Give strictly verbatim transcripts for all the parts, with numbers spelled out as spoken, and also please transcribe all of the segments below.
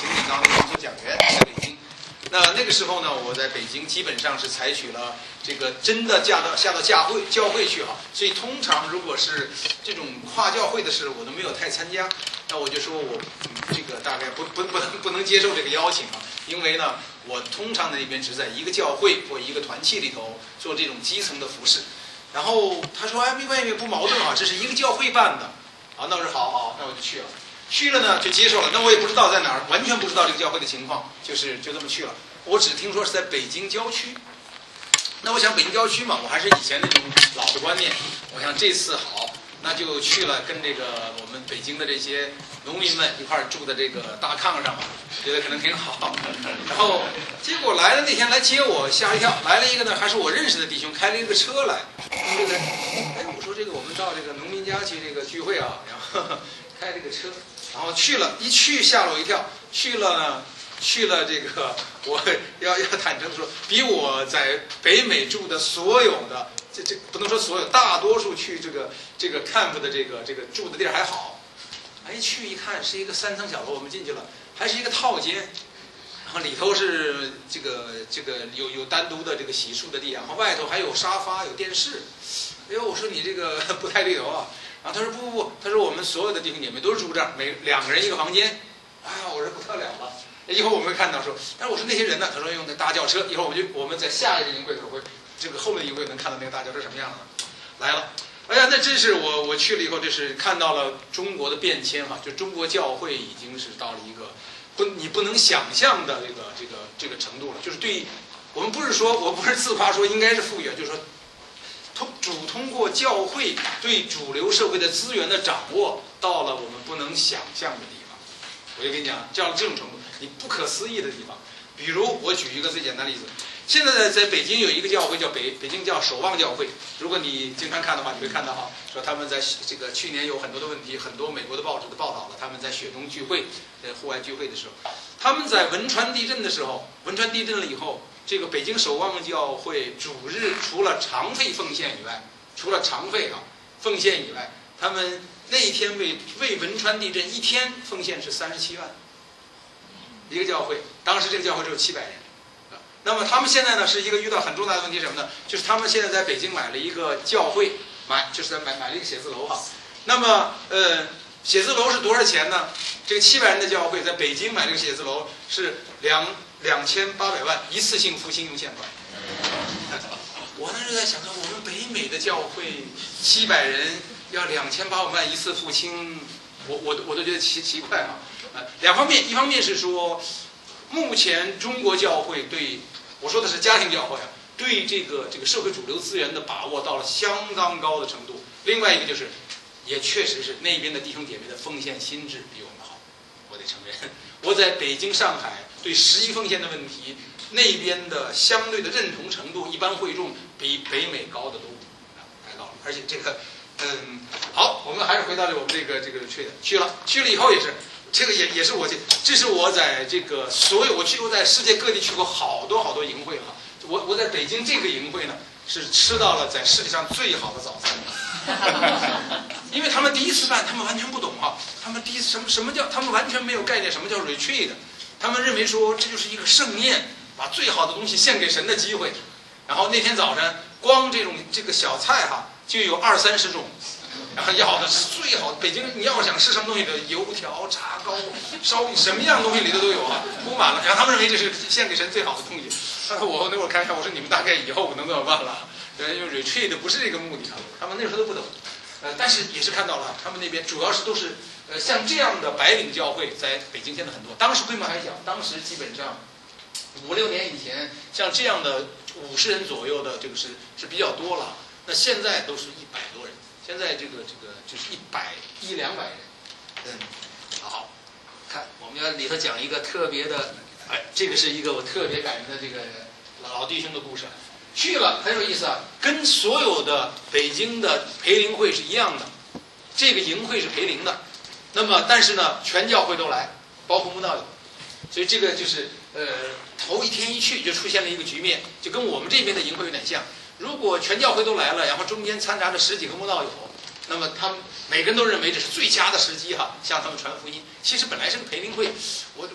请你当讲座讲员，在北京。那那个时候呢，我在北京基本上是采取了这个真的嫁到下到教会教会去哈，所以通常如果是这种跨教会的事，我都没有太参加。那我就说我、嗯、这个大概不不不能不能接受这个邀请啊，因为呢，我通常的那边只在一个教会或一个团契里头做这种基层的服侍。然后他说哎，没关系，不矛盾啊，这是一个教会办的啊。那我说好好，那我就去了。去了呢就接受了，那我也不知道在哪儿，完全不知道这个教会的情况，就是就这么去了。我只听说是在北京郊区。那我想北京郊区嘛，我还是以前那种老的观念，我想这次好，那就去了，跟这个我们北京的这些农民们一块儿住在这个大炕上嘛，觉得可能挺好。然后结果来了那天来接我，吓一跳，来了一个呢还是我认识的弟兄，开了一个车来。这个哎，我说这个我们到这个农民家去这个聚会啊，然后呵呵开这个车。然后去了，一去吓了我一跳。去了呢，去了这个，我要要坦诚的说，比我在北美住的所有的，这这不能说所有，大多数去这个这个 camp 的这个这个住的地儿还好。哎，去一看是一个三层小楼，我们进去了，还是一个套间，然后里头是这个这个有有单独的这个洗漱的地，然后外头还有沙发有电视。哎呦，我说你这个不太对头啊。然后他说不不不，他说我们所有的弟兄姐妹都是住这儿，每两个人一个房间。啊，我说不得了了。一会儿我们会看到说，但是我说那些人呢？他说用的大轿车。一会儿我们就我们在下一个营会的时候会，这个后面的营会能看到那个大轿车什么样的。来了，哎呀，那真是我我去了以后，就是看到了中国的变迁哈，就中国教会已经是到了一个不你不能想象的这个这个这个程度了。就是对，我们不是说我不是自夸说应该是富裕，就是说。通主通过教会对主流社会的资源的掌握，到了我们不能想象的地方。我就跟你讲，这样这种程度，你不可思议的地方。比如我举一个最简单的例子，现在在北京有一个教会叫北北京叫守望教会。如果你经常看的话，你会看到哈，说他们在这个去年有很多的问题，很多美国的报纸都报道了，他们在雪中聚会，在户外聚会的时候，他们在汶川地震的时候，汶川地震了以后。这个北京守望教会主日除了常费奉献以外，除了常费啊奉献以外，他们那一天为为汶川地震一天奉献是三十七万，一个教会，当时这个教会只有七百人。那么他们现在呢是一个遇到很重大的问题什么呢？就是他们现在在北京买了一个教会，买就是在买买了一个写字楼哈。那么呃写字楼是多少钱呢？这个七百人的教会在北京买这个写字楼是两。两千八百万一次性付信用现款。我当时在想说，我们北美的教会七百人要两千八百万一次付清，我我我都觉得奇奇怪啊。呃，两方面，一方面是说，目前中国教会对我说的是家庭教会啊，对这个这个社会主流资源的把握到了相当高的程度。另外一个就是，也确实是那边的弟兄姐妹的奉献心智比我们好，我得承认。我在北京、上海。对十一奉献的问题，那边的相对的认同程度，一般会众比北美高得多，太高了。而且这个，嗯，好，我们还是回到了我们这个这个去的去了，去了以后也是，这个也也是我这，这是我在这个所有我去过在世界各地去过好多好多营会哈，我我在北京这个营会呢，是吃到了在世界上最好的早餐。因为他们第一次办，他们完全不懂啊，他们第一次什么什么叫，他们完全没有概念，什么叫 retreat。他们认为说这就是一个盛宴，把最好的东西献给神的机会。然后那天早晨，光这种这个小菜哈就有二三十种，然后要的是最好的。北京你要想吃什么东西的，油条、炸糕、烧饼，什么样的东西里头都有啊，铺满了。然后他们认为这是献给神最好的东西。我那会儿开玩笑，我说你们大概以后不能这么办了，因为 retreat 不是这个目的啊。他们那时候都不懂，呃，但是也是看到了，他们那边主要是都是。呃，像这样的白领教会在北京现在很多，当时规模还小，当时基本上五六年以前，像这样的五十人左右的这个是是比较多了。那现在都是一百多人，现在这个这个就是一百一两百人。嗯，好，看我们要里头讲一个特别的，哎，这个是一个我特别感人的这个老弟兄的故事。去了很有意思啊，跟所有的北京的培灵会是一样的，这个营会是培灵的。那么，但是呢，全教会都来，包括慕道友，所以这个就是呃，头一天一去就出现了一个局面，就跟我们这边的营会有点像。如果全教会都来了，然后中间掺杂着十几个慕道友，那么他们每个人都认为这是最佳的时机哈，向他们传福音。其实本来是个培灵会，我我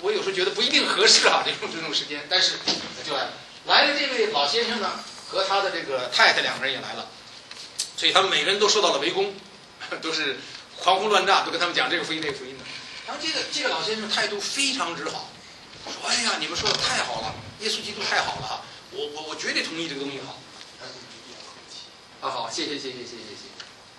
我有时候觉得不一定合适啊，这种这种时间，但是就来了。来了这位老先生呢，和他的这个太太两个人也来了，所以他们每个人都受到了围攻，都是狂轰乱炸，都跟他们讲这个福音那个福音的。然后这个这个老先生态度非常之好，说：“哎呀，你们说的太好了，耶稣基督太好了哈，我我我绝对同意这个东西好。”啊，好，谢谢谢谢谢谢谢谢。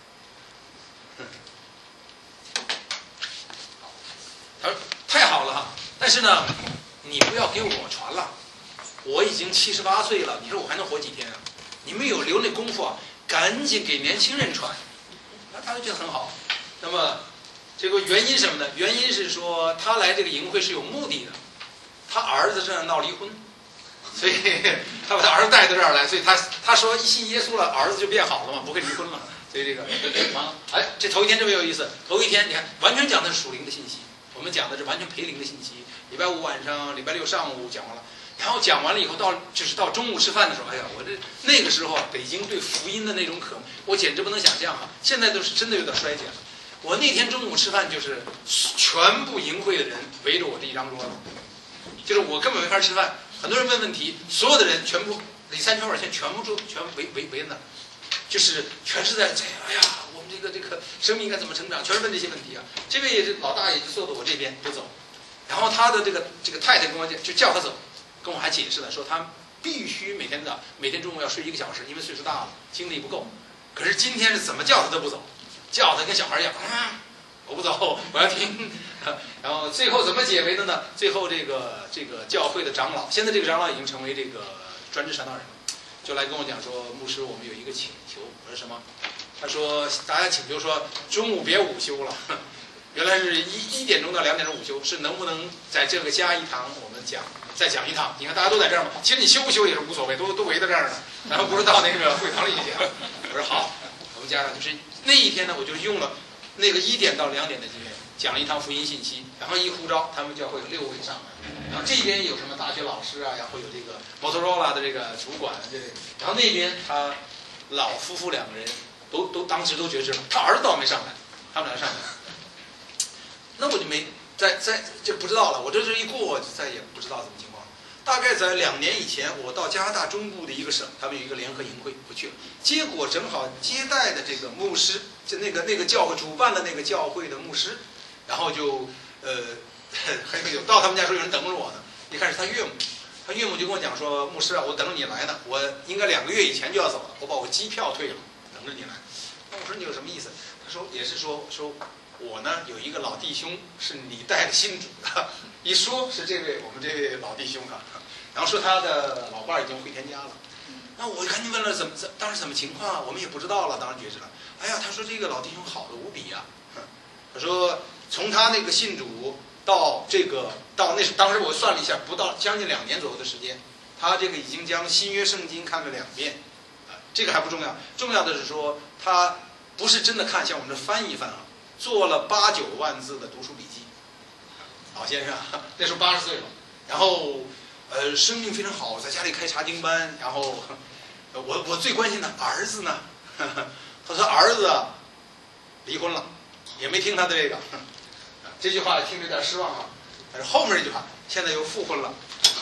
他说：“太好了哈，但是呢，你不要给我传了，我已经七十八岁了，你说我还能活几天啊？你们有留那功夫啊，赶紧给年轻人传。”那他就觉得很好。那么这个原因什么呢？原因是说他来这个营会是有目的的，他儿子正在闹离婚，所以他把他儿子带到这儿来，所以他他说一信耶稣了，儿子就变好了嘛，不会离婚了。所以这个完了，哎，这头一天特别有意思。头一天你看，完全讲的是属灵的信息。我们讲的是完全培灵的信息，礼拜五晚上、礼拜六上午讲完了，然后讲完了以后到就是到中午吃饭的时候，哎呀，我这那个时候北京对福音的那种渴慕，我简直不能想象哈！现在都是真的有点衰减了。我那天中午吃饭就是全部营会的人围着我这一张桌子，就是我根本没法吃饭。很多人问问题，所有的人全部里三圈外圈全部都全围围围在那儿，就是全是在这哎呀。这个这个生命应该怎么成长，全是问这些问题啊！这位也是老大爷就坐到我这边就走，然后他的这个这个太太跟我讲，就叫他走，跟我还解释了，说他必须每天的每天中午要睡一个小时，因为岁数大了，精力不够。可是今天是怎么叫他都不走，叫他跟小孩一样，啊、我不走，我要听。然后最后怎么解围的呢？最后这个这个教会的长老，现在这个长老已经成为这个专职传道人了，就来跟我讲说，牧师，我们有一个请求。我说什么？他说：“大家请求说中午别午休了，原来是一一点钟到两点钟午休，是能不能在这个加一堂我们讲再讲一堂？你看大家都在这儿嘛，其实你休不休也是无所谓，都都围在这儿呢。然后不是到那个会堂里去讲。我说好，我们家长就是那一天呢，我就用了那个一点到两点的经验，讲了一堂福音信息，然后一呼召，他们教会有六位上来，然后这边有什么大学老师啊，然后有这个 Motorola 的这个主管，这然后那边他老夫妇两个人。”都都当时都觉知了，他儿子倒没上来，他们俩上来，那我就没再再就不知道了。我这这一过就再也不知道怎么情况了。大概在两年以前，我到加拿大中部的一个省，他们有一个联合营会，我去了，结果正好接待的这个牧师，就那个那个教会主办的那个教会的牧师，然后就呃很有到他们家说有人等着我呢，一开始他岳母。他岳母就跟我讲说，牧师啊，我等着你来呢，我应该两个月以前就要走了，我把我机票退了。等着你来，那我说你有什么意思？他说也是说说，我呢有一个老弟兄是你带的新主的，一说是这位我们这位老弟兄啊，然后说他的老伴已经回天家了，那我赶紧问了怎么怎当时怎么情况啊？我们也不知道了，当然觉知了。哎呀，他说这个老弟兄好的无比啊，他说从他那个信主到这个到那时当时我算了一下，不到将近两年左右的时间，他这个已经将新约圣经看了两遍。这个还不重要，重要的是说他不是真的看，像我们这翻一翻啊，做了八九万字的读书笔记。老先生那时候八十岁了，然后呃生命非常好，在家里开查经班，然后我我最关心的儿子呢，他说儿子离婚了，也没听他的这个，这句话听着有点失望啊。但是后面这句话，现在又复婚了。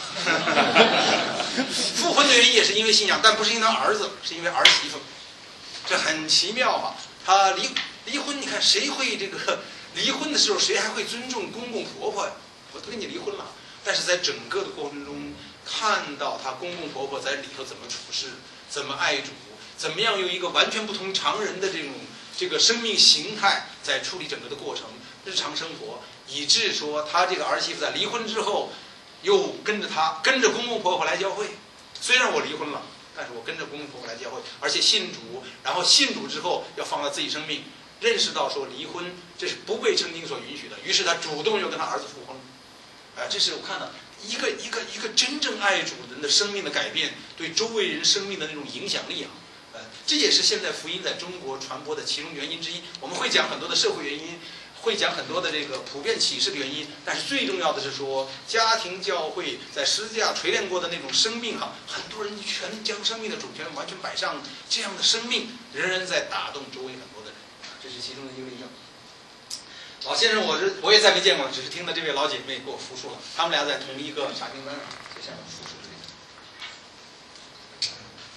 复婚的原因也是因为信仰，但不是因为他儿子，是因为儿媳妇。这很奇妙啊！他离离婚，你看谁会这个离婚的时候，谁还会尊重公公婆婆呀？我都跟你离婚了，但是在整个的过程中，看到他公公婆婆在里头怎么处事，怎么爱主，怎么样用一个完全不同常人的这种这个生命形态，在处理整个的过程、日常生活，以致说他这个儿媳妇在离婚之后。又跟着他，跟着公公婆婆来教会。虽然我离婚了，但是我跟着公公婆婆来教会，而且信主。然后信主之后，要放到自己生命，认识到说离婚这是不被圣经所允许的。于是他主动又跟他儿子复婚。啊、呃，这是我看到一个一个一个真正爱主人的生命的改变，对周围人生命的那种影响力啊。呃，这也是现在福音在中国传播的其中原因之一。我们会讲很多的社会原因。会讲很多的这个普遍启示的原因，但是最重要的是说，家庭教会在十字架锤炼过的那种生命哈，很多人全将生命的主权完全摆上，这样的生命仍然在打动周围很多的人，这是其中的一个例证。 老先生我是我也再没见过，只是听到这位老姐妹给我复述了，他们俩在同一个茶厅班上，就下面复述这个。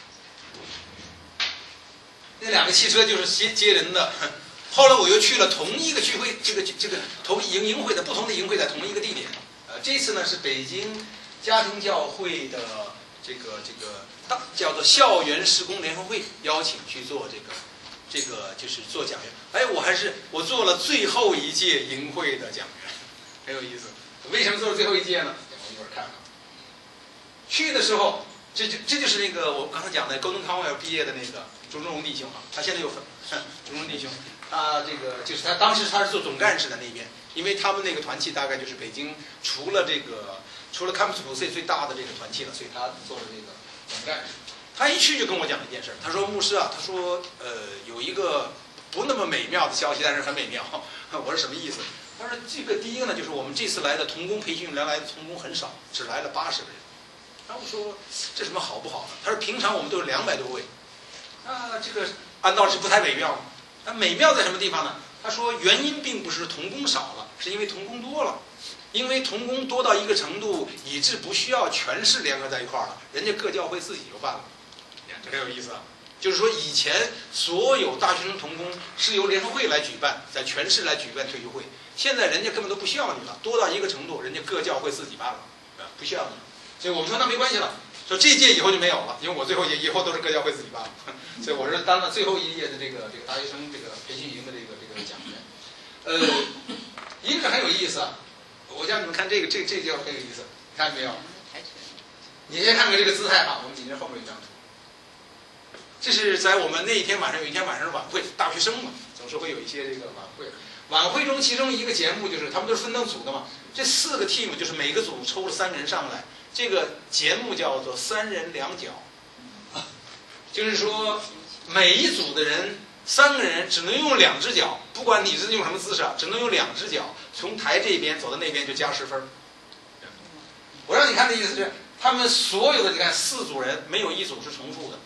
那两个汽车就是接接人的。后来我又去了同一个聚会，这个这个同营营会的不同的营会在同一个地点。呃，这次呢是北京家庭教会的这个这个大叫做校园施工联合会邀请去做这个这个就是做讲员。哎，我还是我做了最后一届营会的讲员，很有意思。为什么做了最后一届呢？我一会儿看看。去的时候，这就这就是那个我刚才讲的高登康威尔毕业的那个朱中荣弟兄啊，他现在又分朱中荣弟兄。他这个就是他当时他是做总干事的那边，因为他们那个团契大概就是北京除了这个除了 Campus Crusade 最大的这个团契了，所以他做了这个总干事。他一去就跟我讲一件事，他说牧师啊，他说呃有一个不那么美妙的消息，但是很美妙。我说什么意思？他说这个第一个呢，就是我们这次来的童工培训，原来的童工很少，只来了八十个人。然后我说这什么好不好呢？他说平常我们都是两百多位，啊这个按道理是不太美妙嘛。那美妙在什么地方呢？他说原因并不是童工少了，是因为童工多了，因为童工多到一个程度，以致不需要全市联合在一块儿了，人家各教会自己就办了。这很有意思啊！就是说以前所有大学生童工是由联合会来举办，在全市来举办退休会，现在人家根本都不需要你了，多到一个程度，人家各教会自己办了，不需要你。所以我们说那没关系了，说这届以后就没有了，因为我最后也以后都是各教会自己办了，所以我是当了最后一届的这个这个大学生这个培训营的这个这个讲员。呃，一个是很有意思啊，我叫你们看这个这这就很有意思，看见没有？你先看看这个姿态哈，我们紧接着后面有一张图。这是在我们那一天晚上，有一天晚上是晚会，大学生嘛，总是会有一些这个晚会。晚会中，其中一个节目就是他们都是分等组的嘛，这四个 team 就是每个组抽了三个人上来，这个节目叫做三人两脚，就是说每一组的人三个人只能用两只脚，不管你是用什么姿势啊，只能用两只脚从台这边走到那边就加十分。我让你看的意思是，他们所有的你看四组人没有一组是重复的。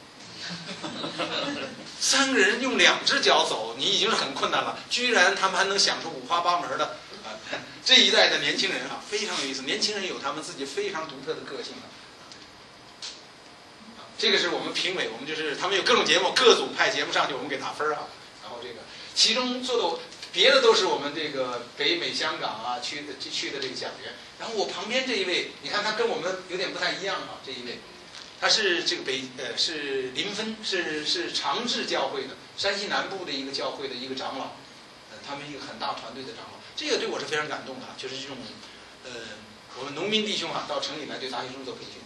三个人用两只脚走，你已经是很困难了，居然他们还能想出五花八门的啊！这一代的年轻人啊，非常有意思。年轻人有他们自己非常独特的个性的。这个是我们评委，我们就是他们有各种节目，各组派节目上去，我们给打分啊。然后这个其中做的别的都是我们这个北美、香港啊去的去的这个讲员。然后我旁边这一位，你看他跟我们有点不太一样啊，这一位。他是这个北呃是临汾是是长治教会的山西南部的一个教会的一个长老，呃他们一个很大团队的长老，这个对我是非常感动的，就是这种呃我们农民弟兄啊到城里来对大学生做培训。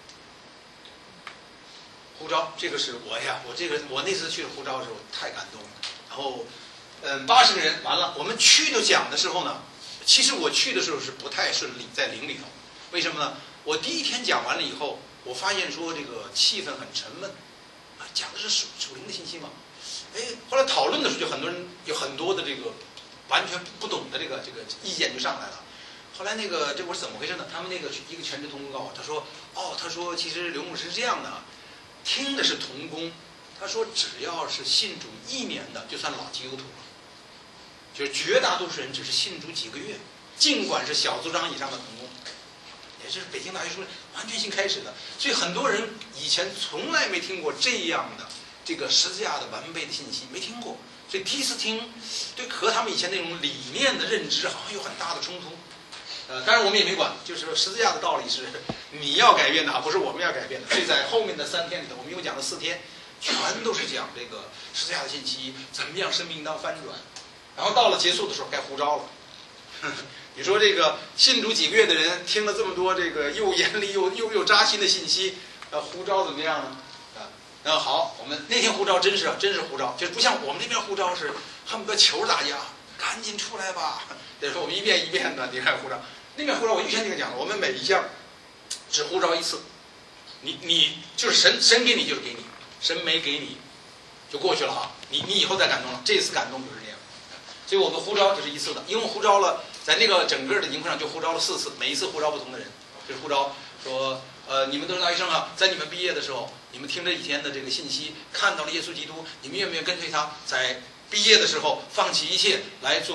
呼召这个是我呀，我这个我那次去了呼召的时候太感动了，然后嗯八十个人完了，我们去就讲的时候呢，其实我去的时候是不太顺利，在灵里头，为什么呢？我第一天讲完了以后。我发现说这个气氛很沉闷，啊，讲的是属属灵的信息嘛，哎，后来讨论的时候就很多人有很多的这个完全不懂的这个这个意见就上来了。后来那个这我是怎么回事呢？他们那个一个全职同工告诉我，他说哦，他说其实刘牧师是这样的，听的是同工，他说只要是信主一年的就算老基督徒了，就是绝大多数人只是信主几个月，尽管是小组长以上的同工。也是北京大学生完全性开始的，所以很多人以前从来没听过这样的这个十字架的完备的信息，没听过，所以第一次听，对和他们以前那种理念的认知好像有很大的冲突。呃，当然我们也没管，就是说十字架的道理是你要改变的啊，不是我们要改变的。所以在后面的三天里头，我们又讲了四天，全都是讲这个十字架的信息，怎么样生命当翻转。然后到了结束的时候该呼召了。呵呵你说这个信主几个月的人听了这么多这个又严厉又又又扎心的信息，呃，呼召怎么样呢？啊，然后好，我们那天呼召真是真是呼召，就是不像我们这边呼召是恨不得求大家赶紧出来吧。得说我们一遍一遍的，你看呼召，那边呼召我预先这个讲了，我们每一项只呼召一次，你你就是神神给你就是给你，神没给你就过去了哈，你你以后再感动了，这次感动就是这样。所以我们呼召就是一次的，因为我呼召了。在那个整个的营会上就呼召了四次，每一次呼召不同的人，就是呼召说，呃，你们都是大学生啊，在你们毕业的时候，你们听着以前的这个信息，看到了耶稣基督，你们愿不愿意跟随他，在毕业的时候放弃一切来做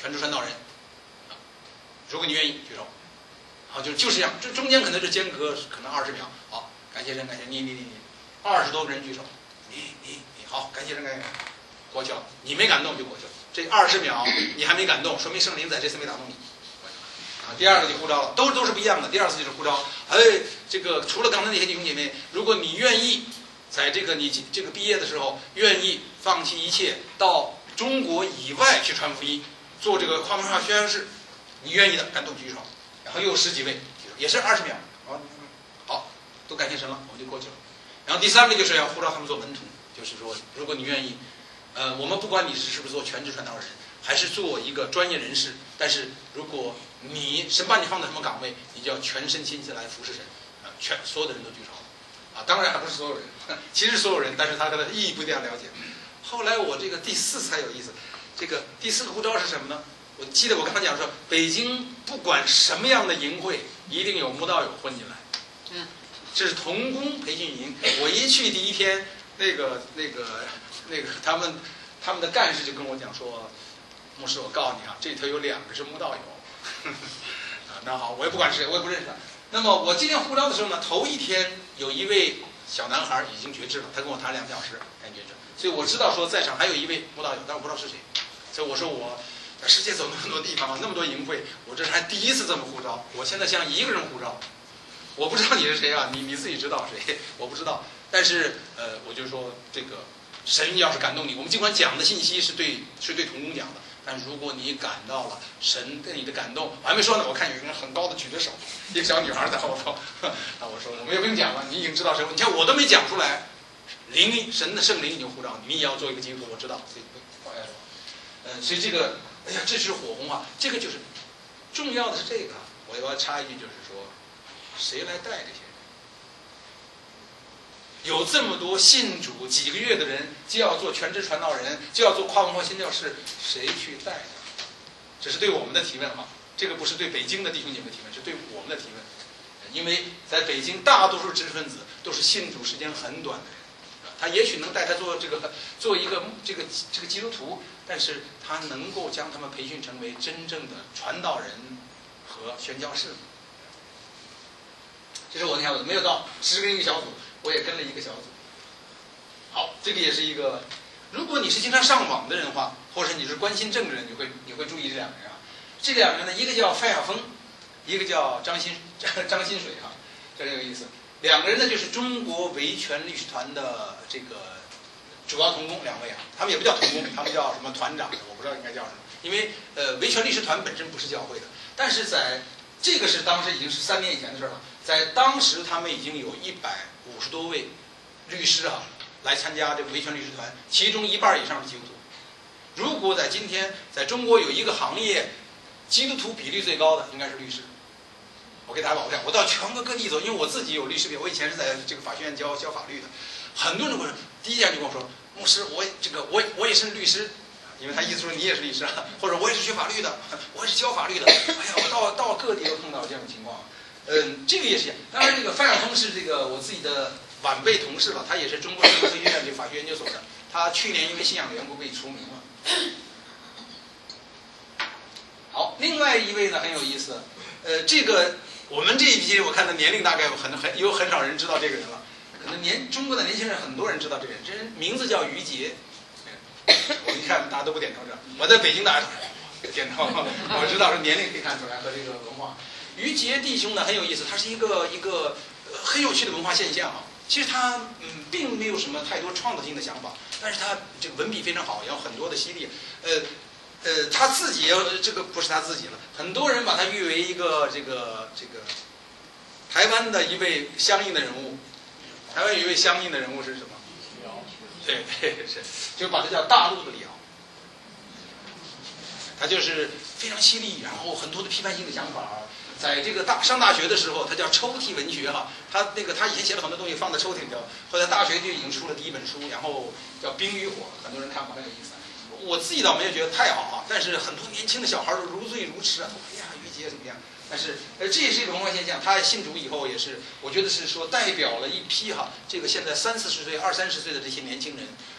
全职传道人。如果你愿意举手，好，就就是这样，这中间可能是间隔可能二十秒。好，感谢神，感谢你你你你，二十多个人举手，你你你好，感谢神，感谢神，过去了，你没感动就过去了。这二十秒你还没感动，说明圣灵在这次没打动你。啊，第二个就呼召了，都都是不一样的。第二次就是呼召，哎，这个除了刚才那些弟兄姐妹，如果你愿意在这个你这个毕业的时候，愿意放弃一切到中国以外去传福音，做这个跨文化宣扬室，你愿意的感动举手。然后又有十几位，也是二十秒，好，好，都感谢神了，我们就过去了。然后第三个就是要呼召他们做门徒，就是说，如果你愿意，呃，我们不管你是是不是做全职传道人，还是做一个专业人士，但是如果你神把你放在什么岗位，你就要全身心起来服侍神，啊，全所有的人都举手，啊，当然还不是所有人，其实所有人，但是他的意义不一定要了解。后来我这个第四次才有意思，这个第四个呼召是什么呢？我记得我刚才讲说，北京不管什么样的营会，一定有慕道友混进来。嗯，这是童工培训营。我一去第一天，那个那个那个他们他们的干事就跟我讲说，牧师，我告诉你啊，这里头有两个是慕道友。啊，那好，我也不管是谁，我也不认识他。那么我今天呼召的时候呢，头一天有一位小男孩已经决志了，他跟我谈两个小时，才决志。所以我知道说在场还有一位慕道友，但我不知道是谁。所以我说我。世界走那么多地方，那么多营会，我这是还第一次这么呼召。我现在向一个人呼召，我不知道你是谁啊，你你自己知道谁，我不知道。但是呃，我就说这个神要是感动你，我们尽管讲的信息是对是对同工讲的，但如果你感到了神对你的感动，我还没说呢，我看有一个人很高的举着手，一个小女孩在后头，那我说我没有跟你讲了，你已经知道神，你看我都没讲出来，灵神的圣灵已经呼召你，你也要做一个基督徒，我知道。所以往下说，呃，所以这个。哎呀，这是火红啊！这个就是重要的是这个。我要插一句，就是说，谁来带这些人？有这么多信主几个月的人，就要做全职传道人，就要做跨文化宣教士，谁去带他？这是对我们的提问哈。这个不是对北京的弟兄姐妹提问，是对我们的提问。因为在北京，大多数知识分子都是信主时间很短的人。他也许能带他做这个做一个这个这个基督徒，但是他能够将他们培训成为真正的传道人和宣教士。这是我那小组没有到十个人一个小组，我也跟了一个小组。好，这个也是一个，如果你是经常上网的人的话，或者你是关心政治的人，你会你会注意这两个人啊。这两个人呢，一个叫范晓峰，一个叫张新张新水啊，这很有意思。两个人呢，就是中国维权律师团的这个主要同工两位啊，他们也不叫同工，他们叫什么团长，我不知道应该叫什么。因为呃，维权律师团本身不是教会的，但是在这个是当时已经是三年以前的事了，在当时他们已经有一百五十多位律师啊来参加这个维权律师团，其中一半以上是基督徒。如果在今天在中国有一个行业基督徒比例最高的，应该是律师。我给大家保证，我到全国各地走，因为我自己有律师毕业，我以前是在这个法学院教教法律的。很多人跟我说，第一天就跟我说，牧师，我这个我我也是律师，因为他意思说你也是律师，或者我也是学法律的，我也是教法律的。哎呀，我到到各地都碰到这样的情况。嗯，这个也是一样。当然，这个范晓峰是这个我自己的晚辈同事了，他也是中国社会学院这个法学研究所的。他去年因为信仰的缘故被除名了。好，另外一位呢很有意思，呃，这个。我们这一批我看的年龄大概有很很有很少人知道这个人了，可能年中国的年轻人很多人知道这个人，这人名字叫于杰。我一看大家都不点头这，我在北京大家都点头，我知道是年龄可以看出来和这个文化。于杰弟兄呢很有意思，他是一个一个、呃、很有趣的文化现象啊。其实他嗯并没有什么太多创造性的想法，但是他这个文笔非常好，也有很多的犀利，呃。呃，他自己这个不是他自己了，很多人把他誉为一个这个这个台湾的一位相应的人物。台湾有一位相应的人物是什么？李敖。对对是，就把他叫大陆的李敖。他就是非常犀利，然后很多的批判性的想法。在这个大上大学的时候，他叫抽屉文学哈，他那个他以前写了很多东西放在抽屉里头，后来大学就已经出了第一本书，然后叫《冰与火》，很多人看过，很有意思。我自己倒没有觉得太好啊，但是很多年轻的小孩都如醉如痴啊，哎呀，于杰怎么样？但是呃，这也是一个文化现象。他信主以后也是，我觉得是说代表了一批哈，这个现在三四十岁、二三十岁的这些年轻人，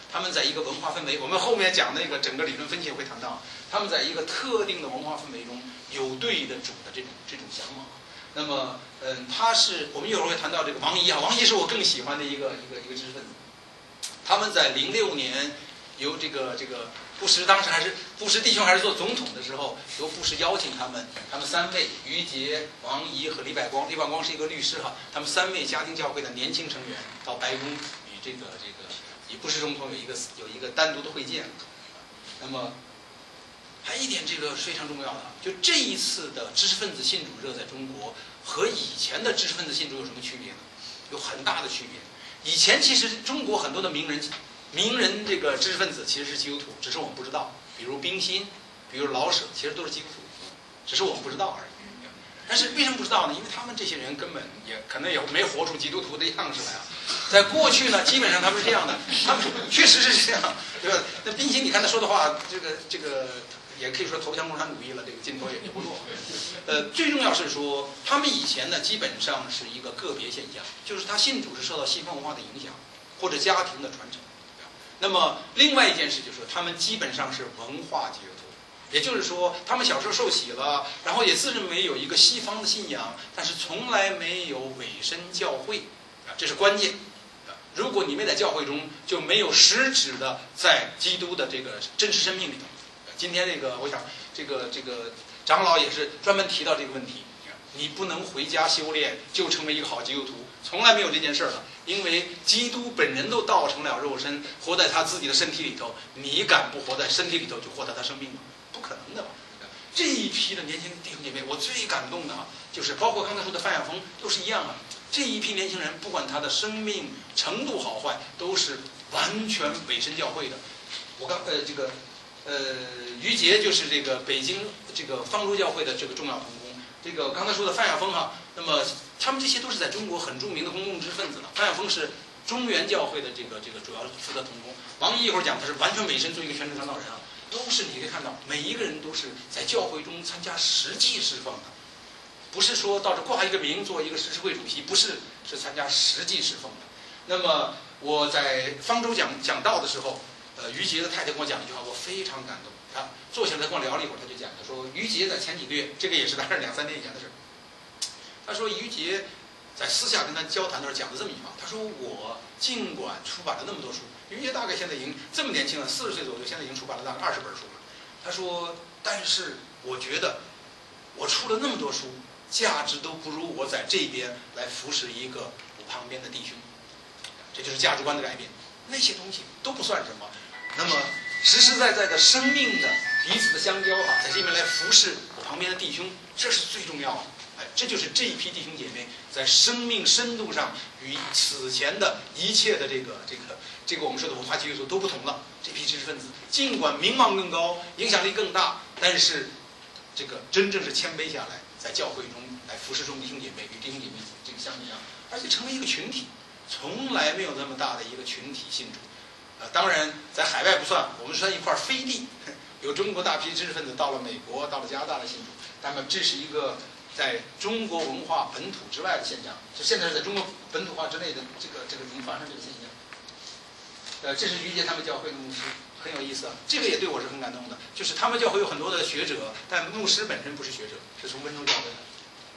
他们在一个文化氛围，我们后面讲那个整个理论分析也会谈到，他们在一个特定的文化氛围中有对的主的这种这种想法。那么，嗯，他是我们一会儿会谈到这个王怡啊，王怡是我更喜欢的一个一个一个知识分子。他们在零六年由这个这个布什当时还是布什弟兄还是做总统的时候，由布什邀请他们，他们三位于杰、王怡和李百光，李百光是一个律师哈，他们三位家庭教会的年轻成员到白宫与这个这个与布什总统有一个有一个单独的会见。那么。还一点这个非常重要的，就这一次的知识分子信主热在中国和以前的知识分子信主有什么区别呢？有很大的区别。以前其实中国很多的名人、名人这个知识分子其实是基督徒，只是我们不知道。比如冰心，比如老舍，其实都是基督徒，只是我们不知道而已。但是为什么不知道呢？因为他们这些人根本也可能也没活出基督徒的样式来啊。在过去呢，基本上他们是这样的，他们确实是这样，对吧？那冰心，你看他说的话，这个这个。也可以说投降共产主义了，这个劲头也不弱。呃，最重要是说，他们以前呢，基本上是一个个别现象，就是他信主是受到西方文化的影响，或者家庭的传承。那么，另外一件事就是说，他们基本上是文化基督徒，也就是说，他们小时候受洗了，然后也自认为有一个西方的信仰，但是从来没有委身教会，啊，这是关键。如果你没在教会中，就没有实质的在基督的这个真实生命里头。今天这个，我想这个这个长老也是专门提到这个问题。你不能回家修炼就成为一个好基督徒，从来没有这件事儿了。因为基督本人都道成了肉身，活在他自己的身体里头，你敢不活在身体里头就获得他生命吗？不可能的嘛。这一批的年轻弟兄姐妹，我最感动的啊，就是包括刚才说的范晓峰，都是一样啊。这一批年轻人，不管他的生命程度好坏，都是完全委身教会的。我刚呃这个。呃，于杰就是这个北京这个方舟教会的这个重要同工。这个刚才说的范晓峰哈，那么他们这些都是在中国很著名的公共知识分子了。范晓峰是中原教会的这个这个主要负责同工。王毅一会儿讲他是完全委身做一个全职传道人啊，都是你可以看到每一个人都是在教会中参加实际侍奉的，不是说到这挂一个名做一个执事会主席，不是，是参加实际侍奉的。那么我在方舟讲讲道的时候。呃，于杰的太太跟我讲一句话，我非常感动。他坐下来跟我聊了一会儿，他就讲他说，于杰在前几个月，这个也是大概两三年以前的事。他说于杰在私下跟他交谈的时候讲了这么一句话，他说我尽管出版了那么多书，于杰大概现在已经这么年轻了，四十岁左右，现在已经出版了大概二十本书了。他说，但是我觉得我出了那么多书，价值都不如我在这边来服侍一个我旁边的弟兄。这就是价值观的改变，那些东西都不算什么。那么实实在在的生命的彼此的相交啊，在这边来服侍我旁边的弟兄，这是最重要的。哎，这就是这一批弟兄姐妹在生命深度上与此前的一切的这个这个这个我们说的文化基础都不同了。这批知识分子尽管名望更高，影响力更大，但是这个真正是谦卑下来，在教会中来服侍众弟兄姐妹，与弟兄姐妹这个相一样，而且成为一个群体，从来没有那么大的一个群体信主。呃，当然在海外不算，我们算一块飞地，有中国大批知识分子到了美国，到了加拿大来信主。那么这是一个在中国文化本土之外的现象，就现在是在中国本土化之内的这个这个已经发生这个现象。呃，这是于杰他们教会的牧师，很有意思啊。这个也对我是很感动的，就是他们教会有很多的学者，但牧师本身不是学者，是从温州教会的。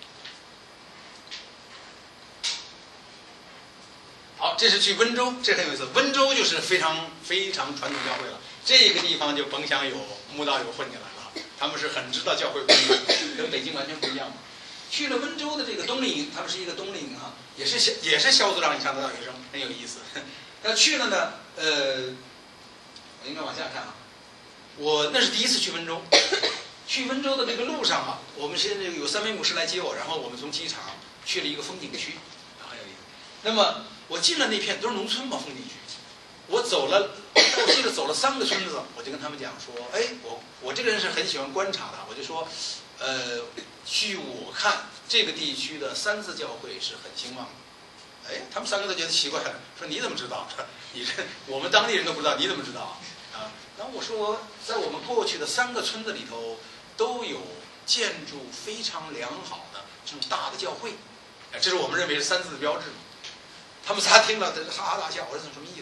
好，这是去温州，这很有意思。温州就是非常非常传统教会了，这个地方就甭想有慕道友混进来了，他们是很知道教会规律，跟北京完全不一样嘛。去了温州的这个冬令营，他们是一个冬令营啊，也是肖也是肖组长以上的大学生，很有意思。那去了呢，呃，我应该往下看啊，我那是第一次去温州。去温州的这个路上啊，我们现在有三位牧师来接我，然后我们从机场去了一个风景区，很有意思。那么我进了那片都是农村嘛，风景区。我走了，我记得走了三个村子，我就跟他们讲说，哎，我我这个人是很喜欢观察的，我就说，呃，据我看，这个地区的三字教会是很兴旺的。哎，他们三个都觉得奇怪了，说你怎么知道？你这我们当地人都不知道，你怎么知道啊？然后我说，在我们过去的三个村子里头，都有建筑非常良好的这种大的教会，这是我们认为是三字的标志。他们仨听了，哈哈大笑。我说什么意思？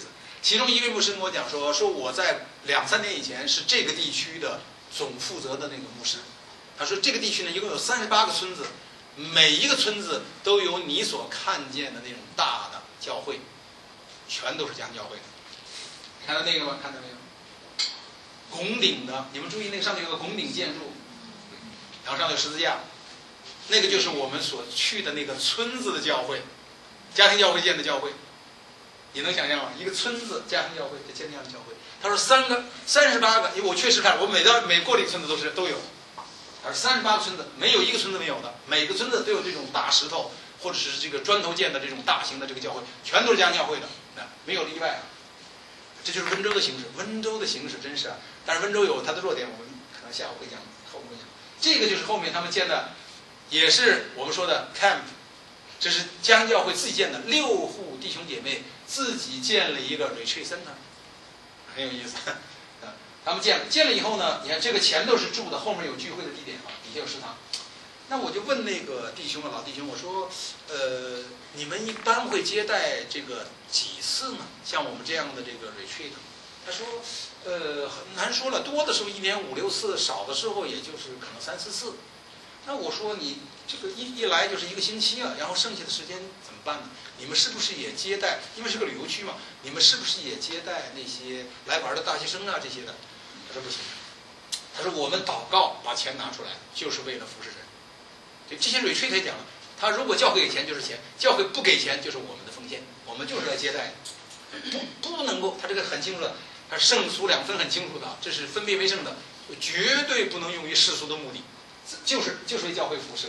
其中一位牧师跟我讲说，说我在两三年以前是这个地区的总负责的那个牧师。他说这个地区呢，一共有三十八个村子，每一个村子都有你所看见的那种大的教会，全都是家庭教会的。看到那个吗？看到没有？拱顶的，你们注意那个上面有个拱顶建筑，然后上面有十字架，那个就是我们所去的那个村子的教会，家庭教会建的教会。你能想象吗？一个村子家庭教会建这样的教会。他说三个三十八个，因为我确实看，我每到每过的一个村子都是都有。而三十八个村子没有一个村子没有的，每个村子都有这种大石头或者是这个砖头建的这种大型的这个教会，全都是家庭教会的，没有例外啊。这就是温州的形式，温州的形式真是啊。但是温州有它的弱点，我们可能下午会讲，后面会讲。这个就是后面他们建的，也是我们说的 camp， 这是家庭教会自己建的，六户弟兄姐妹自己建了一个 retreat center， 很有意思。他们建了，建了以后呢，你看这个前头是住的，后面有聚会的地点啊，底下有食堂。那我就问那个弟兄啊，老弟兄，我说，呃，你们一般会接待这个几次呢？像我们这样的这个 retreat， 他说，呃，很难说了，多的时候一年五六次，少的时候也就是可能三四次。那我说你这个一一来就是一个星期啊，然后剩下的时间怎么办呢？你们是不是也接待？因为是个旅游区嘛，你们是不是也接待那些来玩的大学生啊这些的？他说不行，他说我们祷告把钱拿出来，就是为了服侍神。就这些retreat也讲了，他如果教会给钱就是钱，教会不给钱就是我们的奉献，我们就是来接待的，不不能够，他这个很清楚的，他圣俗两分很清楚的，这是分别为圣的，绝对不能用于世俗的目的，就是就是为教会服侍的。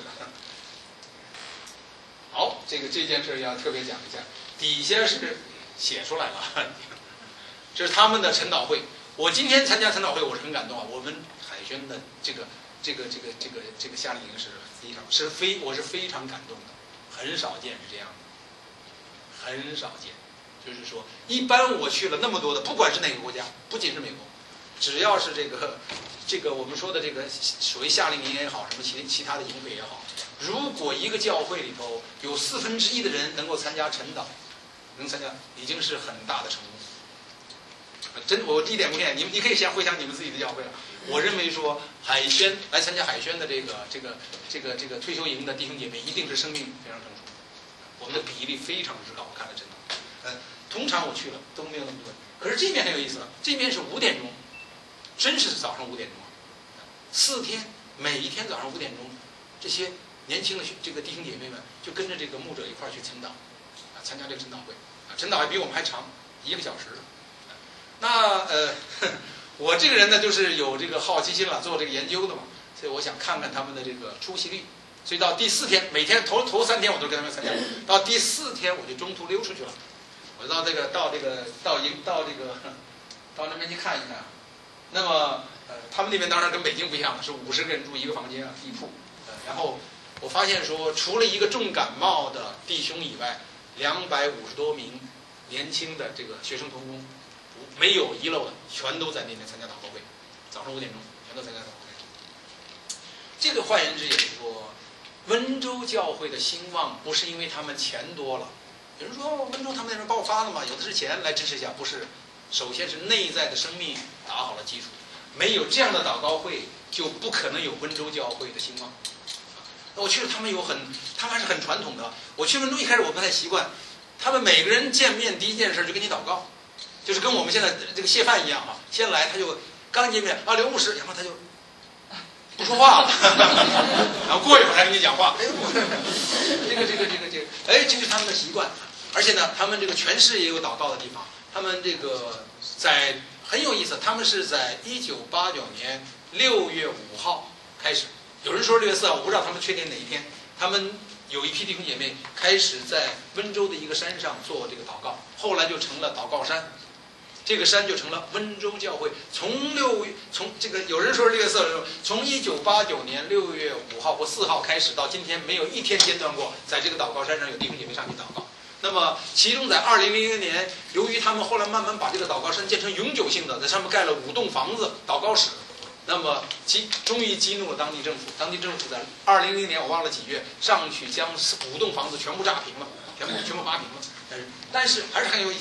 好，这个这件事要特别讲一下，底下是写出来了，这是他们的晨祷会。我今天参加晨祷会，我是很感动啊。我们海轩的这个这个这个这个这个夏令营是非常是非我是非常感动的，很少见是这样的，很少见。就是说，一般我去了那么多的，不管是哪个国家，不仅是美国，只要是这个这个我们说的这个所谓夏令营也好，什么其其他的营会也好，如果一个教会里头有四分之一的人能够参加晨祷，能参加已经是很大的成功。真，我一点不骗你们，你可以先回想你们自己的教会了。我认为说，海轩来参加海轩的这个这个这个这个退休营的弟兄姐妹，一定是生命非常成熟，我们的比例非常之高。我看了真的，呃，通常我去了都没有那么多人。可是这边很有意思了，这边是五点钟，真是早上五点钟啊，四天每一天早上五点钟，这些年轻的这个弟兄姐妹们就跟着这个牧者一块儿去晨祷，啊，参加这个晨祷会，啊，晨祷还比我们还长，一个小时。那呃，我这个人呢，就是有这个好奇心了，做这个研究的嘛，所以我想看看他们的这个出席率。所以到第四天，每天头头三天我都跟他们参加，到第四天我就中途溜出去了，我到这个到这个到营到这个到那边去看一看。那么呃，他们那边当然跟北京不一样，是五十个人住一个房间啊，地铺。呃，然后我发现说，除了一个重感冒的弟兄以外，两百五十多名年轻的这个学生同工。没有遗漏的，全都在那边参加祷告会，早上五点钟全都参加祷告会。这个换言之也是说，温州教会的兴旺不是因为他们钱多了，有人说温州他们那边爆发了嘛，有的是钱来支持一下，不是，首先是内在的生命打好了基础，没有这样的祷告会，就不可能有温州教会的兴旺。那我去了，他们有很，他们还是很传统的。我去温州一开始我不太习惯，他们每个人见面第一件事就跟你祷告。就是跟我们现在这个谢饭一样啊，先来他就刚见面啊，刘牧师，然后他就不说话了，然后过一会儿才跟你讲话。哎，这个这个这个这个，哎，这是他们的习惯。而且呢，他们这个全市也有祷告的地方。他们这个在很有意思，他们是在一九八九年六月五号开始，有人说六月四号，我不知道他们确定哪一天。他们有一批弟兄姐妹开始在温州的一个山上做这个祷告，后来就成了祷告山。这个山就成了温州教会。从六月，从这个有人说是六月四号，从一九八九年六月五号或四号开始到今天，没有一天间断过，在这个祷告山上有弟兄姐妹上去祷告。那么，其中在二零零零年，由于他们后来慢慢把这个祷告山建成永久性的，在上面盖了五栋房子祷告室。那么激终于激怒了当地政府，当地政府在二零零零年我忘了几月上去将五栋房子全部炸平了，全部全部扒平了。但是但是还是很有意思。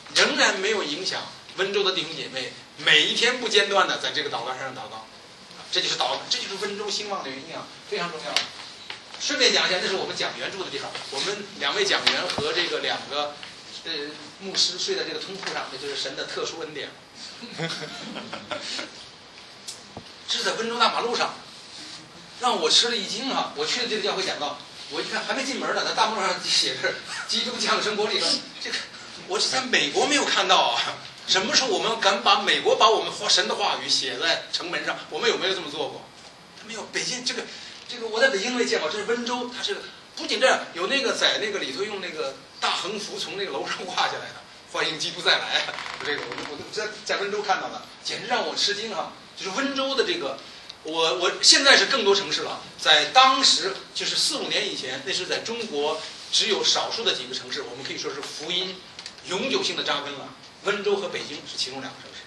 仍然没有影响温州的弟兄姐妹每一天不间断的在这个祷告山上祷告。这就是祷，这就是温州兴旺的原因啊，非常重要。顺便讲一下，那是我们讲员住的地方。我们两位讲员和这个两个呃牧师睡在这个通铺上，这就是神的特殊恩典。这是在温州大马路上，让我吃了一惊啊！我去的这个教会讲道，我一看还没进门呢，在大马路上写着“基督降生玻璃灯”，这个我是在美国没有看到啊。什么时候我们敢把美国把我们神的话语写在城门上？我们有没有这么做过？没有。北京这个这个我在北京没见过，这是温州，它是不仅这样，有那个在那个里头用那个大横幅从那个楼上挂下来的，欢迎基督再来。这个我我在在温州看到的，简直让我吃惊啊！就是温州的这个，我我现在是更多城市了，在当时就是四五年以前，那是在中国只有少数的几个城市，我们可以说是福音永久性的扎根了。温州和北京是其中两个城市，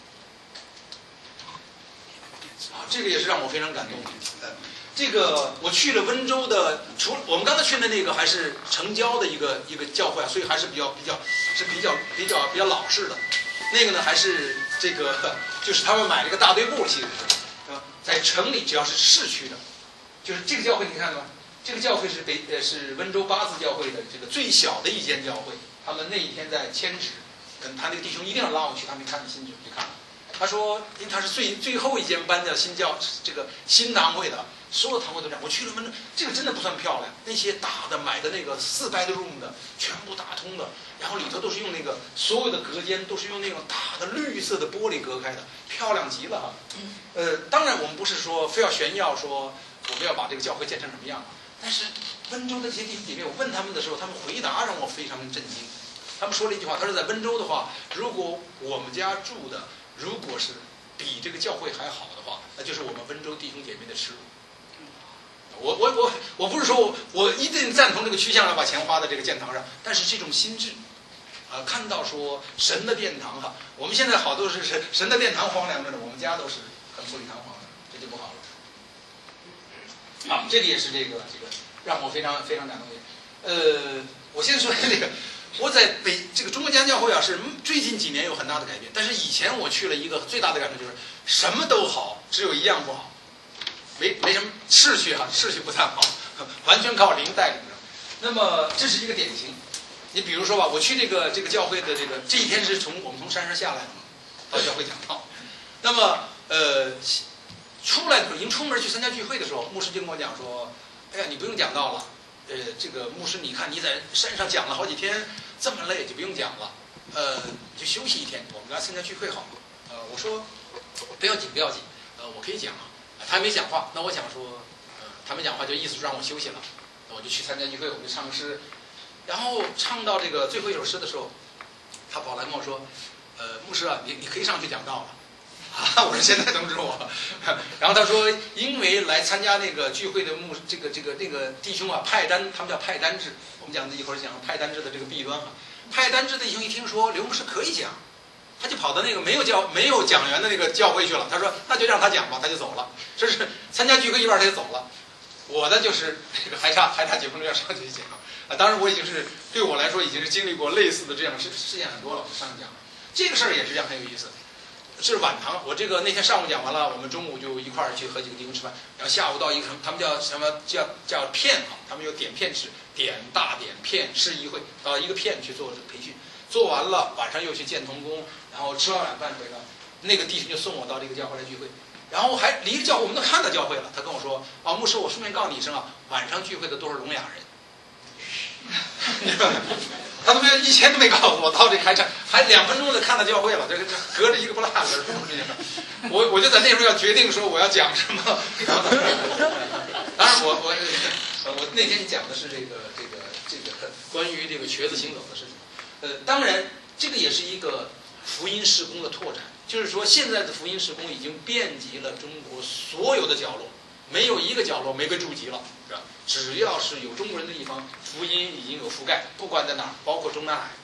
啊，这个也是让我非常感动的。这个我去了温州的，除了我们刚才去的那个还是城郊的一个一个教会啊，所以还是比较比较是比较比较比较老式的。那个呢还是这个就是他们买了一个大堆布，其实是啊，在城里只要是市区的，就是这个教会你看到吗？这个教会是北呃是温州八字教会的这个最小的一间教会，他们那一天在迁址。跟他那个弟兄一定要拉我去，他没看新址去看了。他说，因为他是最最后一间搬的新教这个新堂会的，所有堂会都这样。我去了温州，这个真的不算漂亮，那些大的买的那个四 bedroom 的，全部打通的，然后里头都是用那个所有的隔间都是用那种大的绿色的玻璃隔开的，漂亮极了哈。呃，当然我们不是说非要炫耀说我们要把这个教会建成什么样，但是温州的这些弟兄姐妹，我问他们的时候，他们回答让我非常震惊。他们说了一句话，他说在温州的话，如果我们家住的如果是比这个教会还好的话，那就是我们温州弟兄姐妹的耻辱。我我我我不是说我我一定赞同这个趋向要把钱花在这个建堂上，但是这种心智，啊、呃，看到说神的殿堂哈，我们现在好多是是神的殿堂荒凉着呢，我们家都是很富丽堂皇的，这就不好了。好，这个也是这个这个让我非常非常感动的。呃，我先说这个。我在北这个中国家教会啊，是最近几年有很大的改变。但是以前我去了一个最大的感受就是什么都好，只有一样不好，没没什么秩序啊，秩序不太好，完全靠灵带领着。那么这是一个典型。你比如说吧，我去这个这个教会的这个这一天是从我们从山上下来的嘛，到教会讲道。那么呃出来的时候，已经出门去参加聚会的时候，牧师就跟我讲说：“哎呀，你不用讲道了。”呃，这个牧师，你看你在山上讲了好几天，这么累就不用讲了，呃，就休息一天，我们来参加聚会好吗？呃，我说不要紧，不要紧，呃，我可以讲啊。他还没讲话，那我想说，呃，他没讲话就意思是让我休息了，那我就去参加聚会，我就唱诗，然后唱到这个最后一首诗的时候，他跑来跟我说，呃，牧师啊，你你可以上去讲道了。啊！我说现在通知我，然后他说，因为来参加那个聚会的牧这个这个那个弟兄啊，派单，他们叫派单制。我们讲的一会儿讲派单制的这个弊端啊。派单制的弟兄一听说刘牧师可以讲，他就跑到那个没有教没有讲员的那个教会去了。他说那就让他讲吧，他就走了。这是参加聚会一半他就走了。我呢就是这个还差还差几分钟要上去讲啊。当然我已经是对我来说已经是经历过类似的这样事事件很多了，我就上去讲了。这个事儿也是这样很有意思。是晚堂，我这个那天上午讲完了，我们中午就一块儿去和几个弟兄吃饭，然后下午到一个他们叫什么叫叫片啊，他们有点片制，点大点片市议会，到一个片去做培训，做完了晚上又去见童工，然后吃完晚饭回来，那个弟兄就送我到这个教会来聚会，然后还离着教会我们都看到教会了，他跟我说啊，牧师，我顺便告诉你一声啊，晚上聚会的都是聋哑人。他都没有以前都没告诉我，到这开场还两分钟就看到教会了，这个隔着一个不落的人，我我就在那时候要决定说我要讲什么。当然我我我那天讲的是这个这个这个关于这个瘸子行走的事情。呃，当然这个也是一个福音事工的拓展，就是说现在的福音事工已经遍及了中国所有的角落，没有一个角落没被触及了，是吧？只要是有中国人的地方，福音已经有覆盖，不管在哪儿，包括中南海。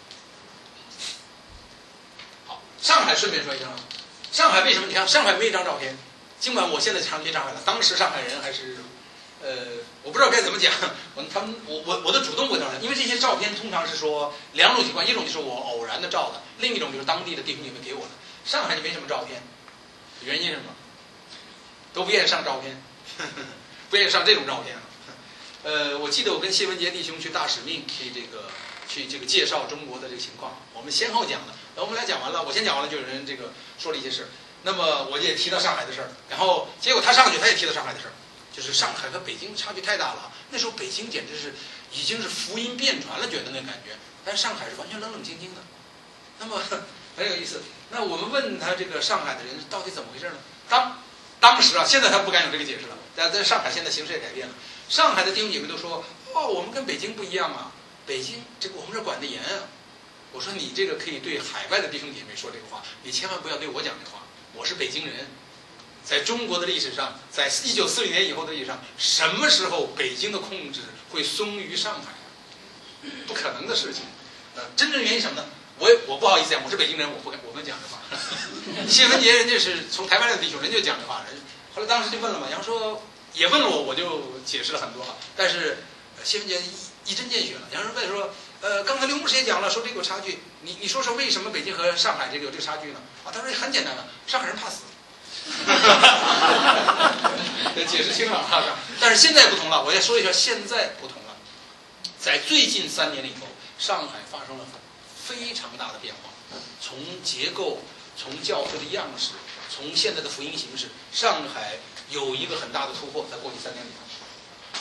好，上海顺便说一声啊，上海为什么？你看上海没一张照片，尽管我现在常去上海了，当时上海人还是， 呃，我不知道该怎么讲，我他们我我我都主动问他们，因为这些照片通常是说两种情况，一种就是我偶然的照的，另一种就是当地的地兄姐妹给我的。上海就没什么照片，原因是什么？都不愿意上照片，呵呵不愿意上这种照片。呃，我记得我跟谢文杰弟兄去大使命去这个去这个介绍中国的这个情况，我们先后讲的，然后我们俩讲完了，我先讲完了，就有人这个说了一些事，那么我也提到上海的事儿，然后结果他上去他也提到上海的事儿，就是上海和北京差距太大了，那时候北京简直是已经是福音遍传了，觉得那感觉，但是上海是完全冷冷清清的，那么很有意思。那我们问他这个上海的人到底怎么回事呢？当当时啊，现在他不敢有这个解释了，但在上海现在形势也改变了。上海的弟兄姐妹都说：“哦，我们跟北京不一样啊，北京这个我们这管得严啊。”我说：“你这个可以对海外的弟兄姐妹说这个话，你千万不要对我讲这话。我是北京人，在中国的历史上，在一九四零年以后的历史上，什么时候北京的控制会松于上海啊？不可能的事情。呃，真正原因什么呢？我也我不好意思讲，我是北京人，我不敢我们讲这话。谢文杰人家是从台湾来的弟兄，人家就讲这话。人后来当时就问了嘛，然后说。”也问了我，我就解释了很多啊。但是谢文杰一一针见血了。然后问说，呃，刚才刘牧师也讲了，说这个有差距。你你说说为什么北京和上海这个有这个差距呢？啊，他说很简单的，上海人怕死。解释清了啊。但是现在不同了，我要说一下，现在不同了。在最近三年里头，上海发生了非常大的变化，从结构，从教会的样式，从现在的福音形式，上海。有一个很大的突破，在过去三年里头。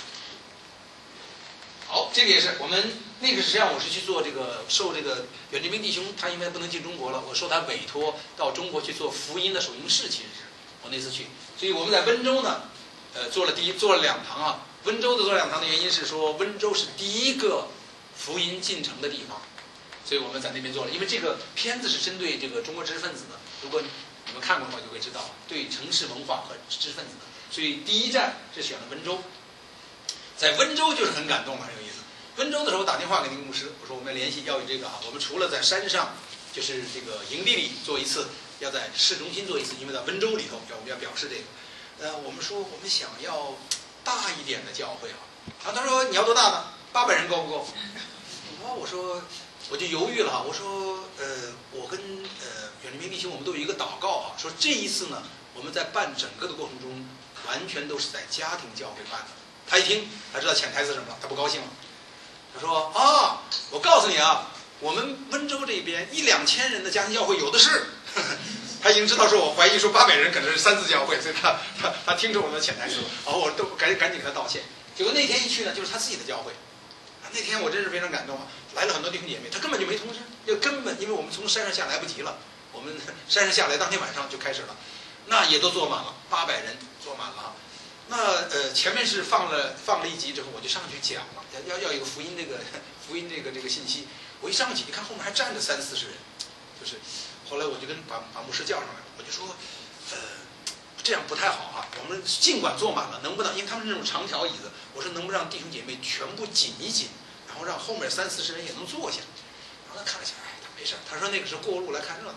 好，这个也是我们那个实际上我是去做这个，受这个远志明弟兄，他因为不能进中国了，我受他委托到中国去做福音的首映式，其实是我那次去，所以我们在温州呢，呃，做了第一做了两堂啊。温州的做两堂的原因是说，温州是第一个福音进城的地方，所以我们在那边做了。因为这个片子是针对这个中国知识分子的，如果你们看过的话就会知道，对城市文化和知识分子的，所以第一站是选了温州。在温州就是很感动了，很有意思。温州的时候我打电话给那个牧师，我说我们联系要有这个啊，我们除了在山上，就是这个营地里做一次，要在市中心做一次，因为在温州里头要我们要表示这个。呃，我们说我们想要大一点的教会啊，啊，他说你要多大呢？八百人够不够？我我说。我就犹豫了，我说，呃，我跟呃远志明弟兄，我们都有一个祷告啊，说这一次呢，我们在办整个的过程中，完全都是在家庭教会办的。他一听，他知道潜台词是什么了，他不高兴了。他说啊，我告诉你啊，我们温州这边一两千人的家庭教会有的是。呵呵他已经知道说我怀疑说八百人可能是三次教会，所以他他他听出我的潜台词了。然后我都赶赶紧给他道歉。结果那天一去呢，就是他自己的教会。那天我真是非常感动啊，来了很多弟兄姐妹，他根本就没通知，就根本因为我们从山上下来不及了，我们山上下来当天晚上就开始了，那也都坐满了，八百人坐满了啊。那呃前面是放了放了一集之后，我就上去讲了，要要有个福音这个福音这个这个信息。我一上去，一看后面还站着三四十人，就是后来我就跟把把牧师叫上来了，我就说，呃。这样不太好哈、啊，我们尽管坐满了，能不能因为他们是那种长条椅子，我说能不能让弟兄姐妹全部紧一紧，然后让后面三四十人也能坐下。然后他看了一下，哎，他没事，他说那个是过路来看热闹。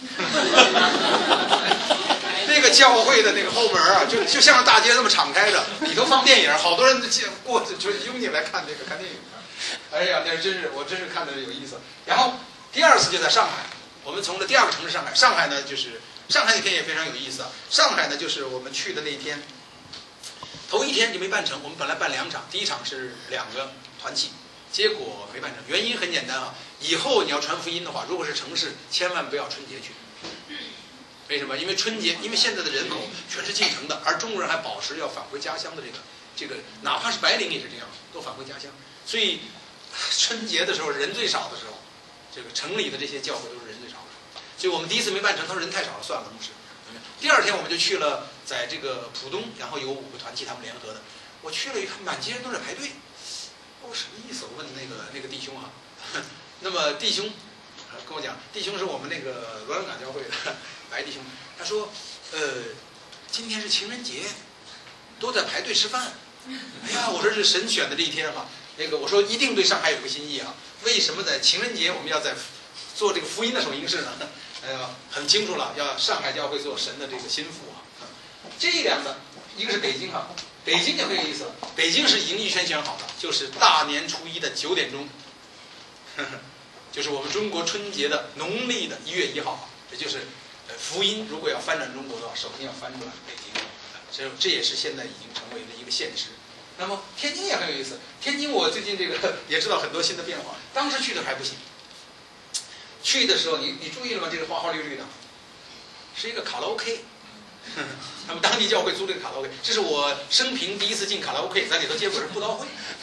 那个教会的那个后门啊，就就像大街这么敞开着，里头放电影，好多人就过就拥进来看这个看电影。哎呀，那是真是我真是看着有意思。然后第二次就在上海，我们从了第二个城市上海，上海呢就是。上海那天也非常有意思啊！上海呢，就是我们去的那一天，头一天就没办成。我们本来办两场，第一场是两个团契，结果没办成。原因很简单啊，以后你要传福音的话，如果是城市，千万不要春节去。为什么？因为春节，因为现在的人口全是进城的，而中国人还保持要返回家乡的这个这个，哪怕是白领也是这样，都返回家乡。所以春节的时候人最少的时候，这个城里的这些教会都是人最少的。所以我们第一次没办成，他说人太少了，算了，牧师。第二天我们就去了，在这个浦东，然后有五个团契他们联合的。我去了一看，满街人都在排队。我、哦、什么意思？我问那个那个弟兄啊，那么弟兄跟我讲，弟兄是我们那个罗兰港教会的白弟兄，他说，呃，今天是情人节，都在排队吃饭。哎呀，我说是神选的这一天哈、啊。那个我说一定对上海有个心意啊。为什么在情人节我们要在做这个福音的首映式呢？哎呀，很清楚了，要上海教会做神的这个心腹啊。这两个，一个是北京哈、啊， 北京也很有意思，北京是营义轩选好的，就是大年初一的九点钟，呵呵，就是我们中国春节的农历的一月一号，这就是呃福音。如果要翻转中国的话，首先要翻转北京，这这也是现在已经成为了一个现实。那么天津也很有意思，天津我最近这个也知道很多新的变化，当时去的还不行。去的时候，你你注意了吗？这个花花绿绿的，是一个卡拉 OK， 他们当地教会租这个卡拉 OK， 这是我生平第一次进卡拉 OK， 在里头接触是布道会。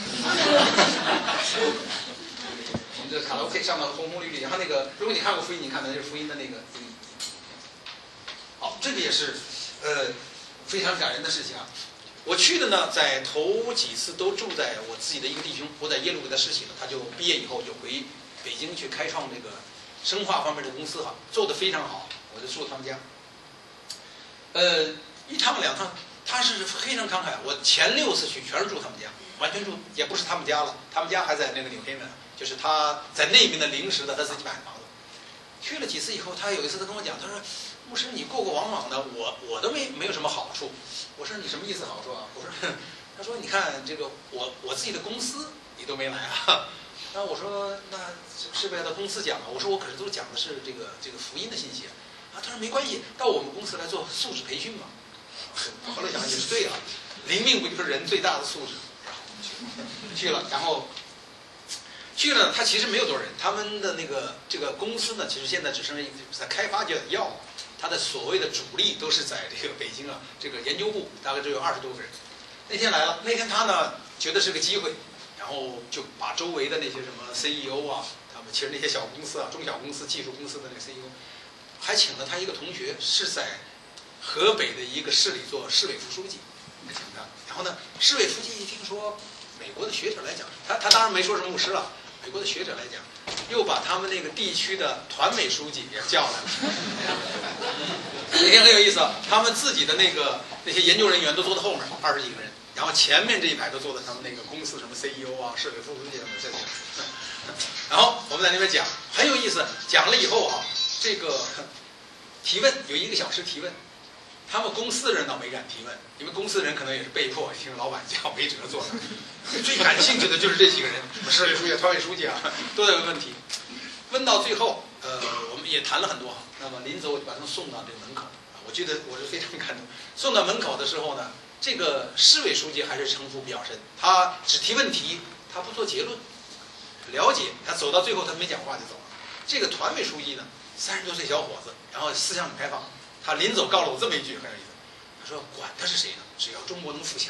我们这卡拉 OK 上面红红绿绿，然后那个，如果你看过福音，你看的就是福音的那个。好，这个也是呃非常感人的事情啊。我去的呢，在头几次都住在我自己的一个弟兄，我在耶鲁给他实习了，他就毕业以后就回北京去开创这个生化方面的公司哈，做得非常好，我就住他们家。呃，一趟两趟，他是非常慷慨。我前六次去全是住他们家，完全住也不是他们家了，他们家还在那个纽黑门，就是他在那边的临时的他自己买的房子。去了几次以后，他有一次他跟我讲，他说：“牧师，你过过往往的，我我都没没有什么好处。”我说：“你什么意思好处啊？”我说：“他说你看这个我我自己的公司你都没来啊。”那我说：“那是不是要到公司讲啊？”我说：“我可是都讲的是这个这个福音的信息啊。”啊，他说：“没关系，到我们公司来做素质培训嘛。”后来想也是对啊，灵命不就是人最大的素质？然后去了，然后去了，他其实没有多少人，他们的那个这个公司呢，其实现在只剩下在开发阶段药，他的所谓的主力都是在这个北京啊，这个研究部大概只有二十多个人。那天来了，那天他呢觉得是个机会，然后就把周围的那些什么 C E O 啊，他们其实那些小公司啊、中小公司、技术公司的那个 C E O， 还请了他一个同学，是在河北的一个市里做市委副书记，请他。然后呢，市委书记一听说美国的学者来讲，他他当然没说是牧师了。美国的学者来讲，又把他们那个地区的团委书记也叫来了。那天很有意思啊，他们自己的那个那些研究人员都坐在后面，二十几个人，然后前面这一排都坐在他们那个公司什么 C E O 啊、市委副书记什么这些。然后我们在那边讲，很有意思。讲了以后啊，这个提问有一个小时提问。他们公司的人倒没敢提问，因为公司的人可能也是被迫听老板讲没辙做的。最感兴趣的就是这几个人，市委书记、团委书记啊，都有个问题。问到最后，呃，我们也谈了很多。那么临走我就把他们送到这个门口，我觉得我是非常感动。送到门口的时候呢，这个市委书记还是城府比较深，他只提问题，他不做结论。了解，他走到最后他没讲话就走了。这个团委书记呢，三十多岁小伙子，然后思想很开放。他临走告诉我这么一句很有意思，他说：“管他是谁呢，只要中国能富强。”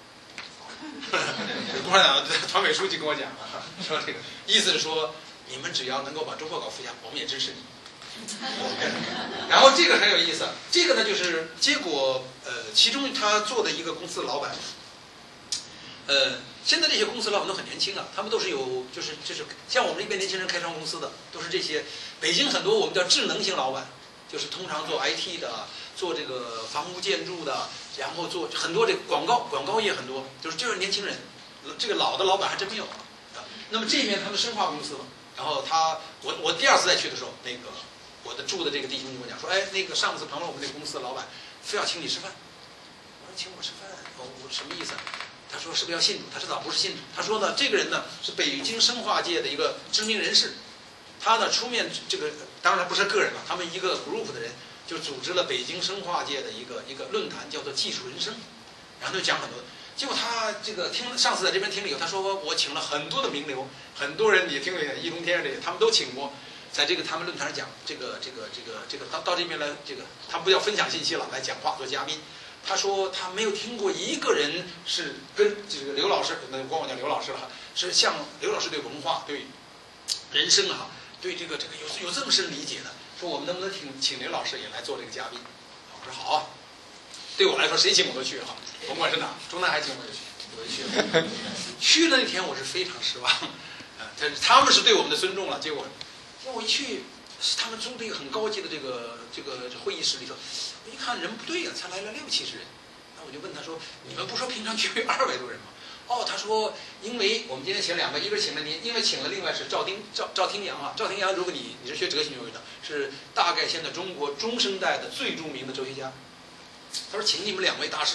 共产党的团委书记跟我讲了，说这个意思是说，你们只要能够把中国搞富强，我们也支持你。然后这个很有意思，这个呢就是结果，呃，其中他做的一个公司的老板，呃，现在这些公司老板都很年轻啊，他们都是有就是就是像我们这边年轻人开创公司的，都是这些北京很多我们叫智能型老板。就是通常做 I T 的，做这个房屋建筑的，然后做很多这个广告，广告业很多，就是就是年轻人，这个老的老板还真没有啊。那么这边他们生化公司嘛，然后他我我第二次再去的时候，那个我的住的这个弟兄就跟我讲说，哎，那个上次旁边我们那个公司的老板非要请你吃饭，我说请我吃饭，我我什么意思啊？他说是不是要信主？他知道不是信主。他说呢，这个人呢是北京生化界的一个知名人士。他呢出面这个当然不是个人了，他们一个 group 的人就组织了北京生化界的一个一个论坛，叫做技术人生，然后就讲很多。结果他这个听上次在这边听了以后，他说我请了很多的名流，很多人也听了易中天这些，他们都请过，在这个他们论坛上讲这个这个这个这个到到这边来，这个他们不要分享信息了，来讲话做嘉宾。他说他没有听过一个人是跟这个刘老师，那光我叫刘老师了，是像刘老师对文化对人生啊。对这个这个有有这么深理解的，说我们能不能请请刘老师也来做这个嘉宾？我说好啊，对我来说谁请我都去哈，甭管是哪，中南海请我就去，我就去了。去了那天我是非常失望，啊，他他们是对我们的尊重了，结果结果我一去，他们租的一个很高级的这个这个会议室里头，我一看人不对呀、啊，才来了六七十人，那我就问他说，你们不说平常聚会二百多人吗？哦，他说，因为我们今天请两个，一个请了您，因为请了另外是赵丁赵赵廷阳啊，赵廷阳，如果你你是学哲学教育的，是大概现在中国中生代的最著名的哲学家。他说，请你们两位大师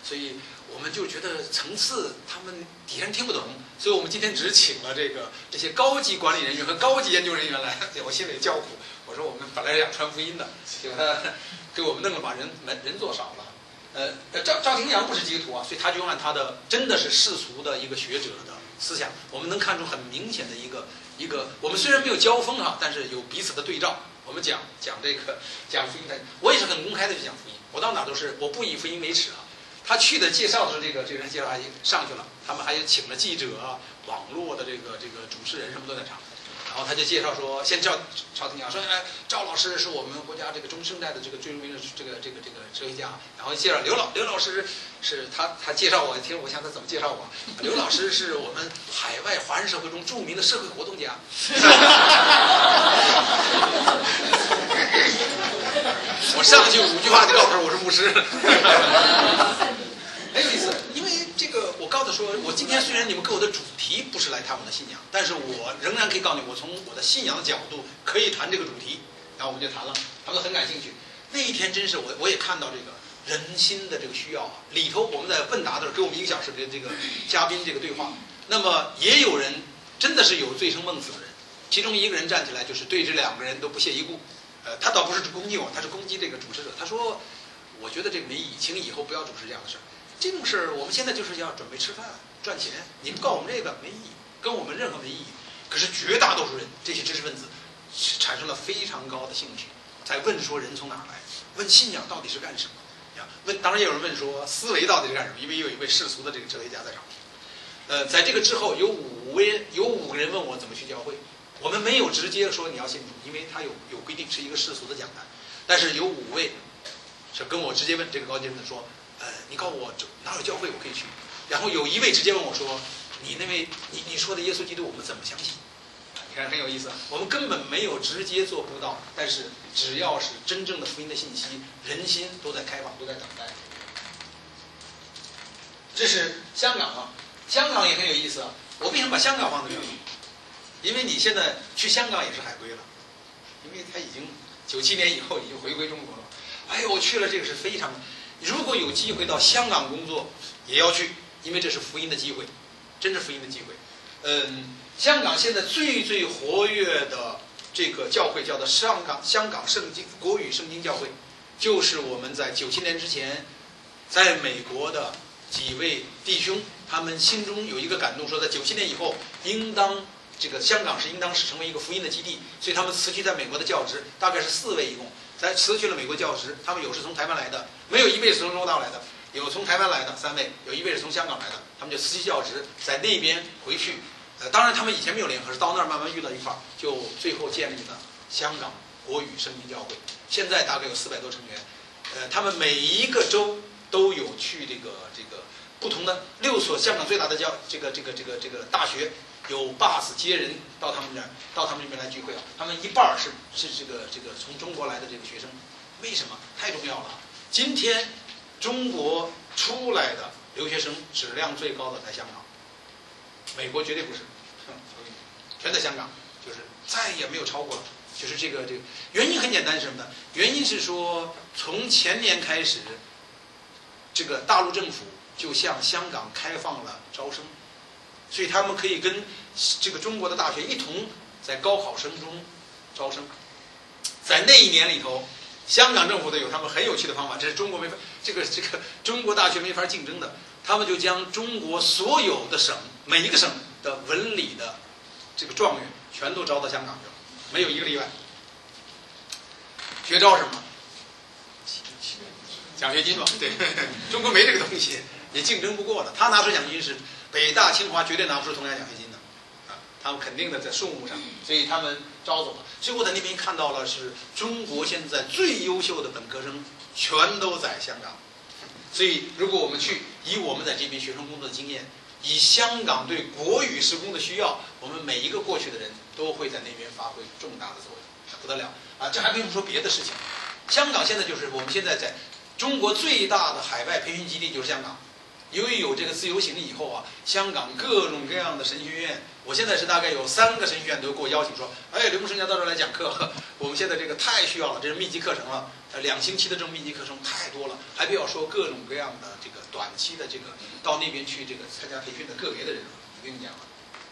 所以我们就觉得层次他们底下人听不懂，所以我们今天只请了这个这些高级管理人员和高级研究人员来，我心里叫苦。我说我们本来是想传福音的，结果他给我们弄了把人人人做少了。呃，赵赵廷阳不是基督徒啊，所以他就按他的真的是世俗的一个学者的思想，我们能看出很明显的一个一个。我们虽然没有交锋啊，但是有彼此的对照。我们讲讲这个讲福音的，我也是很公开的去讲福音，我到哪都是我不以福音为耻啊。他去的介绍的时候，这个这个人介绍还上去了，他们还请了记者啊、网络的这个这个主持人什么都在场。然后他就介绍说，先赵赵廷阳说，哎，赵老师是我们国家这个中生代的这个最著名的这个这个这个哲学家。然后介绍刘老刘老师是他他介绍我，听我想他怎么介绍我。刘老师是我们海外华人社会中著名的社会活动家。我上去五句话就告诉我是牧师。很有意思，因为这个我告诉说，我今天虽然你们给我的主题不是来谈我的信仰，但是我仍然可以告诉你，我从我的信仰的角度可以谈这个主题。然后我们就谈了，他们很感兴趣。那一天真是我我也看到这个人心的这个需要啊，里头我们在问答的时候给我们一个小时的这个嘉宾这个对话，那么也有人真的是有醉生梦死的人，其中一个人站起来就是对这两个人都不屑一顾，呃，他倒不是攻击我，他是攻击这个主持者。他说，我觉得这个没意义，请以后不要主持这样的事儿。这种事儿我们现在就是要准备吃饭赚钱，你们告我们这个没意义，跟我们任何没意义。可是绝大多数人，这些知识分子产生了非常高的兴趣，在问说人从哪儿来，问信仰到底是干什么呀？问，当然也有人问说思维到底是干什么，因为有一位世俗的这个哲学家在场。呃，在这个之后有五位有五个人问我怎么去教会，我们没有直接说你要信主，因为他有有规定是一个世俗的讲坛，但是有五位是跟我直接问这个高级分子说。呃，你告诉我哪有教会我可以去？然后有一位直接问我说：“你那位你你说的耶稣基督我们怎么相信？”你看很有意思，我们根本没有直接做不到，但是只要是真正的福音的信息，人心都在开放，都在等待。这是香港啊，香港也很有意思啊。我为什么把香港放在这里？因为你现在去香港也是海归了，因为他已经九七年以后已经回归中国了。哎呦，我去了，这个是非常。如果有机会到香港工作，也要去，因为这是福音的机会，真是福音的机会。嗯，香港现在最最活跃的这个教会叫做香港香港圣经国语圣经教会，就是我们在九七年之前，在美国的几位弟兄，他们心中有一个感动，说在九七年以后，应当这个香港是应当是成为一个福音的基地，所以他们辞去在美国的教职，大概是四位一共。在辞去了美国教职，他们有是从台湾来的，没有一位是从中国大陆来的，有从台湾来的三位，有一位是从香港来的，他们就辞去教职，在那边回去。呃，当然他们以前没有联合，是到那儿慢慢遇到一块儿，就最后建立了香港国语圣经教会。现在大概有四百多成员，呃，他们每一个州都有去这个这个不同的六所香港最大的教这个这个这个这个大学。有 bus 接人到他们这儿，到他们这边来聚会啊。他们一半是是这个这个从中国来的这个学生，为什么？太重要了。今天中国出来的留学生质量最高的在香港，美国绝对不是，全在香港，就是再也没有超过了。就是这个这个原因很简单是什么呢？原因是说从前年开始，这个大陆政府就向香港开放了招生。所以他们可以跟这个中国的大学一同在高考生中招生，在那一年里头，香港政府的有他们很有趣的方法，这是中国没法这个这个中国大学没法竞争的，他们就将中国所有的省每一个省的文理的这个状元全都招到香港去了，没有一个例外。学招什么？奖学金嘛，对，中国没这个东西，也竞争不过的。他拿出奖学金是。北大清华绝对拿不出同样奖学金的，啊，他们肯定的在数目上，所以他们招走了。所以我在那边看到了，是中国现在最优秀的本科生全都在香港。所以如果我们去，以我们在这边学生工作的经验，以香港对国语施工的需要，我们每一个过去的人都会在那边发挥重大的作用，不得了啊！这还不用说别的事情。香港现在就是我们现在在中国最大的海外培训基地就是香港。 由于有这个自由行以后啊，香港各种各样的神学院，我现在是大概有三个神学院都给我邀请说，哎，刘牧师要到这儿来讲课，我们现在这个太需要了，这是密集课程了，呃，两星期的这种密集课程太多了，还不要说各种各样的这个短期的这个到那边去这个参加培训的个别的人，我跟你讲了。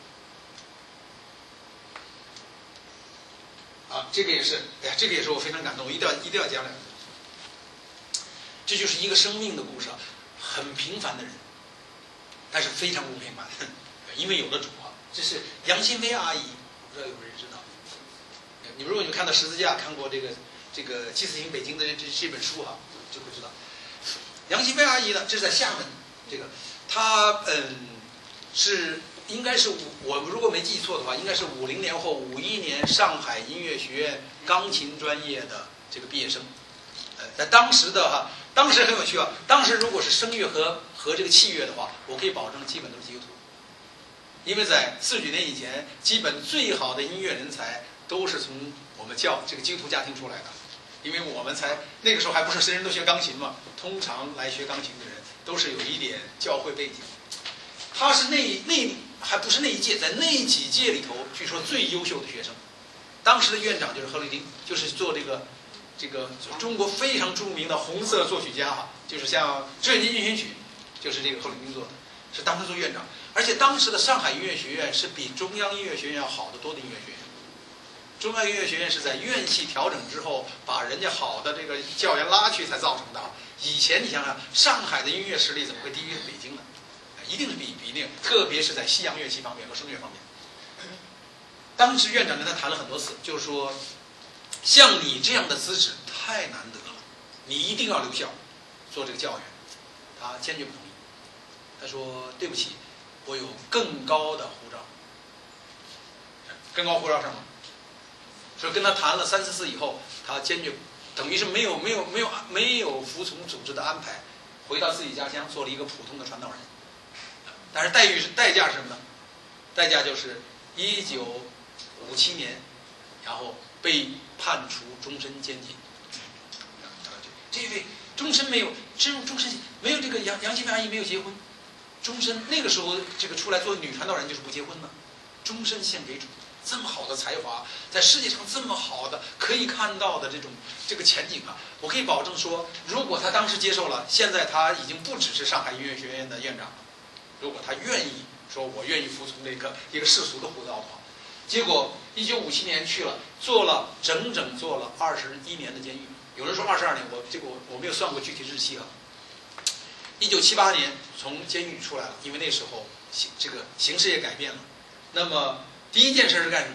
啊，这个也是，哎呀，这个也是我非常感动，我一定要一定要讲两个。这就是一个生命的故事啊，很平凡的人，但是非常不平凡，因为有了主啊。这是杨新飞阿姨，不知道有没有人知道？你们如果你们看到十字架，看过这个这个《祭祀行北京》的这这本书哈、啊，就会知道。杨新飞阿姨呢，这是在厦门，这个她嗯是。应该是我如果没记错的话，应该是五零年或五一年上海音乐学院钢琴专业的这个毕业生。呃，在当时的哈，当时很有趣啊。当时如果是声乐和和这个器乐的话，我可以保证基本都是基督徒，因为在四十几年以前，基本最好的音乐人才都是从我们教这个基督徒家庭出来的，因为我们才那个时候还不是人人都学钢琴嘛，通常来学钢琴的人都是有一点教会背景。他是那那还不是那一届，在那几届里头，据说最优秀的学生。当时的院长就是何立丁，就是做这个这个中国非常著名的红色作曲家哈，就是像《志愿军进行曲》，就是这个何立丁做的，是当时做院长。而且当时的上海音乐学院是比中央音乐学院要好得多的音乐学院。中央音乐学院是在院系调整之后，把人家好的这个教员拉去才造成的。以前你想想，上海的音乐实力怎么会低于北京呢？一定是比比那个，特别是在西洋乐器方面和声乐方面。当时院长跟他谈了很多次，就是说，像你这样的资质太难得了，你一定要留校做这个教员。他坚决不同意。他说：“对不起，我有更高的护照。”更高护照上吗？所以跟他谈了三四次以后，他坚决，等于是没有没有没有没有服从组织的安排，回到自己家乡做了一个普通的传道人。但是待遇是代价是什么呢？代价就是一九五七年，然后被判处终身监禁。这位终身没有，终终身没有这个杨杨新飞阿姨没有结婚，终身那个时候这个出来做女传道人就是不结婚的，终身献给主。这么好的才华，在世界上这么好的可以看到的这种这个前景啊，我可以保证说，如果他当时接受了，现在他已经不只是上海音乐学院的院长了。如果他愿意说，我愿意服从那个一个世俗的护照的话，结果一九五七年去了，做了整整做了二十一年的监狱。有人说二十二年，我这个我我没有算过具体日期啊。一九七八年从监狱出来了，因为那时候形这个形势也改变了。那么第一件事是干什么？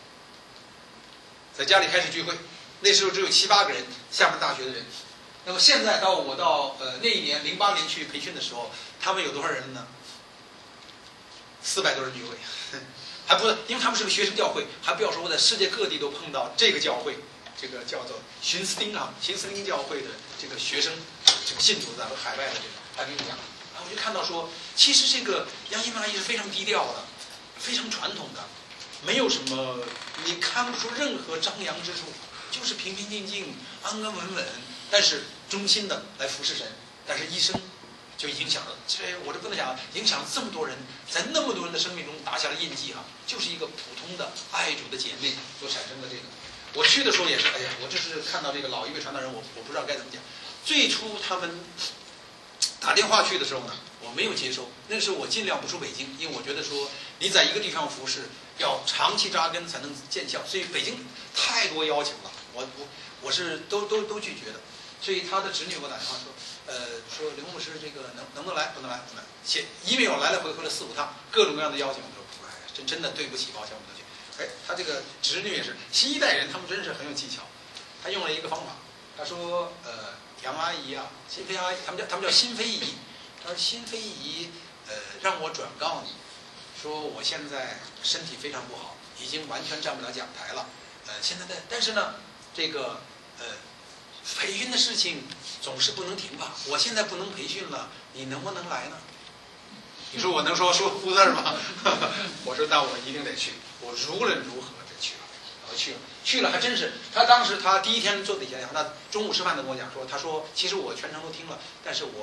在家里开始聚会。那时候只有七八个人，厦门大学的人。那么现在到我到呃那一年零八年去培训的时候，他们有多少人呢？四百多人聚会，还不，因为他们是个学生教会，还不要说我在世界各地都碰到这个教会，这个叫做寻斯丁啊，寻斯丁教会的这个学生，这个信徒，咱们海外的这个，他跟你讲，然后我就看到说，其实这个杨新飞阿姨是非常低调的，非常传统的，没有什么，你看不出任何张扬之处，就是平平静静、安安稳稳，但是忠心的来服侍神，但是一生。就影响了，这我就跟他讲，影响了这么多人，在那么多人的生命中打下了印记哈、啊，就是一个普通的爱主的姐妹所产生的这个。我去的时候也是，哎呀，我就是看到这个老一辈传道人，我我不知道该怎么讲。最初他们打电话去的时候呢，我没有接收，那时候我尽量不出北京，因为我觉得说你在一个地方服侍，要长期扎根才能见效，所以北京太多邀请了，我我我是都都都拒绝的。所以他的侄女给我打电话说。呃，说刘牧师这个能能不能来？不能来，不能来。写 email 来来回回了四五趟，各种各样的邀请，我说，哎，真真的对不起，抱歉，我不能去。哎，他这个侄女也是新一代人，他们真是很有技巧。他用了一个方法，他说，呃，杨阿姨啊，新飞阿姨，他们叫他们叫新飞姨。他说新飞姨，呃，让我转告你，说我现在身体非常不好，已经完全站不了讲台了。呃，现在的，但是呢，这个，呃。培训的事情总是不能停吧？我现在不能培训了，你能不能来呢？你说我能说说胡字吗？我说那我一定得去，我无论如何得去了。我去了，去了还真是。他当时他第一天坐底下，他中午吃饭的跟我讲说，他说其实我全程都听了，但是我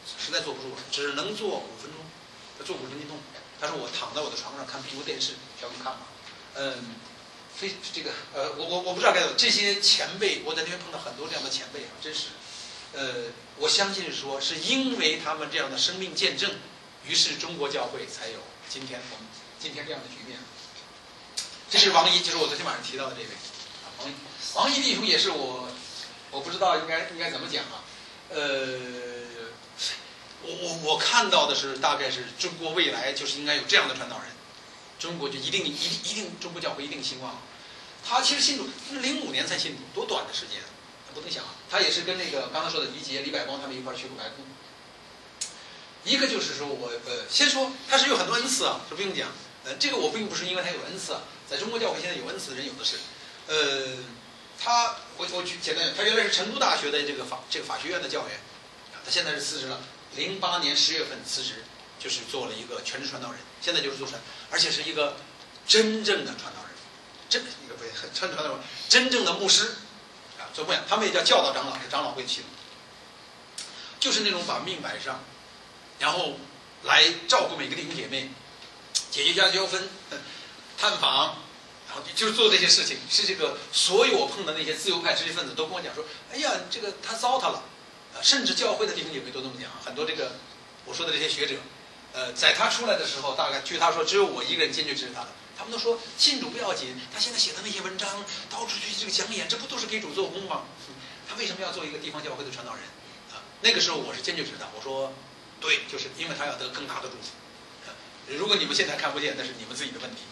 实在坐不住了，只能坐五分钟。他坐五分钟动。他说我躺在我的床上看苹果电视，小米看吧。嗯，非这个呃，我我我不知道该怎么。这些前辈，我在那边碰到很多这样的前辈啊，真是。呃，我相信是说，是因为他们这样的生命见证，于是中国教会才有今天我们今天这样的局面。这是王一，就是我昨天晚上提到的这位啊，王一。王一弟兄也是我，我不知道应该应该怎么讲啊。呃，我我我看到的是，大概是中国未来就是应该有这样的传道人，中国就一定一定一定中国教会一定兴旺。他其实信主，零五年才信主，多短的时间。不能想，他也是跟那个刚才说的李杰、李百光他们一块去过白宫。一个就是说我呃，先说他是有很多恩赐啊，这不用讲。呃，这个我并不是因为他有恩赐啊，在中国教会现在有恩赐的人有的是。呃，他我我举简单，他原来是成都大学的这个法这个法学院的教员，他现在是辞职了。零八年十月份辞职，就是做了一个全职传道人，现在就是做传，而且是一个真正的传道人，真一个不很传传道人，真正的牧师。做牧养，他们也叫教导长老，是长老会系统，就是那种把命摆上，然后来照顾每个弟兄姐妹，解决家庭纠纷，探访，然后就是做这些事情。是这个所有我碰的那些自由派知识分子都跟我讲说，哎呀，这个他糟蹋了，甚至教会的弟兄姐妹都这么讲。很多这个我说的这些学者，呃，在他出来的时候，大概据他说，只有我一个人坚决支持他的。他们都说信主不要紧，他现在写的那些文章，到处去这个讲演，这不都是给主做工吗？他为什么要做一个地方教会的传道人？啊，那个时候我是坚决支持他，我说，对，就是因为他要得更大的祝福。啊，如果你们现在看不见，那是你们自己的问题。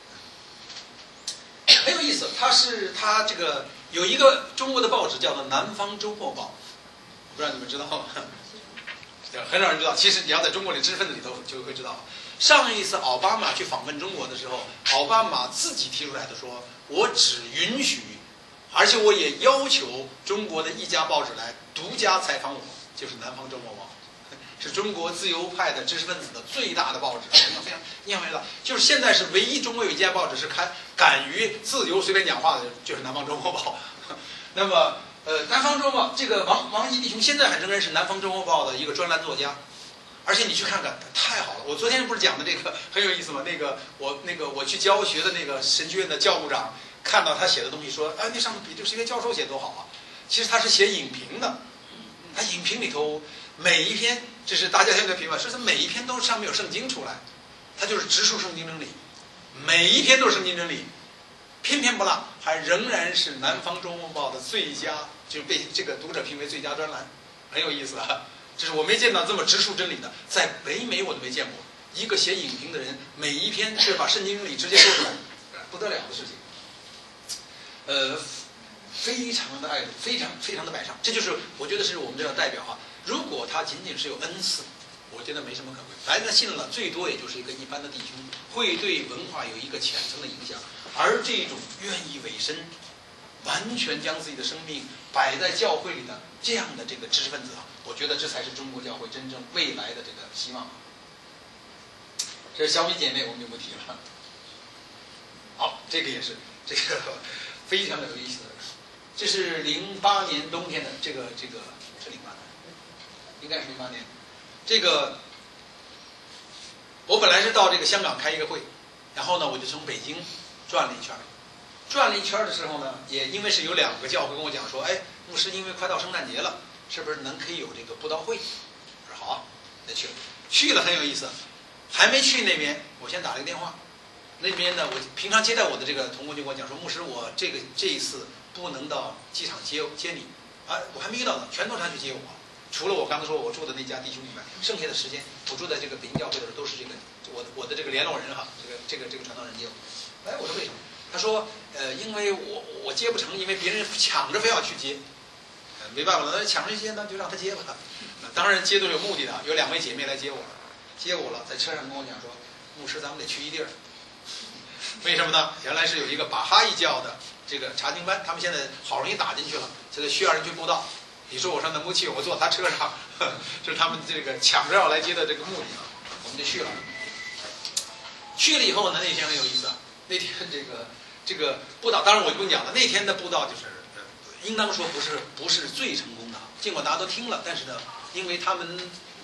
很有意思，他是他这个有一个中国的报纸叫做《南方周末报》，不知道你们知道吗？很少人知道，其实你要在中国的知识分子里头就会知道。上一次奥巴马去访问中国的时候，奥巴马自己提出来的说，我只允许，而且我也要求中国的一家报纸来独家采访我，就是《南方周末报》，是中国自由派的知识分子的最大的报纸，非常非常印象非常大。就是现在是唯一中国有一家报纸是开敢于自由随便讲话的，就是《南方周末报》。那么，呃，《南方周末》这个王王一弟兄现在还仍然是《南方周末报》的一个专栏作家。而且你去看看，太好了！我昨天不是讲的这个很有意思吗？那个我那个我去教学的那个神学院的教务长看到他写的东西，说：“哎，那上面比这个神学教授写多好啊！”其实他是写影评的，他影评里头每一篇，这是大家现在评判，说是每一篇都是上面有圣经出来，他就是直述圣经真理，每一篇都是圣经真理，偏偏不落，还仍然是《南方周末报》的最佳，就是被这个读者评为最佳专栏，很有意思啊！这是我没见到这么直述真理的，在北美我都没见过一个写影评的人，每一篇是把圣经真理直接说出来，不得了的事情。呃，非常的爱主，非常非常的摆上，这就是我觉得是我们这个代表哈。如果他仅仅是有恩赐，我觉得没什么可贵。来了信了，最多也就是一个一般的弟兄，会对文化有一个浅层的影响。而这种愿意委身，完全将自己的生命摆在教会里的这样的这个知识分子啊。我觉得这才是中国教会真正未来的这个希望。这是小米姐妹，我们就不提了。好，这个也是这个非常的有意思的。这是零八年冬天的这个这个是零八年，应该是零八年。这个我本来是到这个香港开一个会，然后呢，我就从北京转了一圈。转了一圈的时候呢，也因为是有两个教会跟我讲说，哎，牧师，因为快到圣诞节了。是不是能可以有这个布道会？我说好啊，那去了，去了很有意思。还没去那边，我先打了个电话。那边呢，我平常接待我的这个同工就跟我讲说，牧师，我这个这一次不能到机场接接你啊，我还没遇到呢，全都他去接我。除了我刚才说我住的那家弟兄以外，剩下的时间我住在这个北京教会的时候，都是这个我的我的这个联络人哈，这个这个这个传道人接我。哎，我说为什么？他说，呃，因为我我接不成，因为别人抢着非要去接。没办法了，那抢着接，那就让他接吧。当然接都是有目的的，有两位姐妹来接我了，接我了，在车上跟我讲说，牧师，咱们得去一地儿。为什么呢？原来是有一个巴哈伊教的这个查经班，他们现在好容易打进去了，现在需要人去布道。你说我说能不去？我坐他车上，这是他们这个抢着要来接的这个目的啊。我们就去了。去了以后呢，那天很有意思啊。那天这个这个布道，当然我就不用讲了，那天的布道就是。应当说不是不是最成功的，尽管大家都听了，但是呢，因为他们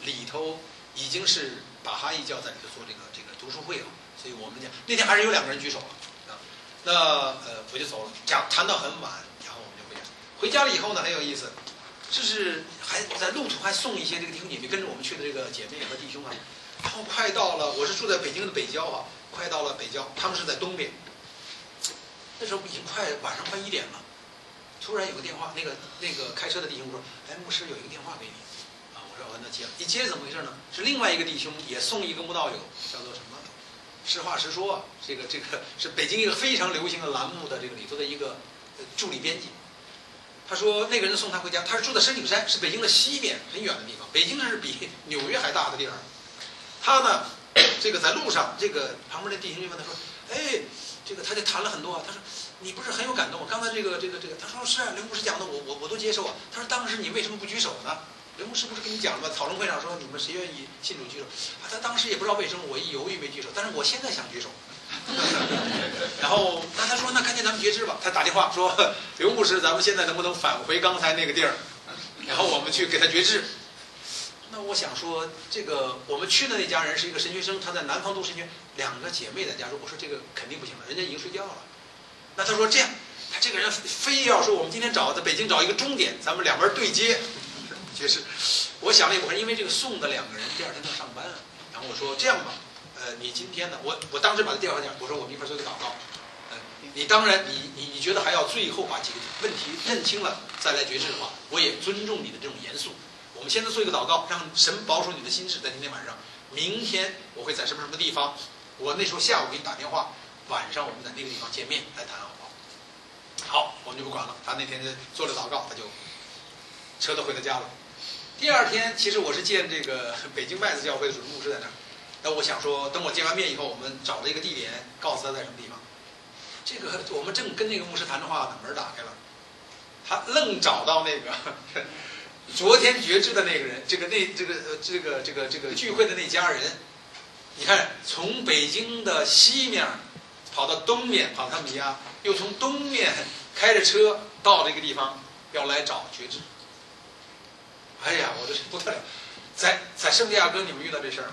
里头已经是把哈义教在里头做这个这个读书会了，所以我们讲那天还是有两个人举手了啊。那呃我就走了，讲谈到很晚，然后我们就回家。回家了以后呢，很有意思，就是还在路途还送一些这个弟兄姐妹跟着我们去的这个姐妹和弟兄啊。然后快到了，我是住在北京的北郊啊，快到了北郊，他们是在东边。那时候已经快晚上快一点了，突然有个电话，那个那个开车的弟兄说：“哎，牧师有一个电话给你。”啊，我说：“我那接了。”一接怎么回事呢？是另外一个弟兄也送一个慕道友，叫做什么？实话实说啊，这个这个是北京一个非常流行的栏目的这个里头的一个助理编辑。他说那个人送他回家，他是住在石景山，是北京的西边很远的地方。北京是比纽约还大的地方。他呢，这个在路上，这个旁边的弟兄就问他说：“哎。”这个他就谈了很多啊，他说你不是很有感动吗？刚才这个这个这个，他说是啊，刘牧师讲的我我我都接受啊。他说当时你为什么不举手呢？刘牧师不是跟你讲了吗？讨论会上说你们谁愿意信主举手啊？他当时也不知道为什么，我一犹豫没举手，但是我现在想举手。然后那他说那赶紧咱们决志吧。他打电话说刘牧师，咱们现在能不能返回刚才那个地儿？然后我们去给他决志。那我想说，这个我们去的那家人是一个神学生，他在南方读神学，两个姐妹在家说，我说这个肯定不行了，人家已经睡觉了。那他说这样，他这个人非要说我们今天找在北京找一个终点，咱们两边对接，确实。我想了一会儿，因为这个送的两个人第二天要上班，然后我说这样吧，呃，你今天呢，我我当时把他电话讲，我说我们一块做一个祷告，呃，你当然你你你觉得还要最后把几个问题认清了再来决志的话，我也尊重你的这种严肃。我们现在做一个祷告，让神保守你的心智，在今天晚上。明天我会在什么什么地方？我那时候下午给你打电话，晚上我们在那个地方见面来谈好不好？好，我们就不管了。他那天就做了祷告，他就车都回到家了。第二天，其实我是见这个北京麦子教会的主任牧师在那儿。那我想说，等我见完面以后，我们找了一个地点，告诉他在什么地方。这个我们正跟那个牧师谈着话呢，门打开了，他愣找到那个。昨天决志的那个人，这个那这个呃这个这个这个聚会的那家人，你看从北京的西面跑到东面，跑他们家，又从东面开着车到这个地方，要来找决志。哎呀，我这是不得了，在在圣地亚哥你们遇到这事儿吗？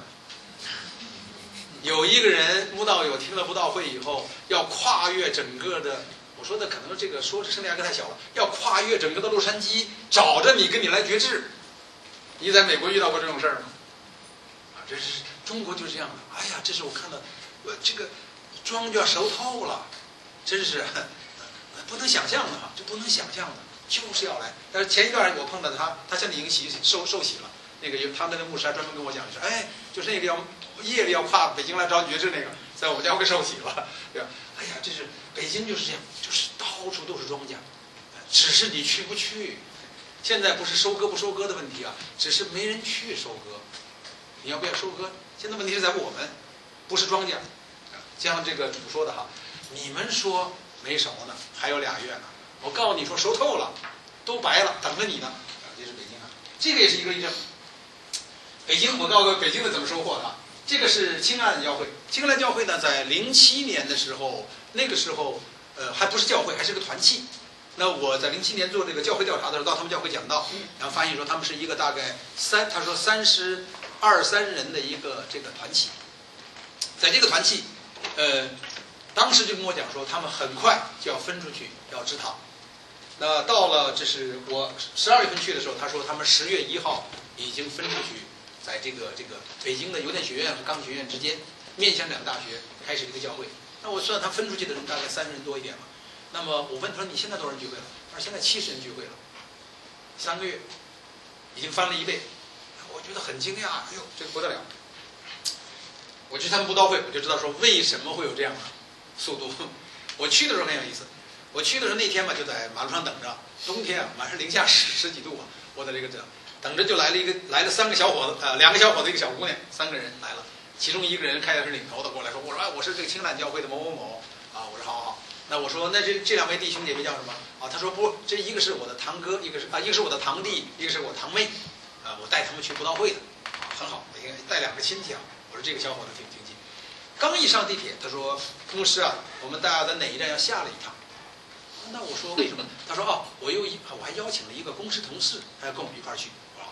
有一个人慕道友听了布道会以后，要跨越整个的。我说的可能这个说是圣地亚哥太小了，要跨越整个的洛杉矶，找着你跟你来决志。你在美国遇到过这种事儿吗？啊，这是中国就是这样的。哎呀，这是我看到，呃，这个庄稼熟透了，真是不能想象的哈，这不能想象的，就是要来。但是前一段我碰到他，他现在已经洗受受洗了。那个有他们那个牧师还专门跟我讲说，哎，就是那个要夜里要跨北京来找决志那个，在我们教会受洗了，对吧？哎呀，这是北京就是这样，就是到处都是庄稼，只是你去不去。现在不是收割不收割的问题啊，只是没人去收割。你要不要收割？现在问题是在我们，不是庄稼。像这个主说的哈，你们说没熟呢，还有俩月呢。我告诉你说熟透了，都白了，等着你呢。啊，这是北京啊，这个也是一个例证。北京，我告诉各位，北京的怎么收获的啊？这个是青安教会。青安教会呢，在零七年的时候，那个时候，呃，还不是教会，还是个团契。那我在零七年做这个教会调查的时候，到他们教会讲道，然后发现说他们是一个大概三，他说三十二三人的一个这个团契。在这个团契，呃，当时就跟我讲说，他们很快就要分出去，要支堂。那到了，这是我十二月份去的时候，他说他们十月一号已经分出去。在这个这个北京的邮电学院和钢铁学院之间，面向两个大学开始一个教会。那我算他分出去的人大概三十人多一点嘛。那么我问他说：“你现在多少人聚会了？”他说：“现在七十人聚会了，三个月已经翻了一倍。”我觉得很惊讶，哎呦，这个不得了！我去他们布道会，我就知道说为什么会有这样的速度。我去的时候很有意思，我去的时候那天嘛就在马路上等着，冬天啊，晚上零下十十几度啊，我在这个这。等着就来了一个来了三个小伙子，呃，两个小伙子一个小姑娘，三个人来了。其中一个人开的是领头的过来说：“我说哎，我是这个青兰教会的某某某啊。”我说：“好好好。”那我说：“那这这两位弟兄姐妹叫什么？”啊，他说：“不，这一个是我的堂哥，一个是啊，一个是我的堂弟，一个是我堂妹，啊，我带他们去布道会的，啊，很好，我应该带两个亲戚啊。”我说：“这个小伙子挺经济。”刚一上地铁，他说：“牧师啊，我们大家在哪一站要下了一趟？”那我说：“为什么？”他说：“哦，我又一我还邀请了一个公司同事，他要跟我们一块儿去。”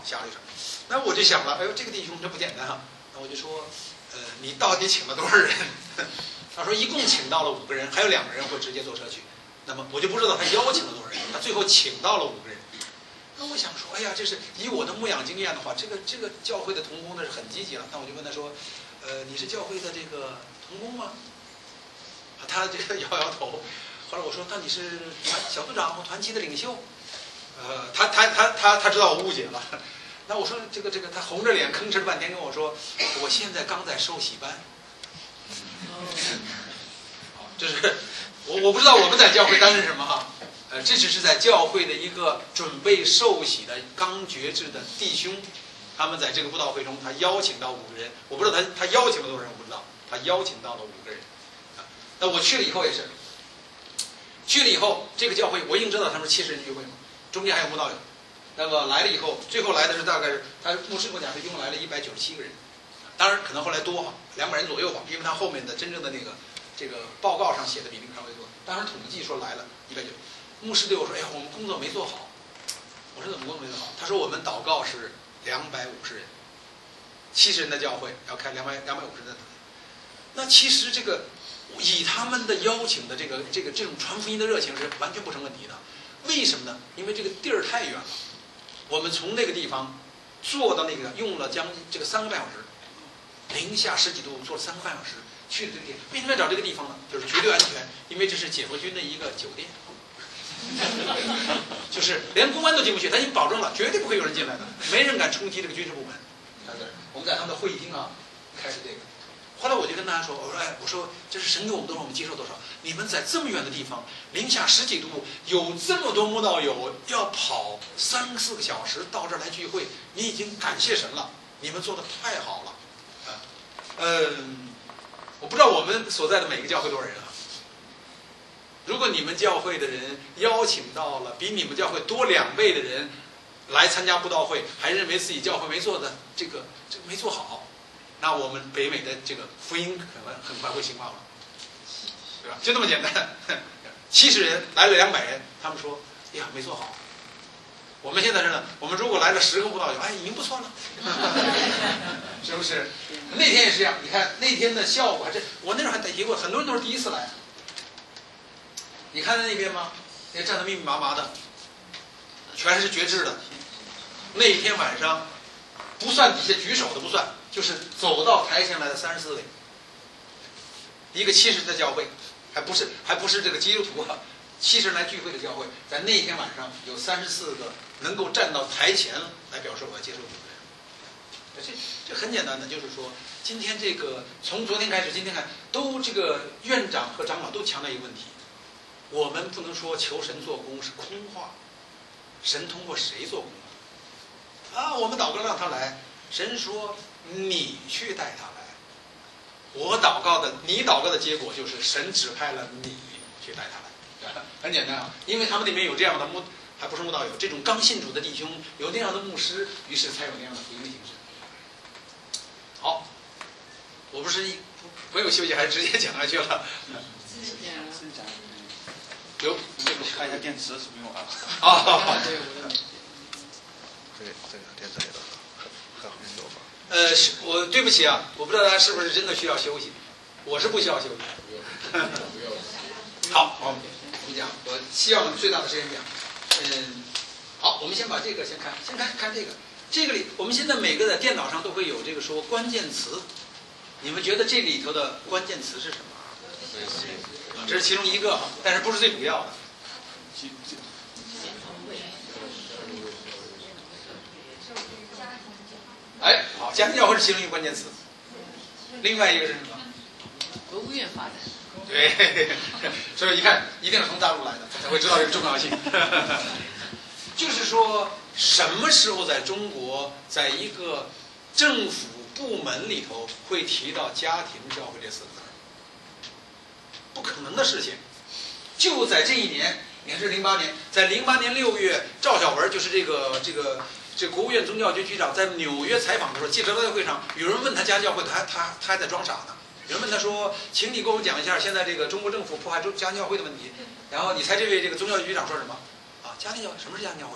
下了一场。那我就想了，哎呦，这个弟兄这不简单啊！那我就说，呃，你到底请了多少人？他说一共请到了五个人，还有两个人会直接坐车去。那么我就不知道他邀请了多少人，他最后请到了五个人。那我想说，哎呀，这是以我的牧养经验的话，这个这个教会的同工那是很积极了。那我就问他说，呃，你是教会的这个同工吗？啊，他这个摇摇头。后来我说，那你是团小组长或团契的领袖？呃，他他他他他知道我误解了。那我说这个这个，他红着脸吭哧了半天跟我说，我现在刚在受洗班。好，这是我我不知道我们在教会担任什么哈。呃，这只是在教会的一个准备受洗的刚决志的弟兄，他们在这个布道会中，他邀请到五个人，我不知道他他邀请了多少人，我不知道，他邀请到了五个人。啊，那我去了以后也是，去了以后，这个教会我已经知道他们七十人聚会嘛，中间还有慕道友。那么来了以后，最后来的是大概是他牧师跟我讲是一共来了一百九十七个人，当然可能后来多哈，两百人左右吧，因为他后面的真正的那个这个报告上写的比那个稍微多，当然统计说来了一百九。牧师对我说：“哎呀，我们工作没做好。”我说：“怎么工作没做好？”他说：“我们祷告是两百五十人，七十人的教会要开两百两百五十人的。那其实这个以他们的邀请的这个这个这种传福音的热情是完全不成问题的。为什么呢？因为这个地儿太远了，我们从那个地方坐到那个用了将近这个三个半小时，零下十几度，坐了三个半小时去的这个地方。为什么要找这个地方呢？就是绝对安全，因为这是解放军的一个酒店。”就是连公安都进不去，他已经保证了，绝对不会有人进来的，没人敢冲击这个军事部门。我们在他们的会议厅啊，开始这个。后来我就跟大家说，我说，哎，我说这是神给我们多少，我们接受多少。你们在这么远的地方，零下十几度，有这么多慕道友要跑三四个小时到这儿来聚会，你已经感谢神了，你们做的太好了。啊，嗯，我不知道我们所在的每个教会多少人啊。如果你们教会的人邀请到了比你们教会多两倍的人来参加布道会，还认为自己教会没做的这个这个没做好，那我们北美的这个福音可能很快会兴旺了，对吧？就这么简单。七十人来了两百人，他们说：“哎呀，没做好。”我们现在是呢，我们如果来了十个布道友，哎，已经不错了，是不是？那天也是这样，你看那天的效果还是我那时候还提过，很多人都是第一次来。你看在那边吗？那站得密密麻麻的，全是绝志的。那一天晚上，不算底下举手的不算，就是走到台前来的三十四位。一个七十人的教会，还不是还不是这个基督徒啊，七十人来聚会的教会，在那一天晚上有三十四个能够站到台前来表示我要接受主的人。这这很简单的，就是说，今天这个从昨天开始，今天看都这个院长和长老都强调一个问题。我们不能说求神做工是空话，神通过谁做工啊？我们祷告让他来，神说你去带他来。我祷告的，你祷告的结果就是神指派了你去带他来，很简单啊。因为他们那边有这样的牧，还不是牧道友，这种刚信主的弟兄，有那样的牧师，于是才有那样的福音形式。好，我不是一没有休息，还直接讲下去了。有， 看一下电池是不用啊。 啊， 这个这个电池也都很很多吧。 呃，是我对不起啊，我不知道大家是不是真的需要休息，我是不需要休息。好，好，我们讲，我希望最大的时间讲。嗯，好，我们先把这个先看，先看看这个，这个里我们现在每个在电脑上都会有这个说关键词，你们觉得这里头的关键词是什么？这是其中一个，但是不是最主要的。哎，好，家庭教会是其中一个关键词。另外一个是什么？ 国务院发展。 对，所以一看一定是从大陆来的，才会知道这个重要性。就是说，什么时候在中国，在一个政府部门里头会提到家庭教会这四个字？不可能的事情。就在这一年，也是零八年，在零八年六月，赵小文就是这个这个这个国务院宗教局局长，在纽约采访的时候，记者招待会上，有人问他家教会，他他他还在装傻呢。有人问他说：“请你给我们讲一下现在这个中国政府破坏中家教会的问题。”然后你猜这位这个宗教局局长说什么？啊， 啊，家庭教会什么是家庭教会？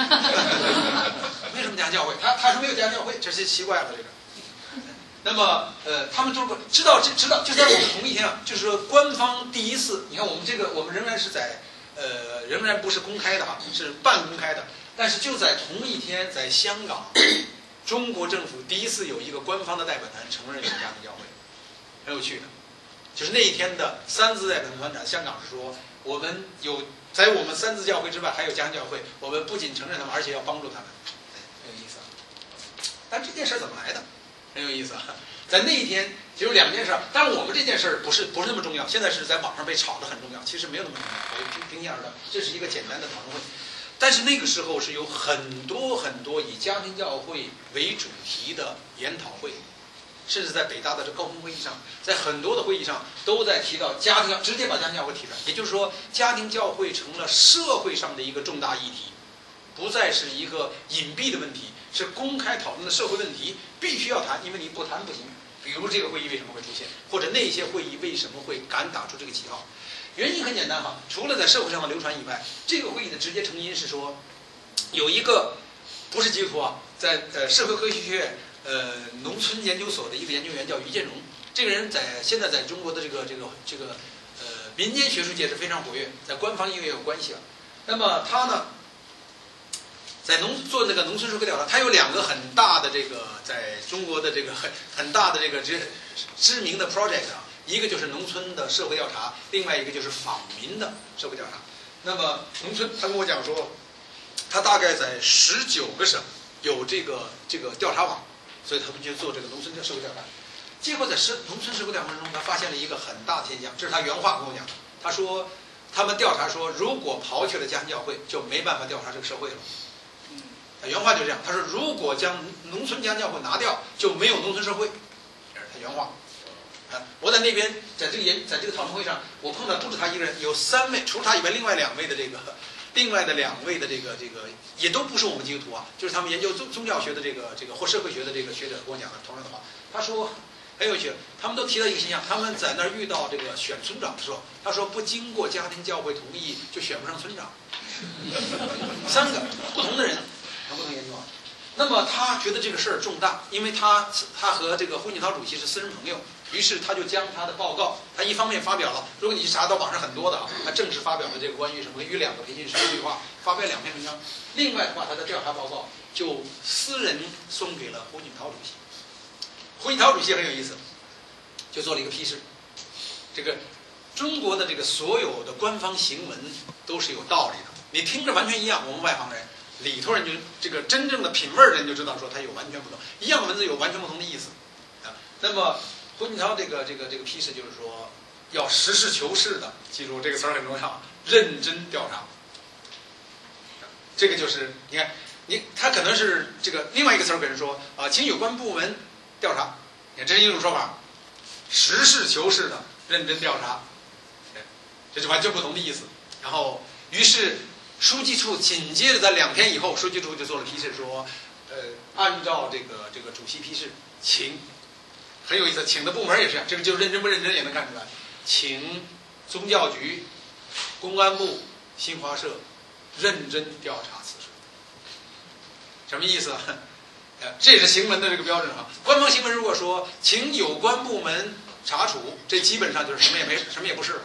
为什么家庭教会？他他说没有家庭教会，这是奇怪了这个。那么呃，他们都知道知道，就在我们同一天啊，就是说官方第一次，你看我们这个我们仍然是在呃仍然不是公开的哈，是半公开的，但是就在同一天，在香港，中国政府第一次有一个官方的代表团承认有家庭教会，很有趣的。就是那一天的三自代表团长，香港是说，我们有在我们三自教会之外还有家庭教会，我们不仅承认他们，而且要帮助他们，很有意思啊。但这件事怎么来的？很有意思啊。在那一天，其实两件事，但是我们这件事不是不是那么重要，现在是在网上被炒得很重要，其实没有那么重要。我平平心而论，这是一个简单的讨论会。但是那个时候是有很多很多以家庭教会为主题的研讨会。甚至在北大的这高峰会议上，在很多的会议上都在提到家庭，直接把家庭教会提出来。也就是说，家庭教会成了社会上的一个重大议题，不再是一个隐蔽的问题，是公开讨论的社会问题，必须要谈，因为你不谈不行。比如这个会议为什么会出现，或者那些会议为什么会敢打出这个旗号？原因很简单哈，除了在社会上的流传以外，这个会议的直接成因是说，有一个不是基督徒啊，在呃社会科学学院。呃，农村研究所的一个研究员叫于建荣，这个人在现在在中国的这个这个这个呃民间学术界是非常活跃，在官方也有关系了。那么他呢，在农做那个农村社会调查，他有两个很大的这个在中国的这个很很大的这个知知名的 project 啊，一个就是农村的社会调查，另外一个就是访民的社会调查。那么农村，他跟我讲说，他大概在十九个省有这个这个调查网。所以他们就做这个农村社会调查，结果在社农村社会调查中，他发现了一个很大的现象，这是他原话跟我讲的。他说，他们调查说，如果刨去了家庭教会，就没办法调查这个社会了。嗯，他原话就这样，他说，如果将农村家庭教会拿掉，就没有农村社会。这是他原话。啊，我在那边，在这个研，在这个讨论会上，我碰到不止他一个人，有三位，除了他以外，另外两位的这个。另外的两位的这个这个也都不是我们基督徒啊，就是他们研究宗宗教学的这个这个或社会学的这个学者跟我讲的同样的话。他说很有趣，他们都提到一个现象，他们在那儿遇到这个选村长的时候，他说不经过家庭教会同意就选不上村长。三个不同的人，不同研究啊。那么他觉得这个事儿重大，因为他他和这个胡锦涛主席是私人朋友。于是他就将他的报告，他一方面发表了，如果你去查到网上很多的啊，他正式发表了这个关于什么与两个培训师对话，发表两篇文章。另外的话，他的调查报告就私人送给了胡锦涛主席。胡锦涛主席很有意思，就做了一个批示，这个中国的这个所有的官方行文都是有道理的，你听着完全一样，我们外行人里头人就这个真正的品味人就知道说它有完全不同，一样的文字有完全不同的意思啊。那么胡锦涛这个这个这个批示就是说，要实事求是的，记住这个词儿很重要，认真调查。这个就是你看，你他可能是这个另外一个词儿跟人说啊，请有关部门调查，你看这是一种说法，实事求是的认真调查，这就完全不同的意思。然后，于是书记处紧接着在两天以后，书记处就做了批示说，呃，按照这个这个主席批示，请。很有意思，请的部门也是这样，这个就认真不认真也能看出来。请宗教局、公安部、新华社认真调查此事。什么意思啊？呃，这是行文的这个标准啊。官方行文如果说请有关部门查处，这基本上就是什么也没，什么也不是了。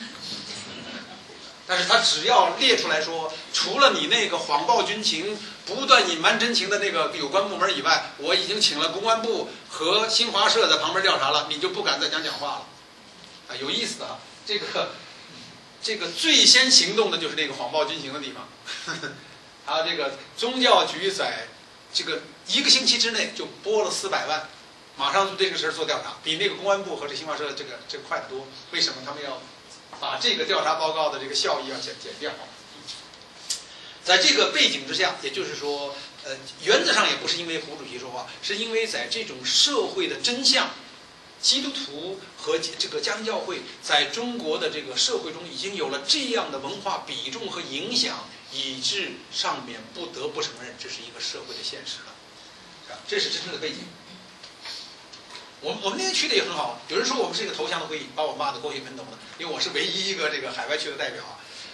但是他只要列出来说，除了你那个谎报军情、不断隐瞒真情的那个有关部门以外，我已经请了公安部和新华社在旁边调查了，你就不敢再讲讲话了。啊，有意思的啊，这个这个最先行动的就是那个谎报军情的地方，还有这个宗教局在这个一个星期之内就拨了四百万，马上对这个事儿做调查，比那个公安部和这新华社这个这个快得多。为什么他们要把这个调查报告的这个效益要减减掉？在这个背景之下，也就是说，呃，原则上也不是因为胡主席说话，是因为在这种社会的真相，基督徒和这个家庭教会在中国的这个社会中已经有了这样的文化比重和影响，以致上面不得不承认这是一个社会的现实了，是吧？这是真正的背景。我们我们那天去的也很好，有人说我们是一个投降的会议，把我骂得狗血喷头的，因为我是唯一一个这个海外去的代表啊。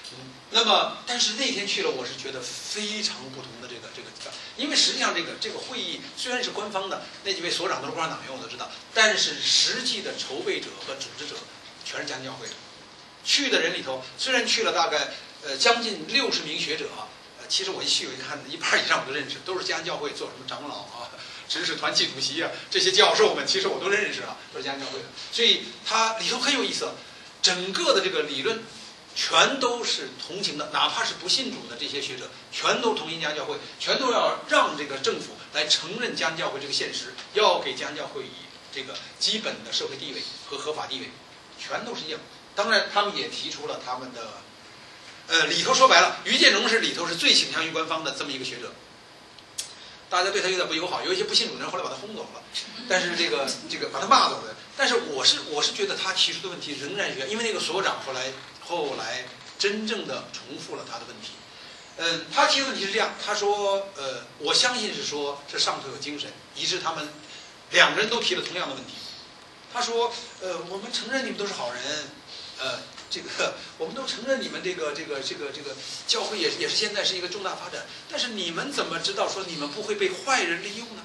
嗯，那么但是那天去了，我是觉得非常不同的这个这个，因为实际上这个这个会议虽然是官方的，那几位所长都是共产党员，我都知道，但是实际的筹备者和组织者全是家庭教会的。去的人里头，虽然去了大概呃将近六十名学者啊，呃，其实我一去我一看，一半以上我都认识，都是家庭教会做什么长老啊、执事团契主席啊，这些教授们，其实我都认识啊，都是家庭教会的。所以它里头很有意思，整个的这个理论全都是同情的，哪怕是不信主的这些学者，全都同情家庭教会，全都要让这个政府来承认家庭教会这个现实，要给家庭教会以这个基本的社会地位和合法地位，全都是一样。当然，他们也提出了他们的，呃，里头说白了，于建荣是里头是最倾向于官方的这么一个学者，大家对他有点不友好，有一些不信主的人后来把他轰走了，但是这个这个把他骂走了。但是我是我是觉得他提出的问题仍然是，因为那个所长后来后来真正的重复了他的问题，嗯，他提的问题是这样，他说，呃，我相信是说这上头有精神，于是他们两个人都提了同样的问题。他说，呃，我们承认你们都是好人。呃，这个我们都承认你们这个这个这个这个教会也也是现在是一个重大发展，但是你们怎么知道说你们不会被坏人利用呢？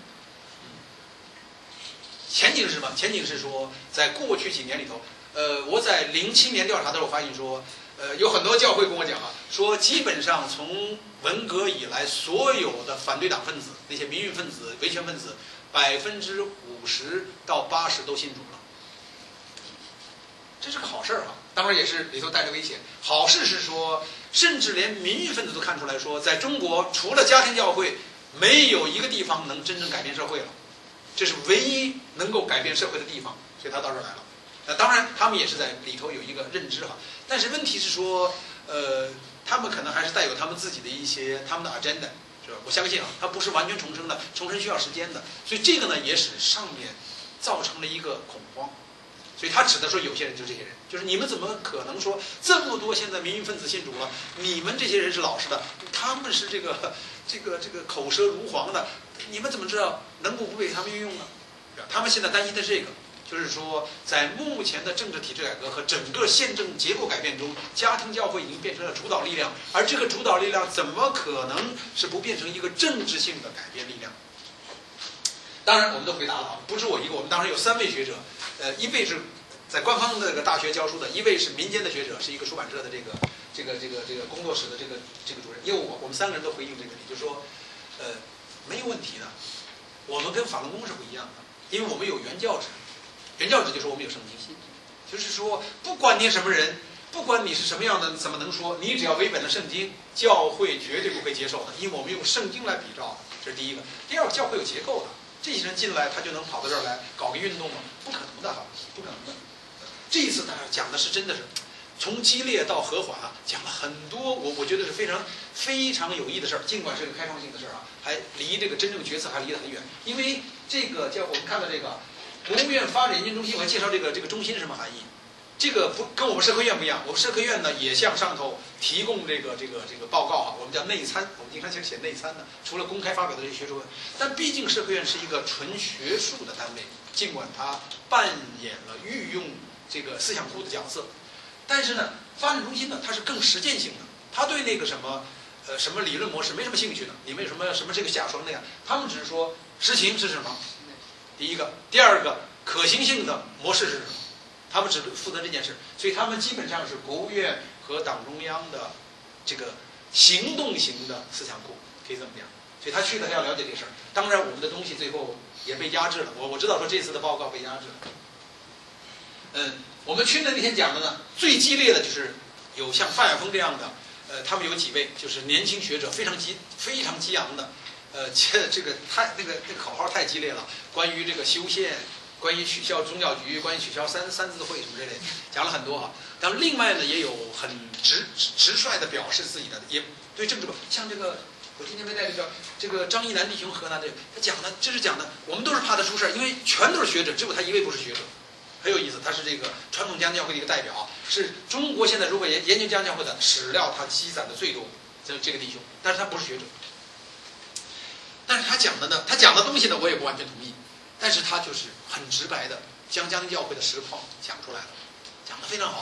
前景是什么？前景是说，在过去几年里头，呃，我在零七年调查的时候发现说，呃，有很多教会跟我讲啊，说基本上从文革以来，所有的反对党分子、那些民运分子、维权分子，百分之五十到八十都信主了。这是个好事儿啊，当然也是里头带着危险。好事是说，甚至连民运分子都看出来说，在中国除了家庭教会，没有一个地方能真正改变社会了，这是唯一能够改变社会的地方，所以他到这儿来了。那当然，他们也是在里头有一个认知哈。但是问题是说，呃，他们可能还是带有他们自己的一些他们的 agenda， 是吧？我相信啊，它不是完全重生的，重生需要时间的，所以这个呢，也使上面造成了一个恐慌。所以他指的说有些人就这些人，就是你们怎么可能说这么多现在民运分子信主了，你们这些人是老实的，他们是这个这个这个口舌如簧的，你们怎么知道能够不被他们运用呢？他们现在担心的是这个，就是说在目前的政治体制改革和整个宪政结构改变中，家庭教会已经变成了主导力量，而这个主导力量怎么可能是不变成一个政治性的改变力量？当然，我们都回答了，不是我一个，我们当时有三位学者，呃，一位是在官方的这个大学教书的，一位是民间的学者，是一个出版社的这个这个这个这个工作室的这个这个主任，因为我我们三个人都回应这个问题，就说，呃，没有问题的，我们跟法轮功是不一样的，因为我们有原教旨，原教旨就是我们有圣经，就是说不管你什么人，不管你是什么样的，怎么能说，你只要违背了圣经，教会绝对不会接受的，因为我们用圣经来比照，这是第一个。第二个，教会有结构的。这些人进来，他就能跑到这儿来搞个运动吗？不可能的哈，不可能的。这一次他讲的是真的是从激烈到和缓啊，讲了很多我我觉得是非常非常有益的事儿。尽管是个开创性的事儿啊，还离这个真正决策还离得很远。因为这个叫我们看到这个国务院发展研究中心，我还介绍这个这个中心是什么含义。这个不跟我们社科院不一样，我们社科院呢也向上头提供这个这个这个报告哈，我们叫内参，我们经常写写内参的，除了公开发表的这些学术论，但毕竟社科院是一个纯学术的单位，尽管它扮演了御用这个思想库的角色，但是呢，发展中心呢它是更实践性的，它对那个什么呃什么理论模式没什么兴趣的，你们有什么什么这个假说那样，他们只是说实情是什么，第一个，第二个可行性的模式是什么。他们只负责这件事，所以他们基本上是国务院和党中央的这个行动型的思想库，可以这么讲。所以他去了，他要了解这事儿。当然，我们的东西最后也被压制了。我我知道说这次的报告被压制了。嗯，我们去的那天讲的呢，最激烈的就是有像范晓峰这样的，呃，他们有几位就是年轻学者，非常激非常激昂的，呃，这这个太那个这个口号太激烈了，关于这个修宪。关于取消宗教局，关于取消三三字会什么之类的，讲了很多哈。但另外呢，也有很直直率的表示自己的，也对政治不像这个，我今天没带这个这个张一南弟兄河南这个，他讲的这是讲的，我们都是怕他出事，因为全都是学者，只有他一位不是学者，很有意思。他是这个传统家庭教会的一个代表，是中国现在如果研研究家庭教会的史料，他积攒的最多，这这个弟兄，但是他不是学者。但是他讲的呢，他讲的东西呢，我也不完全同意。但是他就是很直白的将家庭教会的实况讲出来了，讲得非常好啊。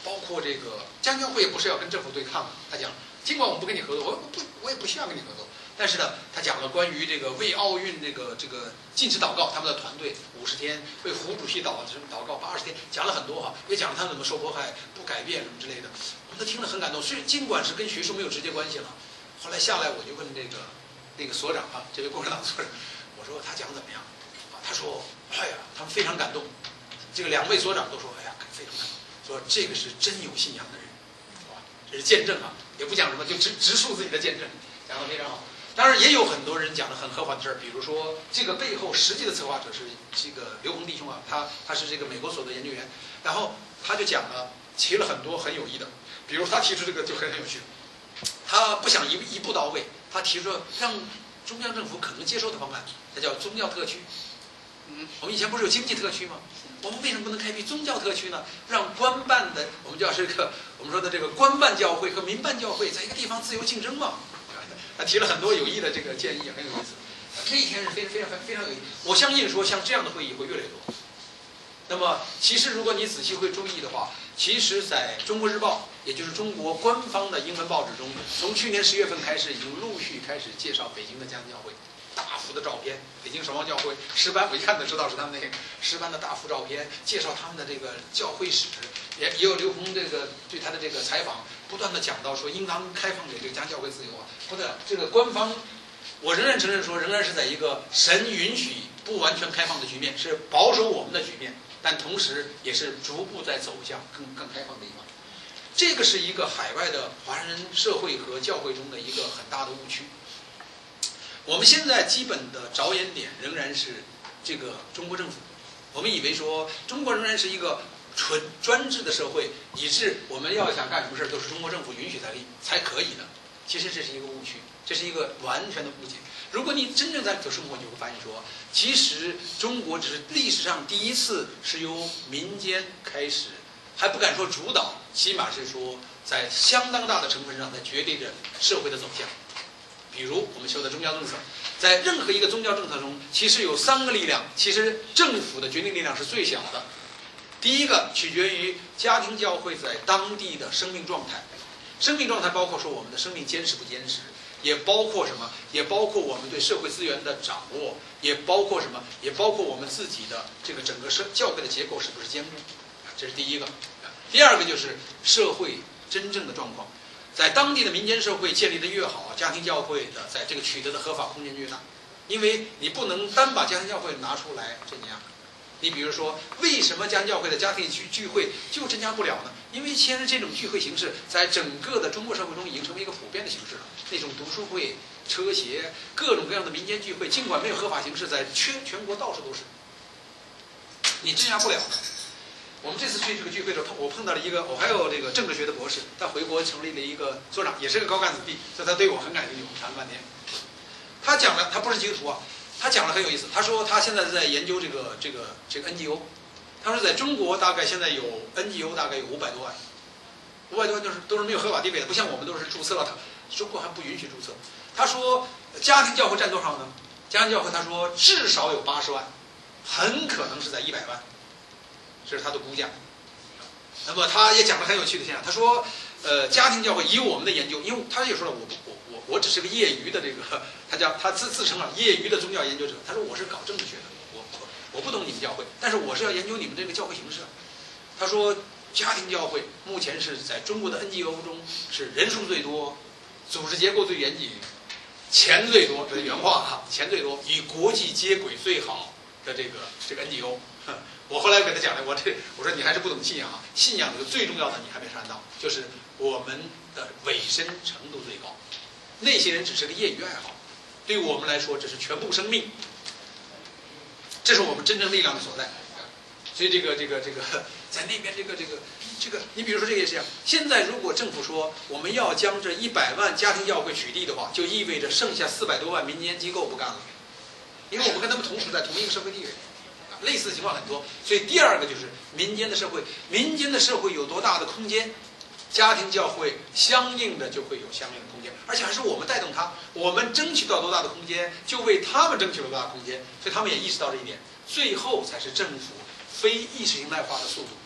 包括这个家庭教会也不是要跟政府对抗的，他讲，尽管我们不跟你合作，我不我也不需要跟你合作，但是呢，他讲了关于这个为奥运这个这个禁止祷告，他们的团队五十天为胡主席祷祷告八十天，讲了很多哈，也讲了他们怎么受迫害、不改变什么之类的，我们都听了很感动。虽然尽管是跟学术没有直接关系了，后来下来我就问这个那个所长啊，这位共产党所长，我说他讲怎么样？啊，他说，哎呀，他们非常感动。这个两位所长都说，哎呀，非常感动，说这个是真有信仰的人，哇，这是见证啊，也不讲什么，就直直述自己的见证，讲得非常好。当然也有很多人讲的很科幻的事儿，比如说这个背后实际的策划者是这个刘鹏弟兄啊，他他是这个美国所的研究员，然后他就讲了，提了很多很有益的，比如他提出这个就很很有趣，他不想一一步到位，他提出让中央政府可能接受的方案，它叫宗教特区。嗯，我们以前不是有经济特区吗？我们为什么不能开辟宗教特区呢？让官办的，我们叫这个我们说的这个官办教会和民办教会在一个地方自由竞争嘛。他提了很多有益的这个建议，很有意思。那一天是非常非常非常有意义。我相信说像这样的会议会越来越多。那么其实如果你仔细会注意的话，其实在中国日报，也就是中国官方的英文报纸中，从去年十月份开始，已经陆续开始介绍北京的家庭教会，大幅的照片，北京守望教会诗班，我一看就知道是他们那个诗班的大幅照片，介绍他们的这个教会史，也也有刘鹏这个对他的这个采访，不断的讲到说应当开放给这个家庭教会自由啊，或者这个官方，我仍然承认说仍然是在一个神允许不完全开放的局面，是保守我们的局面，但同时也是逐步在走向更更开放的地方。这个是一个海外的华人社会和教会中的一个很大的误区。我们现在基本的着眼点仍然是这个中国政府，我们以为说中国仍然是一个纯专制的社会，以致我们要想干什么事都是中国政府允许才才可以的。其实这是一个误区，这是一个完全的误解。如果你真正在做生活，你会发现说，其实中国只是历史上第一次是由民间开始，还不敢说主导，起码是说在相当大的成分上在决定着社会的走向。比如我们说的宗教政策，在任何一个宗教政策中，其实有三个力量，其实政府的决定力量是最小的。第一个取决于家庭教会在当地的生命状态，生命状态包括说我们的生命坚实不坚实，也包括什么？也包括我们对社会资源的掌握，也包括什么？也包括我们自己的这个整个社教会的结构是不是坚固？这是第一个。第二个就是社会真正的状况。在当地的民间社会建立的越好，家庭教会的在这个取得的合法空间越大，因为你不能单把家庭教会拿出来镇压。你比如说，为什么家庭教会的家庭聚聚会就镇压不了呢？因为其实这种聚会形式在整个的中国社会中已经成为一个普遍的形式了。那种读书会、车协、各种各样的民间聚会，尽管没有合法形式，在全全国到处都是，你镇压不了的。我们这次去这个聚会的时候，我碰到了一个，我还有这个政治学的博士，他回国成立了一个所长，也是个高干子弟，所以他对我很感兴趣。我们谈了半天，他讲了，他不是基督徒啊，他讲了很有意思。他说他现在在研究这个这个这个 N G O， 他说在中国大概现在有 N G O 大概有五百多万，五百多万就是都是没有合法地位的，不像我们都是注册了的，中国还不允许注册。他说家庭教会占多少呢？家庭教会他说至少有八十万，很可能是在一百万。这是他的估价。那么他也讲了很有趣的现象，他说，呃，家庭教会以我们的研究，因为他也说了，我我我我只是个业余的这个，他叫他自自称了业余的宗教研究者。他说我是搞政治学的，我我我不懂你们教会，但是我是要研究你们这个教会形式。他说，家庭教会目前是在中国的 N G O 中是人数最多，组织结构最严谨，钱最多，这是原话哈，钱最多，与国际接轨最好的这个这个 N G O。我后来给他讲了，我这我说你还是不懂信仰啊，信仰的最重要的你还没谈到，就是我们的委身程度最高。那些人只是个业余爱好，对于我们来说这是全部生命，这是我们真正力量的所在。所以这个这个这个在那边这个这个这个，你比如说这个也是这样。现在如果政府说我们要将这一百万家庭教会取缔的话，就意味着剩下四百多万民间机构不干了，因为我们跟他们同处在同一个社会地位。类似的情况很多，所以第二个就是民间的社会，民间的社会有多大的空间，家庭教会相应的就会有相应的空间，而且还是我们带动它，我们争取到多大的空间，就为他们争取了多大的空间，所以他们也意识到这一点，最后才是政府非意识形态化的速度。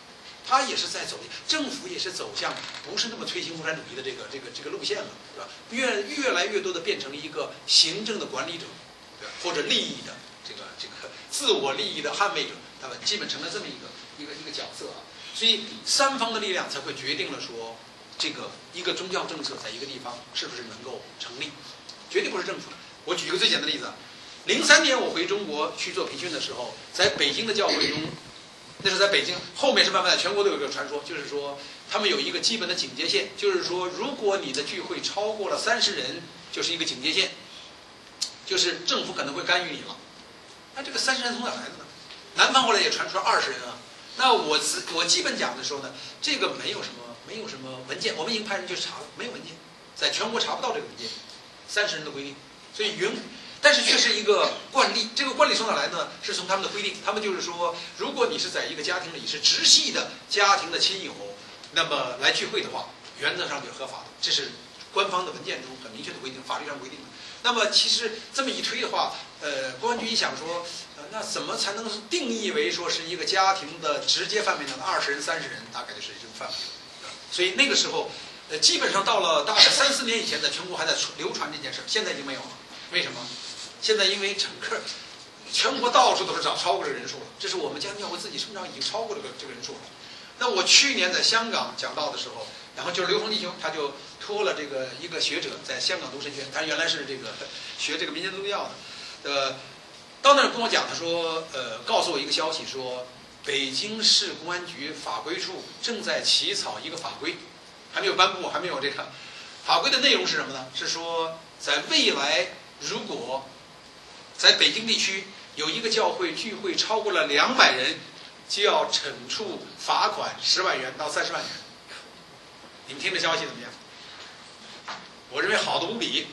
它也是在走，政府也是走向不是那么推行共产主义的这个这个这个路线了，是吧？越越来越多的变成了一个行政的管理者，对吧？或者利益的这个这个自我利益的捍卫者，他们基本成了这么一个一个一个角色啊。所以三方的力量才会决定了说，这个一个宗教政策在一个地方是不是能够成立，绝对不是政府的。我举一个最简单的例子啊，零三年我回中国去做培训的时候，在北京的教会中。那是在北京，后面是慢慢在全国都有一个传说，就是说他们有一个基本的警戒线，就是说如果你的聚会超过了三十人，就是一个警戒线，就是政府可能会干预你了。那这个三十人从哪来的呢？南方后来也传出了二十人啊。那我自我基本讲的时候呢，这个没有什么没有什么文件，我们已经派人去查了，没有文件，在全国查不到这个文件，三十人的规定，所以原。但是却是一个惯例，这个惯例从哪来呢？是从他们的规定，他们就是说，如果你是在一个家庭里是直系的家庭的亲友，那么来聚会的话，原则上就是合法的，这是官方的文件中很明确的规定，法律上规定的。那么其实这么一推的话，呃，公安局一想说，呃，那怎么才能定义为说是一个家庭的直接范围呢？二十人、三十人，大概就是这种范围。所以那个时候，呃，基本上到了大概三四年以前，在全国还在流传这件事，现在已经没有了。为什么？现在因为整个全国到处都是超超过这个人数了，这是我们家庭教会自己生长已经超过这个这个人数了。那我去年在香港讲道的时候，然后就是刘峰弟兄，他就托了这个一个学者在香港读神学，他原来是这个学这个民间宗教的，呃，到那儿跟我讲，他说，呃，告诉我一个消息，说北京市公安局法规处正在起草一个法规，还没有颁布，还没有这个法规的内容是什么呢？是说在未来如果在北京地区有一个教会聚会超过了两百人，就要惩处罚款十万元到三十万元。你们听这消息怎么样？我认为好的无比。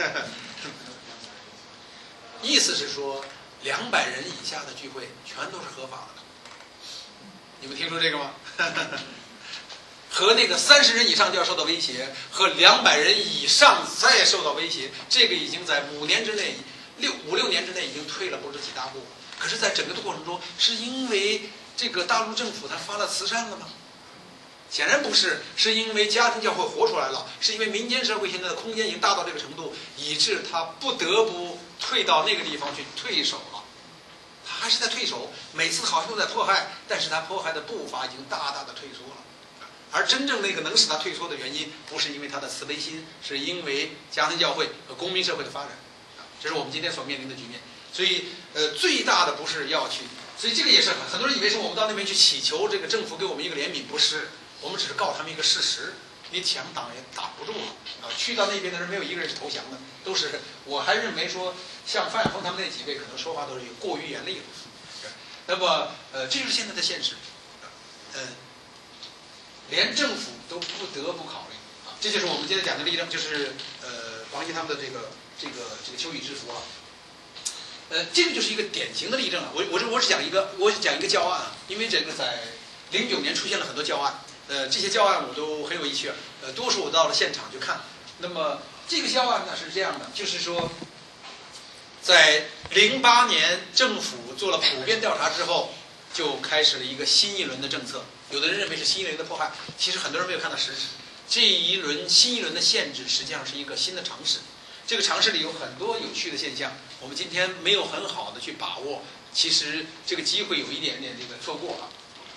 意思是说，两百人以下的聚会全都是合法的。你们听说这个吗？和那个三十人以上就要受到威胁，和两百人以上再受到威胁，这个已经在五年之内。六五六年之内已经退了不知几大步，可是，在整个的过程中，是因为这个大陆政府他发了慈善了吗？显然不是，是因为家庭教会活出来了，是因为民间社会现在的空间已经大到这个程度，以致他不得不退到那个地方去退守了。他还是在退守，每次好像都在迫害，但是他迫害的步伐已经大大的退缩了。而真正那个能使他退缩的原因，不是因为他的慈悲心，是因为家庭教会和公民社会的发展。这是我们今天所面临的局面，所以呃，最大的不是要去，所以这个也是很很多人以为是我们到那边去祈求这个政府给我们一个怜悯，不是，我们只是告诉他们一个事实，你强挡也挡不住了啊！去到那边的人没有一个人是投降的，都是我还认为说像范晓峰他们那几位可能说话都是过于严厉了，那么呃，这就是现在的现实，呃，连政府都不得不考虑啊，这就是我们今天讲的例证，就是呃王毅他们的这个。这个这个秋雨之福啊，呃，这个就是一个典型的例证啊。我我是我只讲一个，我讲一个教案啊，因为这个在零九年出现了很多教案，呃，这些教案我都很有意趣，呃，多数我到了现场去看。那么这个教案呢是这样的，就是说，在零八年政府做了普遍调查之后，就开始了一个新一轮的政策。有的人认为是新一轮的迫害，其实很多人没有看到实质。这一轮新一轮的限制实际上是一个新的尝试。这个尝试里有很多有趣的现象，我们今天没有很好的去把握，其实这个机会有一点点这个错过了。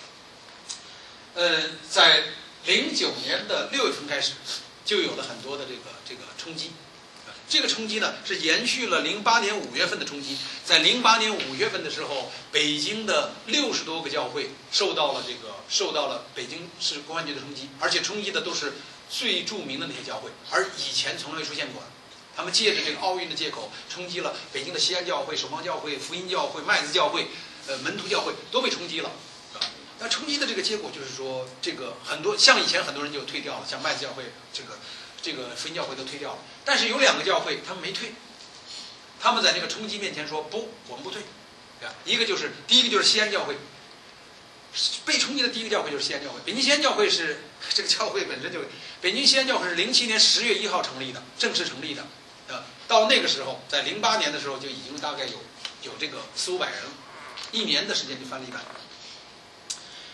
呃，在零九年的六月份开始，就有了很多的这个这个冲击。这个冲击呢是延续了零八年五月份的冲击。在零八年五月份的时候，北京的六十多个教会受到了这个受到了北京市公安局的冲击，而且冲击的都是最著名的那些教会，而以前从未出现过的。他们借着这个奥运的借口，冲击了北京的西安教会、守望教会、福音教会、麦子教会、呃门徒教会都被冲击了。那冲击的这个结果就是说，这个很多像以前很多人就退掉了，像麦子教会、这个这个福音教会都退掉了。但是有两个教会他们没退，他们在那个冲击面前说不，我们不退。一个就是第一个就是西安教会，被冲击的第一个教会就是西安教会。北京西安教会是这个教会本身就，北京西安教会是零七年十月一号成立的，正式成立的。呃，到那个时候，在零八年的时候就已经大概有有这个四五百人了，一年的时间就翻了一半。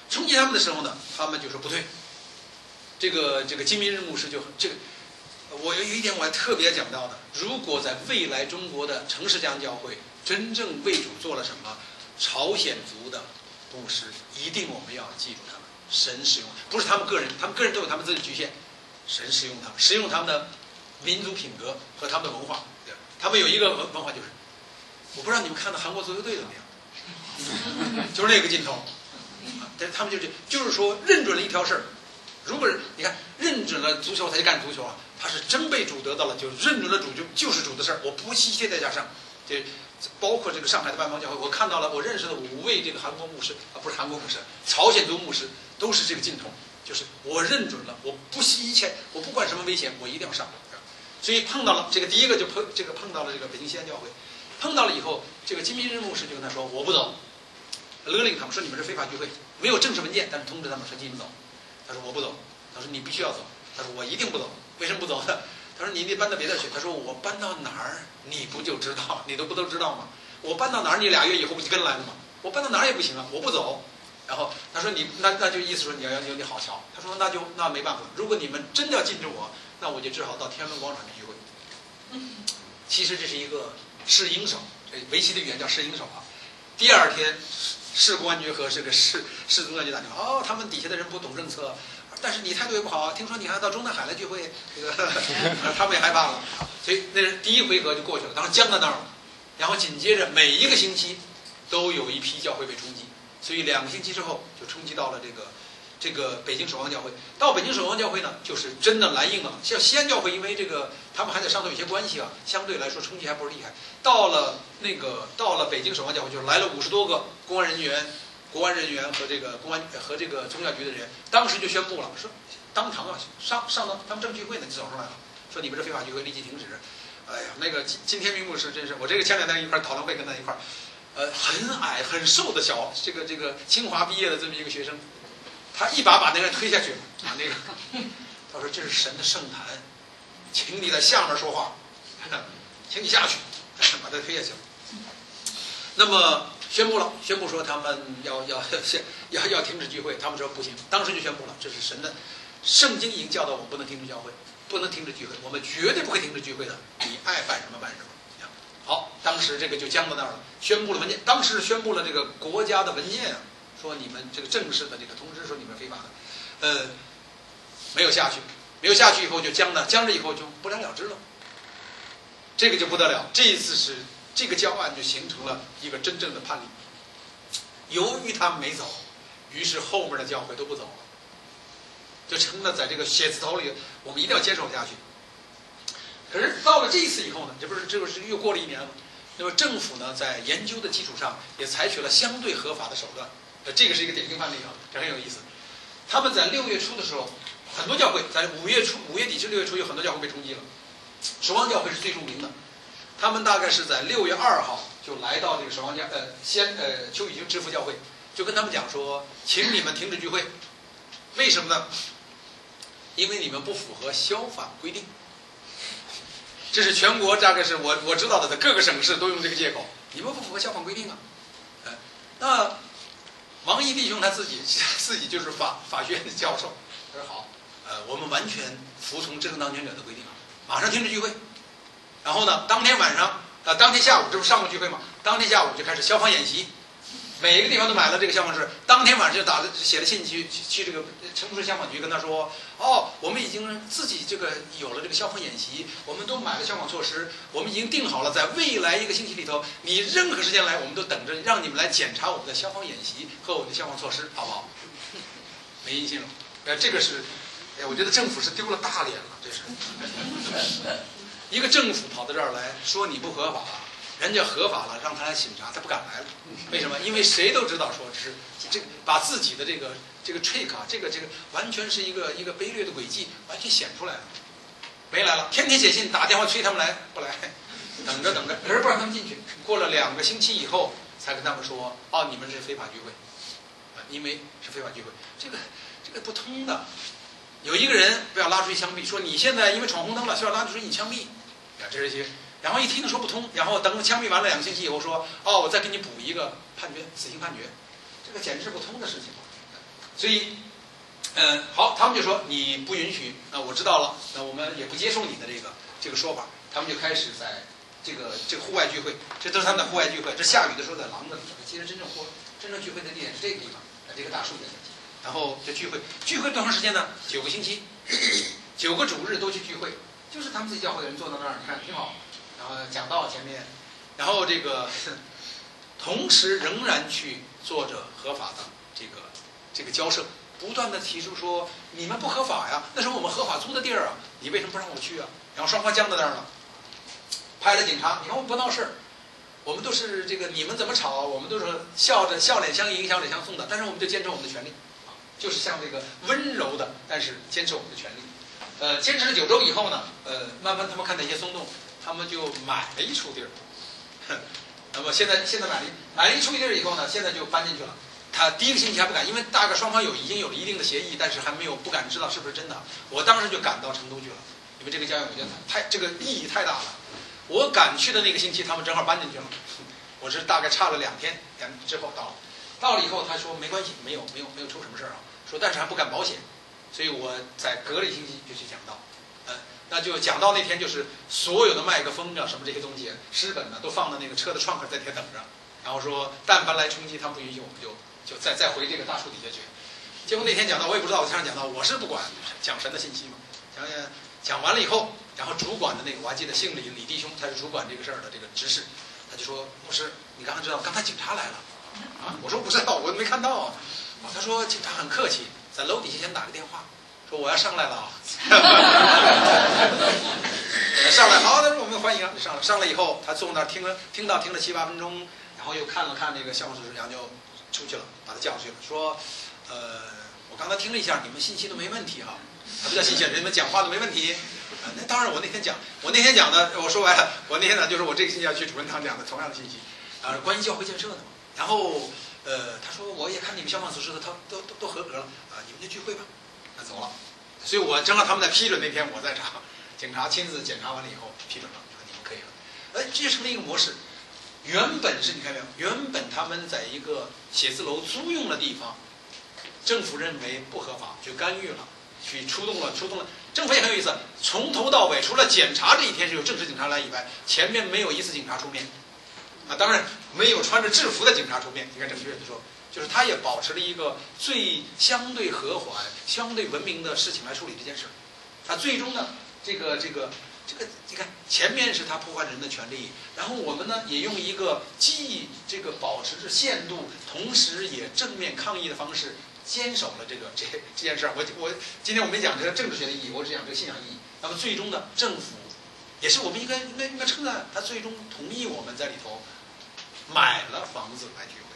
冲击他们的时候呢，他们就说不对。这个这个金明日牧师就这个，我有一点我还特别讲到的，如果在未来中国的城市江教会真正为主做了什么，朝鲜族的牧师一定我们要记住他们，神使用，不是他们个人，他们个人都有他们自己的局限，神使用他们，使用他们的民族品格和他们的文化。对，他们有一个文文化就是，我不知道你们看到韩国足球队怎么样，就是那个镜头，但是他们就是就是说认准了一条事儿。如果你看认准了足球，他就干足球啊，他是真被主得到了，就认准了主就就是主的事儿，我不惜一切代价上。这包括这个上海的万邦教会，我看到了，我认识的五位这个韩国牧师啊，不是韩国牧师，朝鲜族牧师，都是这个劲头，就是我认准了，我不惜一切，我不管什么危险，我一定要上。所以碰到了这个第一个就碰这个碰到了这个北京西安教会，碰到了以后，这个金明日牧师就跟他说我不走，勒令他们说你们是非法聚会，没有正式文件，但是通知他们说你们走。他说我不走，他说你必须要走，他说我一定不走，为什么不走呢？他说你得搬到别的去，他说我搬到哪儿你不就知道，你都不都知道吗？我搬到哪儿你俩月以后不就跟来了吗？我搬到哪儿也不行啊，我不走。然后他说你那那就意思说你要要有点好瞧，他说那就那没办法，如果你们真的要禁止我，那我就只好到天安门广场去聚会。其实这是一个试营手，围棋的语言叫试营手啊。第二天市公安局和这个市市公安局打电话，哦，他们底下的人不懂政策，但是你态度也不好，听说你还到中南海来聚会，这个他们也害怕了，所以那是第一回合就过去了，当时僵在那儿了。然后紧接着每一个星期都有一批教会被冲击，所以两个星期之后就冲击到了这个这个北京守望教会。到北京守望教会呢，就是真的来硬了。像西安教会，因为这个他们还在上头有些关系啊，相对来说冲击还不是厉害。到了那个到了北京守望教会，就是来了五十多个公安人员、国安人员和这个公安和这个宗教局的人，当时就宣布了，说当堂啊上上到他们正聚会呢就走上来了，说你们这非法聚会立即停止。哎呀，那个金金天明牧师真是，我这个前两天一块讨论会跟他一块儿，呃，很矮很瘦的小这个这个清华毕业的这么一个学生，他一把把那个人推下去了啊，那个他说这是神的圣坛，请你在下面说话，请你下去，把他推下去了。那么宣布了，宣布说他们要要要要停止聚会，他们说不行，当时就宣布了，这是神的圣经已经教导我们不能停止教会。不能停止聚会，我们绝对不会停止聚会的。你爱办什么办什么。好，当时这个就僵在那儿了，宣布了文件。当时宣布了这个国家的文件啊，说你们这个正式的这个通知说你们非法的，呃，没有下去，没有下去以后就僵了，僵了以后就不了了之了。这个就不得了，这一次是这个教案就形成了一个真正的判例。由于他们没走，于是后面的教会都不走了。就成了在这个写字头里，我们一定要坚守下去。可是到了这一次以后呢，这不是这个是又过了一年了。那么政府呢，在研究的基础上，也采取了相对合法的手段。呃，这个是一个典型判例啊，这很有意思。他们在六月初的时候，很多教会在五月初、五月底至六月初有很多教会被冲击了。守望教会是最著名的，他们大概是在六月二号就来到这个守望家呃先呃邱宇经支副教会，就跟他们讲说，请你们停止聚会。为什么呢？因为你们不符合消法规定，这是全国大概是我我知道的，在各个省市都用这个借口，你们不符合消法规定啊。呃，那王毅弟兄他自己自己就是法法学院的教授，他说好，呃，我们完全服从执政当权者的规定啊，马上停止聚会。然后呢，当天晚上呃，当天下午这不是上午聚会嘛，当天下午就开始消防演习。每个地方都买了这个消防车，当天晚上就打了写了信去去去这个成都市消防局跟他说，哦，我们已经自己这个有了这个消防演习，我们都买了消防措施，我们已经定好了，在未来一个星期里头，你任何时间来，我们都等着让你们来检查我们的消防演习和我们的消防措施，好不好？没音信了，呃，这个是，哎，我觉得政府是丢了大脸了，这是，一个政府跑到这儿来说你不合法。人家合法了，让他来审查，他不敢来了。为什么？因为谁都知道说是这个把自己的这个这个 trick 啊，这个这个完全是一个一个卑劣的诡计，完全显出来了。没来了，天天写信打电话催他们来，不来，等着等着，可是不让他们进去。过了两个星期以后，才跟他们说，哦，你们是非法聚会，啊，因为是非法聚会，这个这个不通的。有一个人不要拉出去枪毙，说你现在因为闯红灯了，需要拉出去你枪毙，啊，这是一些。然后一听说不通，然后等枪毙完了两个星期以后说，哦，我再给你补一个判决，死刑判决，这个简直是不通的事情。 所以，嗯，好，他们就说你不允许，那我知道了，那我们也不接受你的这个这个说法，他们就开始在这个这个户外聚会，这都是他们的户外聚会。这下雨的时候在廊子里，其实真正户真正聚会的地点是这个地方，在这个大树底下。然后就聚会，聚会多长时间呢？九个星期，九个主日都去聚会，就是他们自己教会的人坐到那儿，你看挺好。然后讲道前面，然后这个同时仍然去做着合法的这个这个交涉，不断的提出说你们不合法呀，那是我们合法租的地儿啊，你为什么不让我去啊？然后双方僵在那儿了，派了警察，你看我们不闹事儿。我们都是这个，你们怎么吵，我们都是笑着笑脸相迎，笑脸相送的。但是我们就坚持我们的权利，啊，就是像这个温柔的，但是坚持我们的权利。呃，坚持了九周以后呢，呃，慢慢他们看到一些松动，他们就买了一处地儿。那么现在现在买了买了一处地儿以后呢，现在就搬进去了。他第一个星期还不敢，因为大概双方有已经有了一定的协议，但是还没有不敢知道是不是真的。我当时就赶到成都去了，因为这个教育我觉得太这个意义太大了。我赶去的那个星期，他们正好搬进去了。我是大概差了两天，两天之后到了。到了以后，他说没关系，没有没有没有出什么事儿啊。说但是还不敢保险，所以我在隔了一星期就去讲道。嗯，那就讲道那天就是所有的麦克风啊什么这些东西，诗本呢都放在那个车的窗口在底下等着。然后说但凡来冲击，他们不允许，我们就就再再回这个大树底下去。结果那天讲道，我也不知道我台上讲道，我是不管讲神的信息嘛。讲讲讲完了以后。然后主管的那个我还记得姓李，李弟兄，他是主管这个事儿的这个执事，他就说牧师，你刚才知道刚才警察来了啊？我说不知道，我没看到啊。他说警察很客气，在楼底下先打个电话，说我要上来了啊。上来好，他说我们欢迎啊，就上来上来以后，他坐那儿听了听到听了七八分钟，然后又看了看那个项目组织，然后就出去了，把他叫出去了，说呃我刚才听了一下，你们信息都没问题哈、啊，他不叫信息，你们讲话都没问题。那当然，我那天讲，我那天讲的，我说白了，我那天呢，就是我这个星期要去主任堂讲的同样的信息，啊，关于教会建设的嘛。然后，呃，他说我也看你们消防组织的，他都都都合格了，啊，你们就聚会吧，那走了。所以我正好他们在批准那天我在场，警察亲自检查完了以后批准了，说你们可以了。哎，这就成了一个模式。原本是你看没有？原本他们在一个写字楼租用的地方，政府认为不合法，就干预了。去出动了，出动了。政府也很有意思，从头到尾，除了检查这一天是有正式警察来以外，前面没有一次警察出面。啊，当然没有穿着制服的警察出面。你看郑学院说，就是他也保持了一个最相对和缓、相对文明的事情来处理这件事。他最终呢，这个这个这个，你看前面是他破坏人的权利，然后我们呢也用一个既这个保持着限度，同时也正面抗议的方式。坚守了这个这这件事儿，我我今天我没讲这个政治学的意义，我只讲这个信仰意义。那么最终呢，政府也是我们应该应该应该称赞，他最终同意我们在里头买了房子来聚会，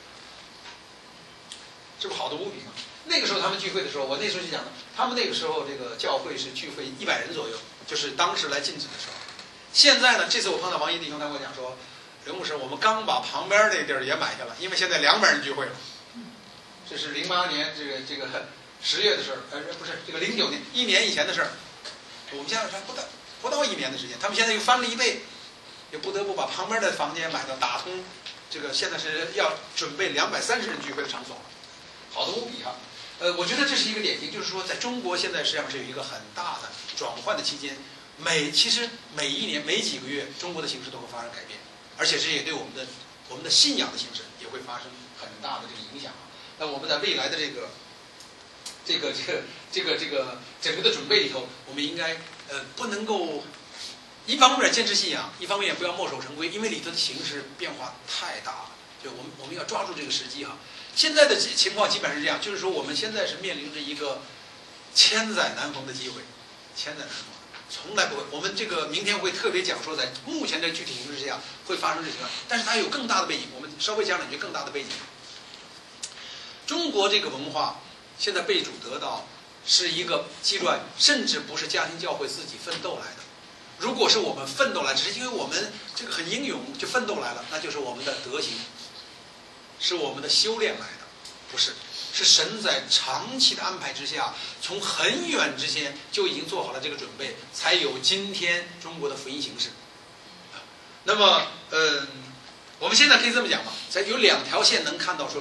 这不好的无比吗？那个时候他们聚会的时候，我那时候就讲了，他们那个时候这个教会是聚会一百人左右，就是当时来禁止的时候。现在呢，这次我碰到王一弟兄，他跟我讲说，刘牧师，我们刚把旁边那地儿也买下了，因为现在两百人聚会了。这是零八年这个这个十月的事儿，呃，不是这个零九年一年以前的事儿。我们现在才不到不到一年的时间，他们现在又翻了一倍，又不得不把旁边的房间买到打通，这个现在是要准备两百三十人聚会的场所了，好的无比哈。呃，我觉得这是一个典型，就是说在中国现在实际上是有一个很大的转换的期间，每其实每一年每几个月，中国的形势都会发生改变，而且这也对我们的我们的信仰的形式也会发生很大的这个影响。那我们在未来的这个、这个、这个、这个、这个整个的准备里头，我们应该呃不能够一方面坚持信仰，一方面也不要墨守成规，因为里头的形势变化太大了。就我们我们要抓住这个时机哈。现在的情况基本上是这样，就是说我们现在是面临着一个千载难逢的机会，千载难逢，从来不会。我们这个明天会特别讲说，在目前这个具体形势下会发生这情况，但是它有更大的背景，我们稍微讲两句更大的背景。中国这个文化现在被主得到是一个记住啊，甚至不是家庭教会自己奋斗来的。如果是我们奋斗来，只是因为我们这个很英勇就奋斗来了，那就是我们的德行，是我们的修炼来的，不是，是神在长期的安排之下，从很远之前就已经做好了这个准备，才有今天中国的福音形式。那么，嗯，我们现在可以这么讲吧，在有两条线能看到，说是。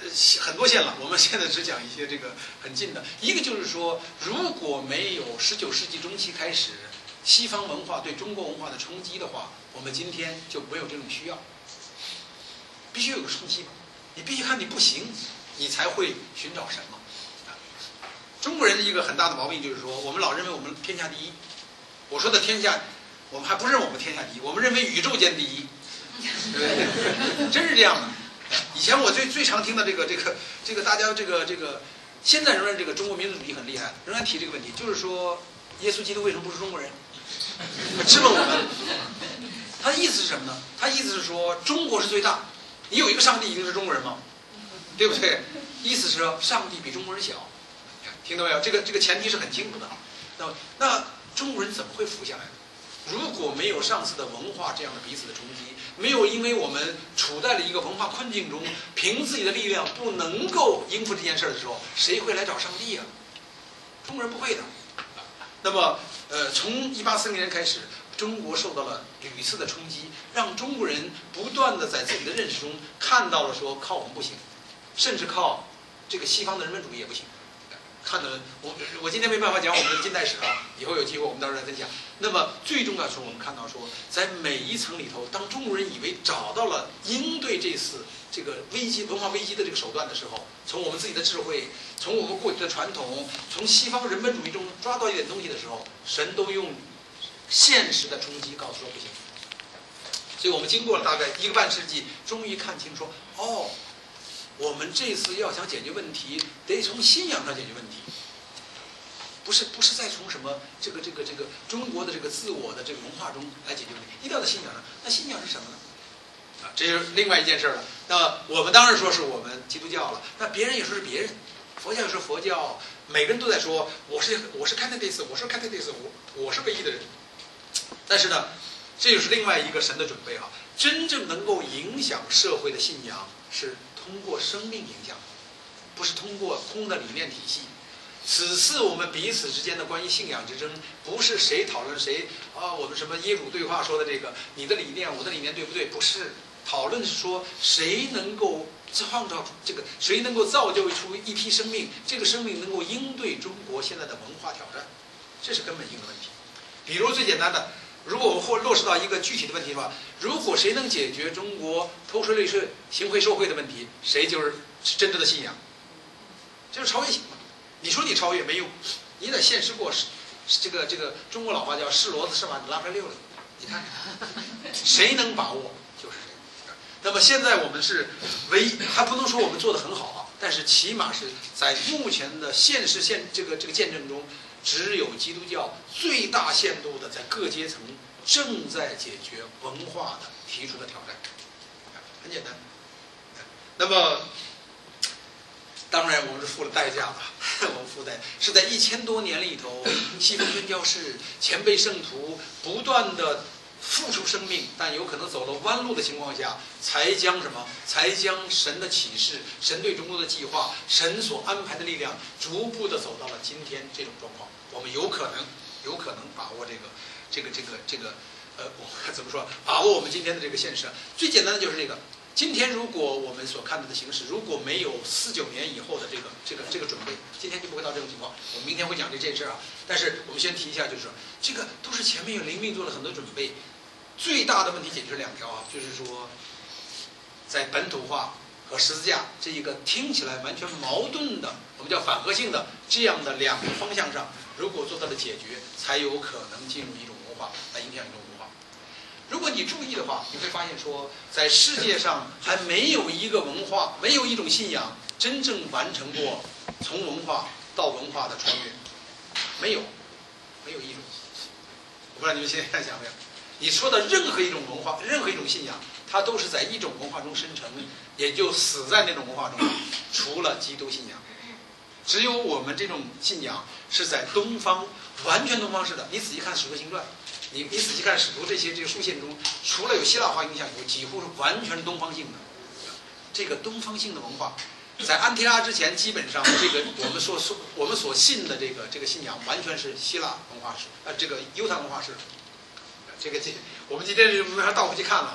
很多线了，我们现在只讲一些这个很近的。一个就是说，如果没有十九世纪中期开始西方文化对中国文化的冲击的话，我们今天就没有这种需要。必须有个冲击吧，你必须看你不行，你才会寻找什么。中国人的一个很大的毛病就是说，我们老认为我们天下第一。我说的天下，我们还不认为我们天下第一，我们认为宇宙间第一，对不对？真是这样的。以前我最最常听的这个这个这个大家这个这个，现在仍然这个中国民族主义很厉害，仍然提这个问题，就是说耶稣基督为什么不是中国人？质问我们。他的意思是什么呢？他意思是说中国是最大，你有一个上帝一定是中国人吗？对不对？意思是说上帝比中国人小。听到没有？这个这个前提是很清楚的。那那中国人怎么会服下来呢？如果没有上次的文化这样的彼此的冲击，没有因为我们处在了一个文化困境中，凭自己的力量不能够应付这件事的时候，谁会来找上帝啊？中国人不会的。那么，呃，从一八四零年开始，中国受到了屡次的冲击，让中国人不断的在自己的认识中看到了说靠我们不行，甚至靠这个西方的人本主义也不行。看到我我今天没办法讲我们的近代史啊，以后有机会我们到时候再分享。那么最重要的是，我们看到说，在每一层里头，当中国人以为找到了应对这次这个危机、文化危机的这个手段的时候，从我们自己的智慧，从我们过去的传统，从西方人本主义中抓到一点东西的时候，神都用现实的冲击告诉说不行。所以我们经过了大概一个半世纪，终于看清说，哦。我们这次要想解决问题，得从信仰上解决问题，不是不是再从什么这个这个这个中国的这个自我的这个文化中来解决问题，一定要在信仰上。那信仰是什么呢？啊，这就是另外一件事了。那我们当然说是我们基督教了，那别人也说是别人，佛教也说佛教，每个人都在说我是我是 Catholic， 我是 Catholic， 我我是唯一的人。但是呢，这就是另外一个神的准备啊！真正能够影响社会的信仰是通过生命影响，不是通过空的理念体系。此次我们彼此之间的关于信仰之争，不是谁讨论谁啊，我们什么耶主对话说的这个，你的理念我的理念对不对？不是，讨论是说谁能够创造这个，谁能够造就出一批生命，这个生命能够应对中国现在的文化挑战，这是根本性的问题。比如最简单的。如果我们或落实到一个具体的问题的话，如果谁能解决中国偷税漏税、行贿受贿的问题，谁就是真正的信仰，就是超越性嘛。你说你超越没用，你得现实过这个这个中国老话叫是骡子是马，你拉出来溜溜。你看，谁能把握就是谁。那么现在我们是唯一，还不能说我们做得很好啊，但是起码是在目前的现实现这个这个见证中。只有基督教最大限度的在各阶层正在解决文化的提出的挑战，很简单。那么，当然我们是付了代价吧，我们付代是在一千多年里头，西方宣教士、前辈圣徒不断的付出生命，但有可能走了弯路的情况下，才将什么？才将神的启示、神对中国的计划、神所安排的力量，逐步的走到了今天这种状况。我们有可能，有可能把握这个，这个，这个，这个，呃，我们怎么说？把握我们今天的这个现实。最简单的就是这个。今天如果我们所看到的形势，如果没有四九年以后的这个、这个、这个准备，今天就不会到这种情况。我们明天会讲这件事啊。但是我们先提一下，就是说，这个都是前面有灵命做了很多准备。最大的问题解决两条啊，就是说，在本土化和十字架这一个听起来完全矛盾的，我们叫反核性的这样的两个方向上，如果做到了解决，才有可能进入一种文化来影响一种文化。如果你注意的话，你会发现说，在世界上还没有一个文化，没有一种信仰真正完成过从文化到文化的穿越，没有，没有一种。我不知道你们现在想没有？你说的任何一种文化，任何一种信仰，它都是在一种文化中生成，也就死在那种文化中，除了基督信仰。只有我们这种信仰是在东方，完全东方式的。你仔细看《使徒行传》，你你仔细看使徒这些这个书信中，除了有希腊化影响以外，几乎是完全东方性的。这个东方性的文化，在安提拉之前，基本上这个我们所说我们所信的这个这个信仰，完全是希腊文化式，呃，这个犹太文化式。这个这我们今天没法倒回去看了啊。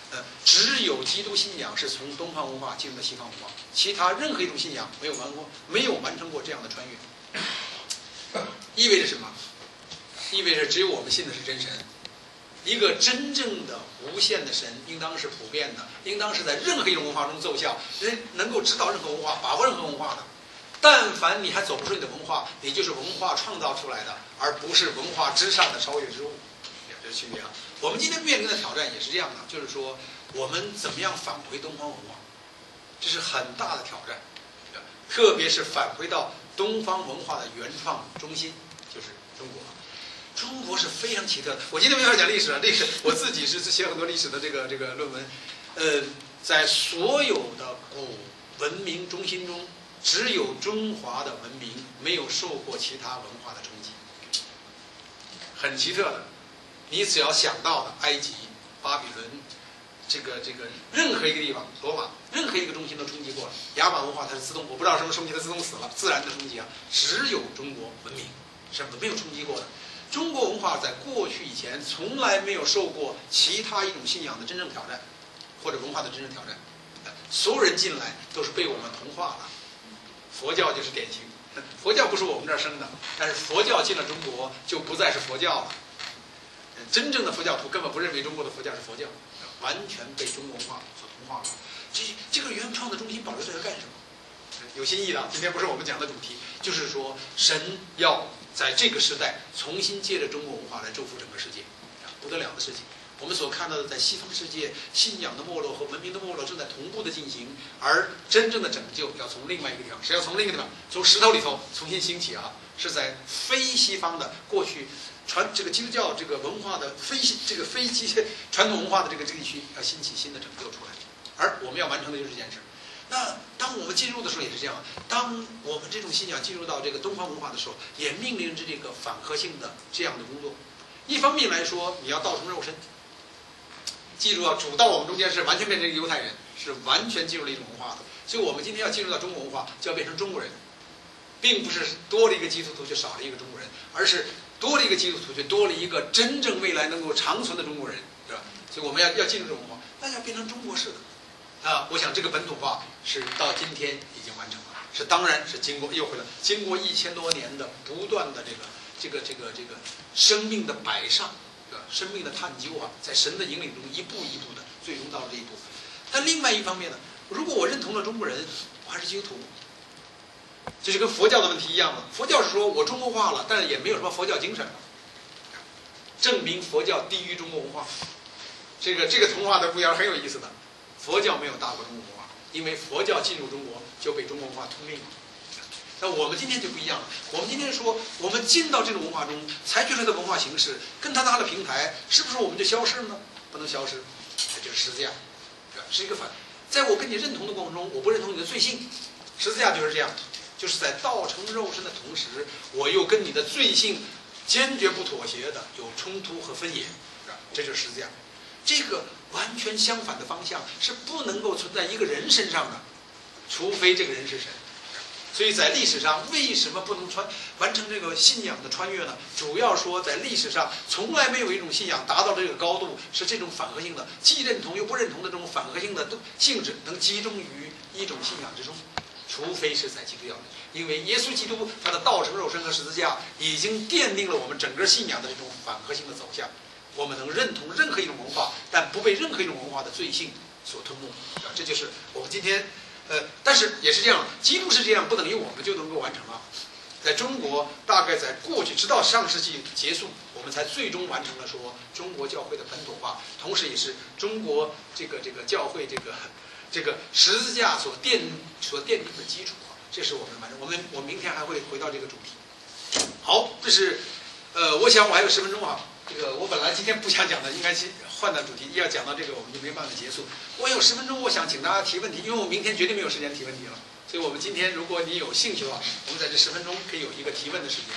呃，只有基督信仰是从东方文化进入了西方文化，其他任何一种信仰没有完过，没有完成过这样的穿越。意味着什么？意味着只有我们信的是真神。一个真正的无限的神，应当是普遍的，应当是在任何一种文化中奏效，人能够指导任何文化，把握任何文化的。但凡你还走不出你的文化，你就是文化创造出来的，而不是文化之上的超越之物。这是区别啊！我们今天面临的挑战也是这样的，就是说我们怎么样返回东方文化，这是很大的挑战，特别是返回到东方文化的原创中心，就是中国。中国是非常奇特的。我今天没法讲历史啊，历史我自己是写很多历史的这个这个论文。呃，在所有的古文明中心中，只有中华的文明没有受过其他文化的冲击，很奇特的。你只要想到的埃及、巴比伦，这个这个任何一个地方，罗马任何一个中心都冲击过了。亚马文化它是自动，我不知道什么冲击它自动死了，自然的冲击啊。只有中国文明是没有冲击过的。中国文化在过去以前从来没有受过其他一种信仰的真正挑战，或者文化的真正挑战。所有人进来都是被我们同化了。佛教就是典型，佛教不是我们这儿生的，但是佛教进了中国就不再是佛教了。真正的佛教徒根本不认为中国的佛教是佛教，完全被中国文化所同化了。这这个原创的中心保留这个干什么？有新意的，今天不是我们讲的主题，就是说神要在这个时代重新借着中国文化来祝福整个世界，不得了的事情。我们所看到的，在西方世界信仰的没落和文明的没落正在同步的进行，而真正的拯救要从另外一个地方，是要从另一个地方，从石头里头重新兴起啊！是在非西方的过去传这个基督教这个文化的非这个非基传统文化的这个地区要兴起新的拯救出来，而我们要完成的就是这件事。那当我们进入的时候也是这样，当我们这种信仰进入到这个东方文化的时候，也面临着这个反核性的这样的工作。一方面来说，你要道成肉身。记住啊，主到我们中间是完全变成一个犹太人，是完全进入了一种文化的。所以我们今天要进入到中国文化，就要变成中国人，并不是多了一个基督徒就少了一个中国人，而是多了一个基督徒就多了一个真正未来能够长存的中国人，是吧？所以我们要要进入这种文化，那要变成中国式的啊！我想这个本土化是到今天已经完成了，是当然是经过又回来，经过一千多年的不断的这个这个这个这个生命的摆上。生命的探究啊，在神的引领中一步一步的，最终到了这一步。但另外一方面呢，如果我认同了中国人，我还是基督徒，这就跟佛教的问题一样了。佛教是说我中国化了，但是也没有什么佛教精神了，证明佛教低于中国文化。这个这个同化的不一样，很有意思的。佛教没有大过中国文化，因为佛教进入中国就被中国文化吞并了。那我们今天就不一样了。我们今天说，我们进到这种文化中，采取出来的文化形式，跟它搭了平台，是不是我们就消失了呢？不能消失，这就是十字架，是一个反。在我跟你认同的过程中，我不认同你的罪性，十字架就是这样，就是在道成肉身的同时，我又跟你的罪性坚决不妥协的有冲突和分野，是吧？这就是十字架。这个完全相反的方向是不能够存在一个人身上的，除非这个人是神。所以在历史上为什么不能穿完成这个信仰的穿越呢？主要说在历史上从来没有一种信仰达到这个高度，是这种反核性的，既认同又不认同的这种反核性的性质能集中于一种信仰之中，除非是在基督教里，因为耶稣基督他的道成肉身和十字架已经奠定了我们整个信仰的这种反核性的走向。我们能认同任何一种文化，但不被任何一种文化的罪性所吞没。这就是我们今天。呃，但是也是这样，基督是这样，不等于我们就能够完成了。在中国，大概在过去直到上世纪结束，我们才最终完成了说中国教会的本土化，同时也是中国这个这个教会这个这个十字架所奠所奠定的基础啊，这是我们完成。我们我明天还会回到这个主题。好，这是呃，我想我还有十分钟啊。这个我本来今天不想讲的，应该换的主题，要讲到这个我们就没办法结束。我有十分钟，我想请大家提问题，因为我明天绝对没有时间提问题了。所以我们今天如果你有兴趣的话，我们在这十分钟可以有一个提问的时间。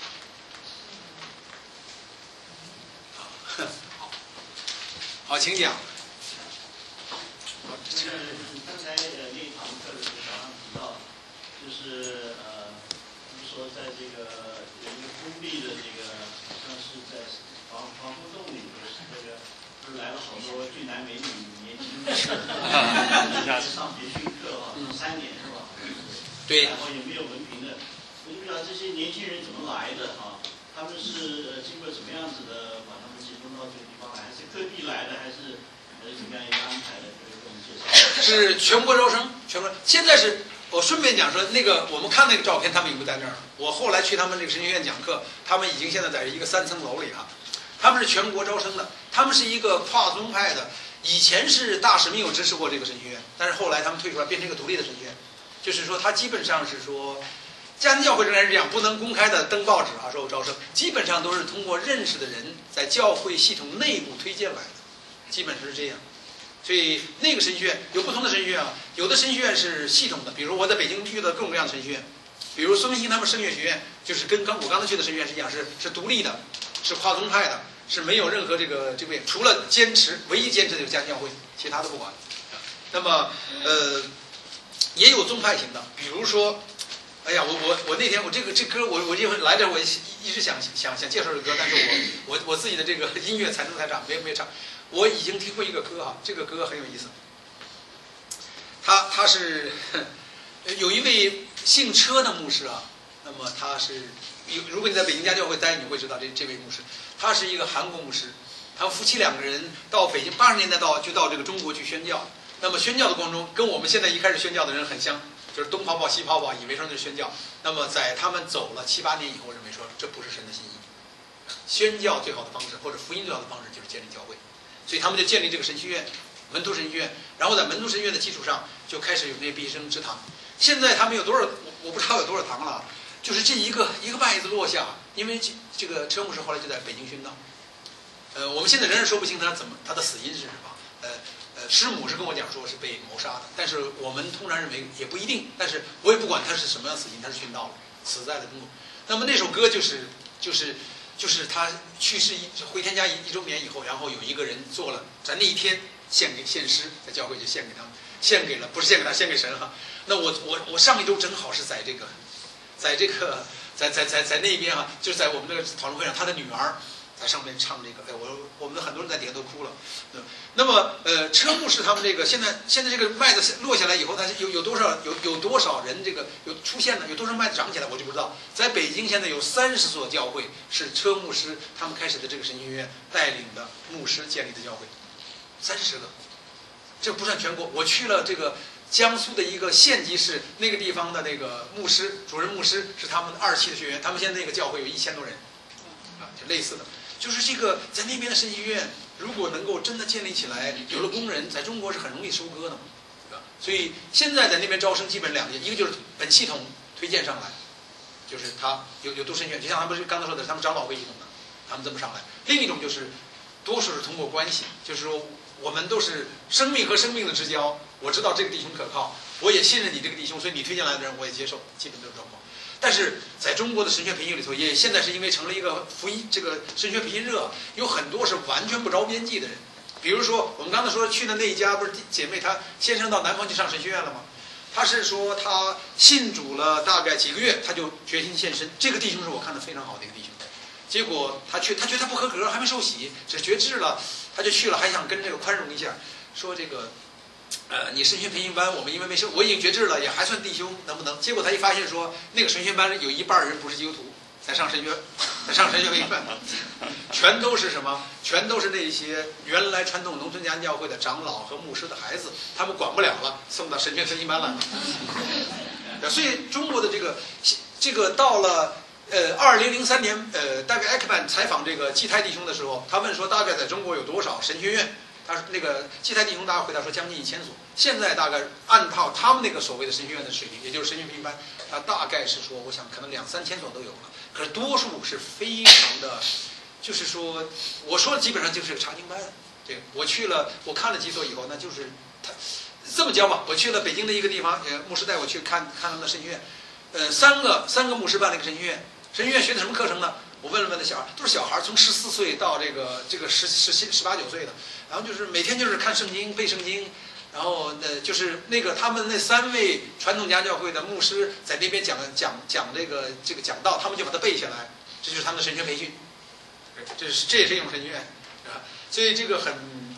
好，好，请讲。 就是刚才呃那一堂课的时候早上提到，就是呃，就是说在这个有一个封闭的这个，像是在防防空洞里，就是这个不是来了好多俊男美女，里面上培训课啊，三年是吧？ 对。 然后也没有文凭的，我就不知道这些年轻人怎么来的啊？他们是经过什么样子的把他们集中到这个地方来，还是特地来的，还是呃怎么样一个安排的？可以给我们介绍。 是全国招生，全国。现在是我顺便讲说，那个我们看那个照片，他们已经不在那儿了。我后来去他们这个神学院讲课，他们已经现在在一个三层楼里哈。他们是全国招生的，他们是一个跨宗派的。以前是大使命有支持过这个神学院，但是后来他们退出来，变成一个独立的神学院。就是说，他基本上是说，家庭教会仍然是这样，不能公开的登报纸啊，说我招生，基本上都是通过认识的人在教会系统内部推荐来的，基本是这样。所以那个神学院有不同的神学院啊，有的神学院是系统的，比如我在北京遇到各种各样的神学院，比如孙文新他们声乐学院，就是跟刚我刚才去的神学院是一样，是是独立的，是跨宗派的。是没有任何这个这个，除了坚持，唯一坚持的就是家庭教会，其他都不管。那么，呃，也有宗派型的，比如说，哎呀，我我我那天我这个这歌我我因为来这我一直想想想介绍这歌，但是我我我自己的这个音乐才能太差，没没唱。我已经听过一个歌哈，这个歌很有意思。他他是有一位姓车的牧师啊，那么他是。如果你在北京家教会待，你会知道这这位牧师，他是一个韩国牧师，他们夫妻两个人到北京八十年代到就到这个中国去宣教。那么宣教的过程中，跟我们现在一开始宣教的人很像，就是东跑跑西跑跑，以为说是宣教。那么在他们走了七八年以后，认为说这不是神的心意。宣教最好的方式，或者福音最好的方式就是建立教会，所以他们就建立这个神学院，门徒神学院。然后在门徒神学院的基础上，就开始有那些毕生之堂。现在他们有多少？我不知道有多少堂了。就是这一个一个麦子落下，因为这这个车牧师后来就在北京殉道。呃，我们现在仍然说不清他怎么他的死因是什么。呃呃，师母是跟我讲说是被谋杀的，但是我们通常认为也不一定。但是我也不管他是什么样死因，他是殉道了，死在了中国。那么那首歌就是就是就是他去世一回天家一一周年以后，然后有一个人做了在那一天献给献诗，在教会就献给他们，献给了不是献给他，献给神哈。那我我我上一周正好是在这个。在这个，在在在在那边啊，就是在我们这个讨论会上，他的女儿在上面唱这个，哎，我我们的很多人在底下都哭了。嗯，那么呃，车牧师他们这个现在现在这个麦子落下来以后，他有有多少有有多少人这个有出现了，有多少麦子长起来，我就不知道。在北京现在有三十所教会是车牧师他们开始的这个神学院带领的牧师建立的教会，三十个，这不算全国。我去了这个。江苏的一个县级市，那个地方的那个牧师，主任牧师是他们二期的学员，他们现在那个教会有一千多人，啊，就类似的，就是这个在那边的神学院，如果能够真的建立起来，有了工人，在中国是很容易收割的嘛，对吧？所以现在在那边招生基本两件，一个就是本系统推荐上来，就是他有有读神学院，就像他们刚才说的，他们长老会系统的，他们这么上来；另一种就是多数是通过关系，就是说。我们都是生命和生命的之交，我知道这个弟兄可靠，我也信任你这个弟兄，所以你推荐来的人我也接受，基本都是状况。但是在中国的神学培训里头，也现在是因为成了一个福音这个神学培训热，有很多是完全不着边际的人。比如说我们刚才说去的那一家，不是姐妹她先生到南方去上神学院了吗？他是说他信主了大概几个月，他就决心献身。这个弟兄是我看的非常好的一个弟兄。结果他去，他觉得他不合格，还没受洗，只是觉志了，他就去了，还想跟这个宽容一下，说这个，呃，你神学培训班我们因为没受，我已经觉志了，也还算弟兄，能不能？结果他一发现说，那个神学班有一半人不是基督徒，在上神学，在上神学培训班，全都是什么？全都是那些原来传统农村家庭教会的长老和牧师的孩子，他们管不了了，送到神学培训班了。所以中国的这个这个到了。呃，二零零三年，呃，大概艾克曼采访这个基泰弟兄的时候，他问说大概在中国有多少神学院？他说那个基泰弟兄大概回答说将近一千所。现在大概按照他们那个所谓的神学院的水平，也就是神学培训班，他大概是说，我想可能两三千所都有了。可是多数是非常的，就是说，我说的基本上就是个查经班。这个我去了，我看了几所以后，那就是他这么教吧。我去了北京的一个地方，呃，牧师带我去看看他们的神学院，呃，三个三个牧师办了一个神学院。神学院学的什么课程呢？我问了问那小孩，都是小孩，从十四岁到这个这个十十七十八九岁的，然后就是每天就是看圣经、背圣经，然后呢就是那个他们那三位传统家教会的牧师在那边讲讲讲这个这个讲道，他们就把它背下来，这就是他们的神学培训，这是这也是一种神学院，啊，所以这个很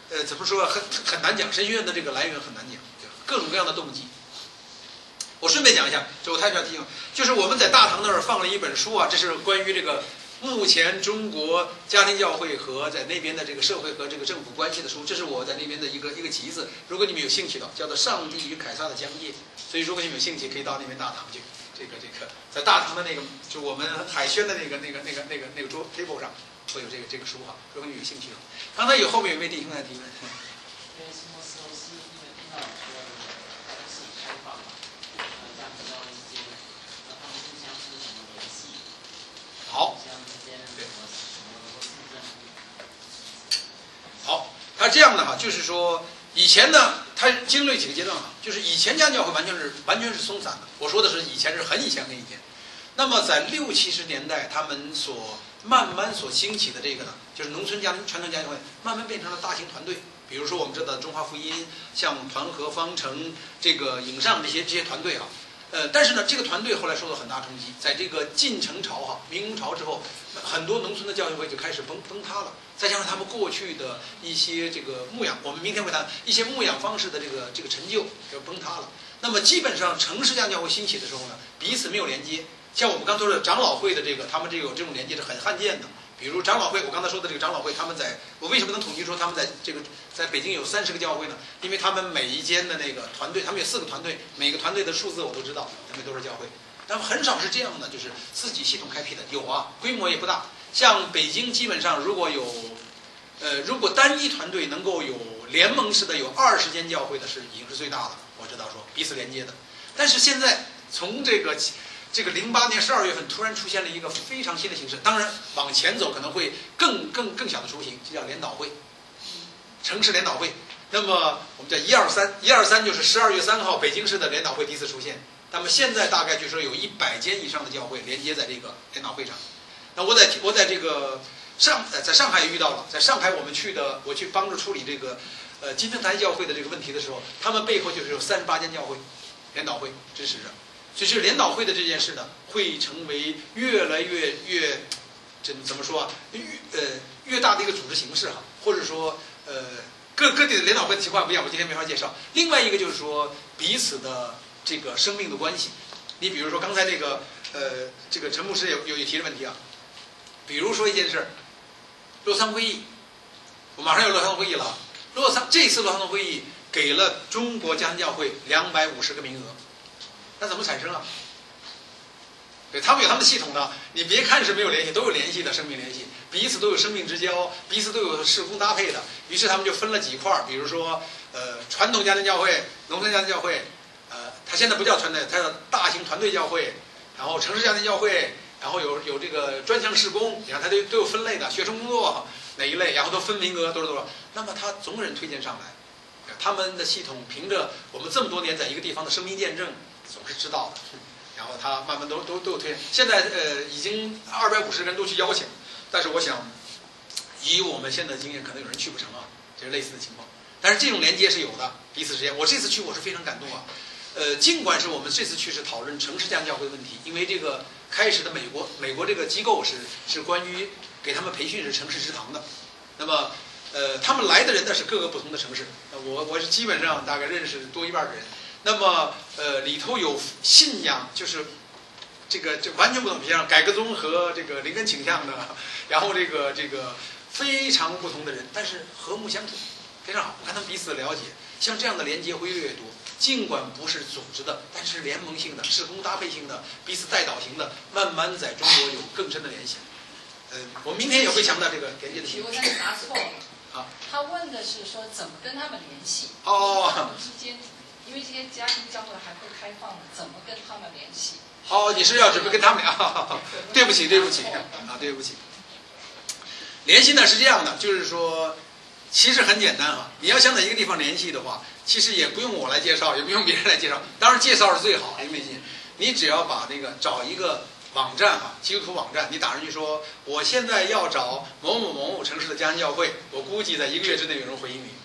呃，怎么说很很难讲，神学院的这个来源很难讲，各种各样的动机。我顺便讲一下，这我太需要提醒，就是我们在大堂那儿放了一本书啊，这是关于这个目前中国家庭教会和在那边的这个社会和这个政府关系的书，这是我在那边的一个一个集子。如果你们有兴趣的，叫做《上帝与凯撒的疆界》。所以如果你们有兴趣，可以到那边大堂去。这个这个在大堂的那个，就我们海轩的那个那个那个那个那个桌 table 上会有这个这个书哈。如果你们有兴趣的，刚才有后面有位弟兄在提问。 因为什么时候是因为听到说它不是开放嘛，呃，这样子教会之间，那他们互相是什么联系？ 好。 互相之间什么什么市政府？ 好，他这样的哈，就是说以前呢，他经历几个阶段哈，就是以前家庭教会完全是完全是松散的。我说的是以前是很以前很以前。那么在六七十年代，他们所慢慢所兴起的这个呢，就是农村家庭传统家庭会慢慢变成了大型团队。比如说我们知道中华福音、像团和方程、这个影上这些这些团队啊，呃，但是呢，这个团队后来受到很大冲击，在这个进城潮哈、明洪潮之后，很多农村的教会就开始崩崩塌了。再加上他们过去的一些这个牧养，我们明天会谈一些牧养方式的这个这个陈旧就崩塌了。那么基本上城市家庭教会兴起的时候呢，彼此没有连接。像我们刚说的长老会的这个，他们这个有这种连接是很罕见的。比如长老会，我刚才说的这个长老会，他们在我为什么能统计说他们在这个在北京有三十个教会呢？因为他们每一间的那个团队，他们有四个团队，每个团队的数字我都知道，他们都是教会。他们很少是这样的，就是自己系统开辟的，有啊，规模也不大。像北京基本上如果有，呃，如果单一团队能够有联盟式的有二十间教会的是已经是最大的，我知道说彼此连接的。但是现在从这个这个零八年十二月份突然出现了一个非常新的形式，当然往前走可能会更更更小的雏形，就叫联导会，城市联导会。那么我们叫一二三，一二三就是十二月三号北京市的联导会第一次出现。那么现在大概据说有一百间以上的教会连接在这个联导会上。那我在我在这个上在上海也遇到了，在上海我们去的，我去帮助处理这个呃金灯台教会的这个问题的时候，他们背后就是有三十八间教会联导会支持着。所以，这联导会的这件事呢，会成为越来越越，怎怎么说啊？越呃越大的一个组织形式哈，或者说呃各各地的联导会的情况不一样，我今天没法介绍。另外一个就是说彼此的这个生命的关系。你比如说刚才那个呃这个陈牧师有有提的问题啊，比如说一件事，洛桑会议，我马上有洛桑会议了。洛桑这次洛桑会议给了中国家庭教会两百五十个名额。那怎么产生啊？对，他们有他们的系统的，你别看是没有联系，都有联系的，生命联系，彼此都有生命之交，彼此都有事工搭配的。于是他们就分了几块，比如说，呃，传统家庭教会、农村家庭教会，呃，它现在不叫传统，它叫大型团队教会，然后城市家庭教会，然后有有这个专项事工，你看它都都有分类的，学生工作哪一类，然后都分名额多少多少。那么他总有人推荐上来，他们的系统凭着我们这么多年在一个地方的生命见证。总是知道的，然后他慢慢都都都有推荐。现在呃已经二百五十人都去邀请，但是我想，以我们现在的经验，可能有人去不成啊，这是类似的情况。但是这种连接是有的，彼此之间。我这次去我是非常感动啊，呃，尽管是我们这次去是讨论城市家庭教会的问题，因为这个开始的美国美国这个机构是是关于给他们培训是城市食堂的，那么呃他们来的人呢是各个不同的城市，我我是基本上大概认识多一半的人。那么，呃，里头有信仰，就是这个这完全不同，比如像改革宗和这个林根倾向的，然后这个这个非常不同的人，但是和睦相处，非常好。我看他们彼此的了解，像这样的连接会越来越多。尽管不是组织的，但是联盟性的、事工搭配性的、彼此带导型的，慢慢在中国有更深的联系。呃，我们明天也会强调这个连接的性。 我但是答错了。 啊。 他问的是说怎么跟他们联系？ 哦。 他们之间。因为这些家庭教会还不开放，怎么跟他们联系？ 哦，你是要准备跟他们聊？对不起，对不起啊，对不起。联系呢是这样的，就是说，其实很简单啊。你要想在一个地方联系的话，其实也不用我来介绍，也不用别人来介绍。当然介绍是最好，因为你你只要把那个找一个网站啊，基督徒网站，你打上去说，我现在要找某某某某城市的家庭教会，我估计在一个月之内有人回应你。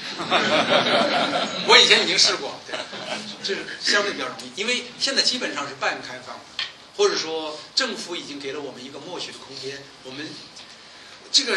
我以前已经试过，对，这是相对比较容易，因为现在基本上是半开放的，或者说政府已经给了我们一个默许的空间。我们这个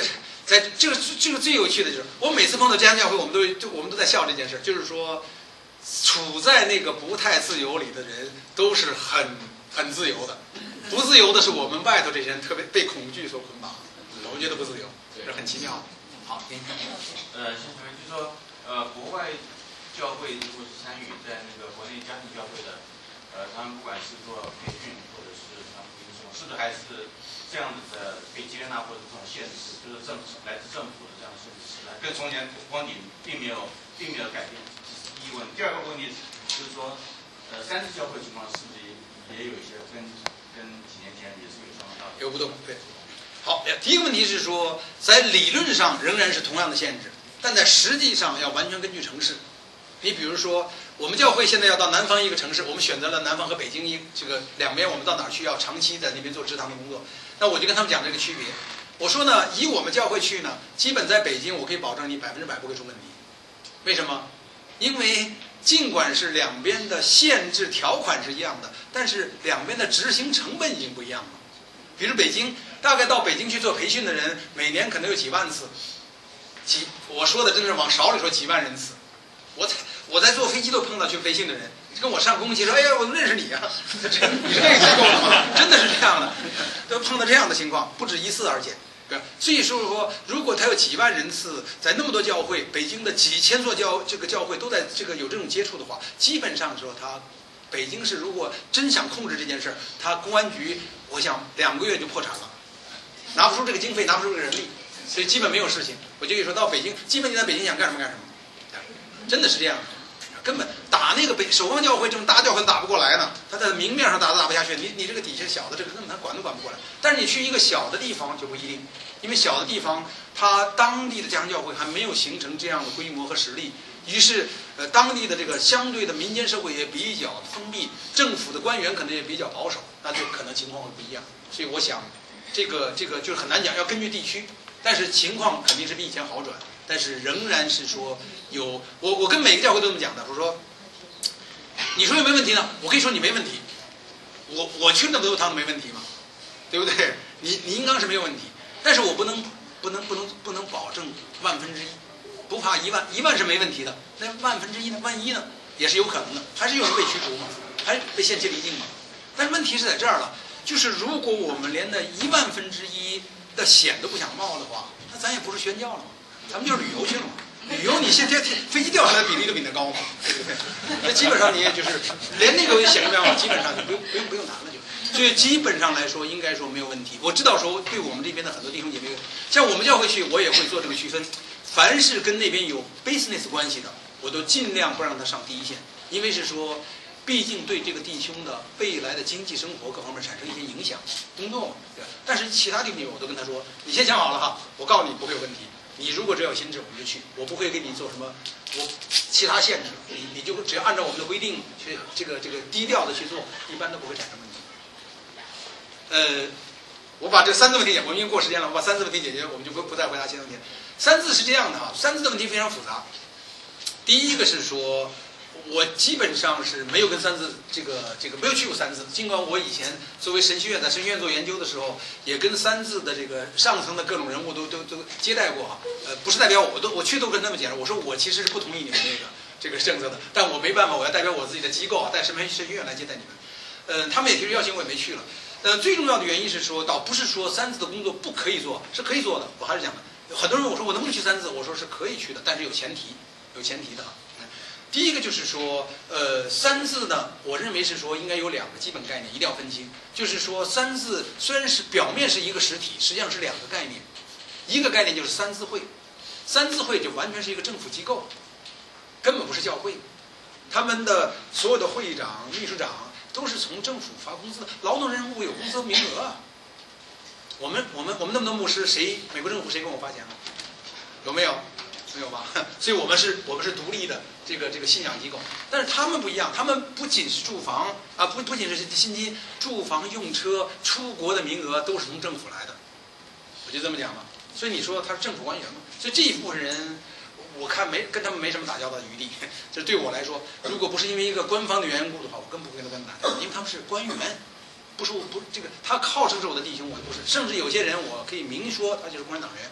在这个这个最有趣的就是，我每次碰到家庭教会，我们都就我们都在笑这件事，就是说，处在那个不太自由里的人都是很很自由的，不自由的是我们外头这些人特别被恐惧所捆绑，我们觉得不自由，这很奇妙。好，您看， 呃，先说就是说，呃，国外教会如果是参与在那个国内家庭教会的，呃，他们不管是做培训或者是他们福音送，是不是还是这样子的被接纳或者这种限制，就是政府来自政府的这样的限制时代，跟从前光景并没有并没有改变，这是第一个问题。第二个问题就是说，呃，三次教会情况是不是也也有一些跟跟几年前也是有相当大的有不同，对。好，第一个问题是说，在理论上仍然是同样的限制，但在实际上要完全根据城市。你比如说，我们教会现在要到南方一个城市，我们选择了南方和北京一这个两边，我们到哪儿去要长期在那边做职堂的工作。那我就跟他们讲这个区别。我说呢，以我们教会去呢，基本在北京，我可以保证你百分之百不会出问题。为什么？因为尽管是两边的限制条款是一样的，但是两边的执行成本已经不一样了。比如北京，大概到北京去做培训的人，每年可能有几万次，几我说的真的是往少里说几万人次。我在我在坐飞机都碰到去培训的人，跟我上公汽说，哎呀，我认识你啊，你是这个机构的吗？真的是这样的，都碰到这样的情况，不止一次而且。对，所以说说，如果他有几万人次，在那么多教会，北京的几千座教这个教会都在这个有这种接触的话，基本上说他，北京市如果真想控制这件事儿，他公安局，我想两个月就破产了，拿不出这个经费，拿不出这个人力，所以基本没有事情。我就跟你说到北京，基本你在北京想干什么干什么，真的是这样的。根本打那个北守望教会这种大教会打不过来呢，他在明面上打都打不下去，你你这个底下小的这个根本他管都管不过来。但是你去一个小的地方就不一定，因为小的地方它当地的家庭教会还没有形成这样的规模和实力，于是呃当地的这个相对的民间社会也比较封闭，政府的官员可能也比较保守，那就可能情况会不一样。所以我想这个这个就是很难讲，要根据地区，但是情况肯定是比以前好转。但是仍然是说有我我跟每个教会都这么讲的，我说你说有没有问题呢？我可以说你没问题，我我去那么多趟都没问题嘛，对不对？你你应当是没有问题，但是我不能不能不能不能保证万分之一，不怕一万，一万是没问题的，那万分之一呢？万一呢？也是有可能的，还是有人被驱逐嘛，还是被限期离境嘛。但是问题是在这儿了，就是如果我们连那一万分之一的险都不想冒的话，那咱也不是宣教了嘛。咱们就是旅游去了嘛，旅游你现在飞机掉下来比例都比那高嘛，对不对？那基本上你也就是连那个险都不要，基本上就不用不用不用谈了就。所以基本上来说，应该说没有问题。我知道说对我们这边的很多弟兄姐妹，像我们教会去，我也会做这个区分。凡是跟那边有 business 关系的，我都尽量不让他上第一线，因为是说，毕竟对这个弟兄的未来的经济生活各方面产生一些影响，工作嘛，对吧？但是其他弟兄姐妹我都跟他说，你先想好了哈，我告诉你不会有问题。你如果只要有心智，我们就去，我不会给你做什么我其他限制，你你就只要按照我们的规定去这个这个低调的去做，一般都不会产生问题。呃，我把这三个问题解，我们已经过时间了，我把三个问题解决，我们就不不再回答其他问题。三字是这样的哈，三字的问题非常复杂。第一个是说，我基本上是没有跟三字这个这个没有去过三字，尽管我以前作为神学院在神学院做研究的时候，也跟三字的这个上层的各种人物都都都接待过哈。呃，不是代表我都我去都跟他们讲，我说我其实是不同意你们这个这个政策的，但我没办法，我要代表我自己的机构啊，带神学神学院来接待你们。呃，他们也提出邀请，我也没去了。呃，最重要的原因是说，倒不是说三字的工作不可以做，是可以做的。我还是讲的，很多人我说我能不能去三字，我说是可以去的，但是有前提，有前提的啊。第一个就是说，呃，三字呢，我认为是说应该有两个基本概念，一定要分清。就是说，三字虽然是表面是一个实体，实际上是两个概念。一个概念就是三字会，三字会就完全是一个政府机构，根本不是教会。他们的所有的会长、秘书长都是从政府发工资的，劳动人物有工资名额啊。我们我们我们那么多牧师，谁美国政府谁给我发钱了？有没有？没有吧？所以我们是我们是独立的这个这个信仰机构，但是他们不一样，他们不仅是住房啊，不不仅是薪金、住房、用车、出国的名额都是从政府来的，我就这么讲吧。所以你说他是政府官员嘛？所以这一部分人，我看没跟他们没什么打交道的余地。这对我来说，如果不是因为一个官方的缘故的话，我更不会跟他们打交道，因为他们是官员，不是我不这个他号称是我的弟兄，我不是，甚至有些人我可以明说他就是共产党员。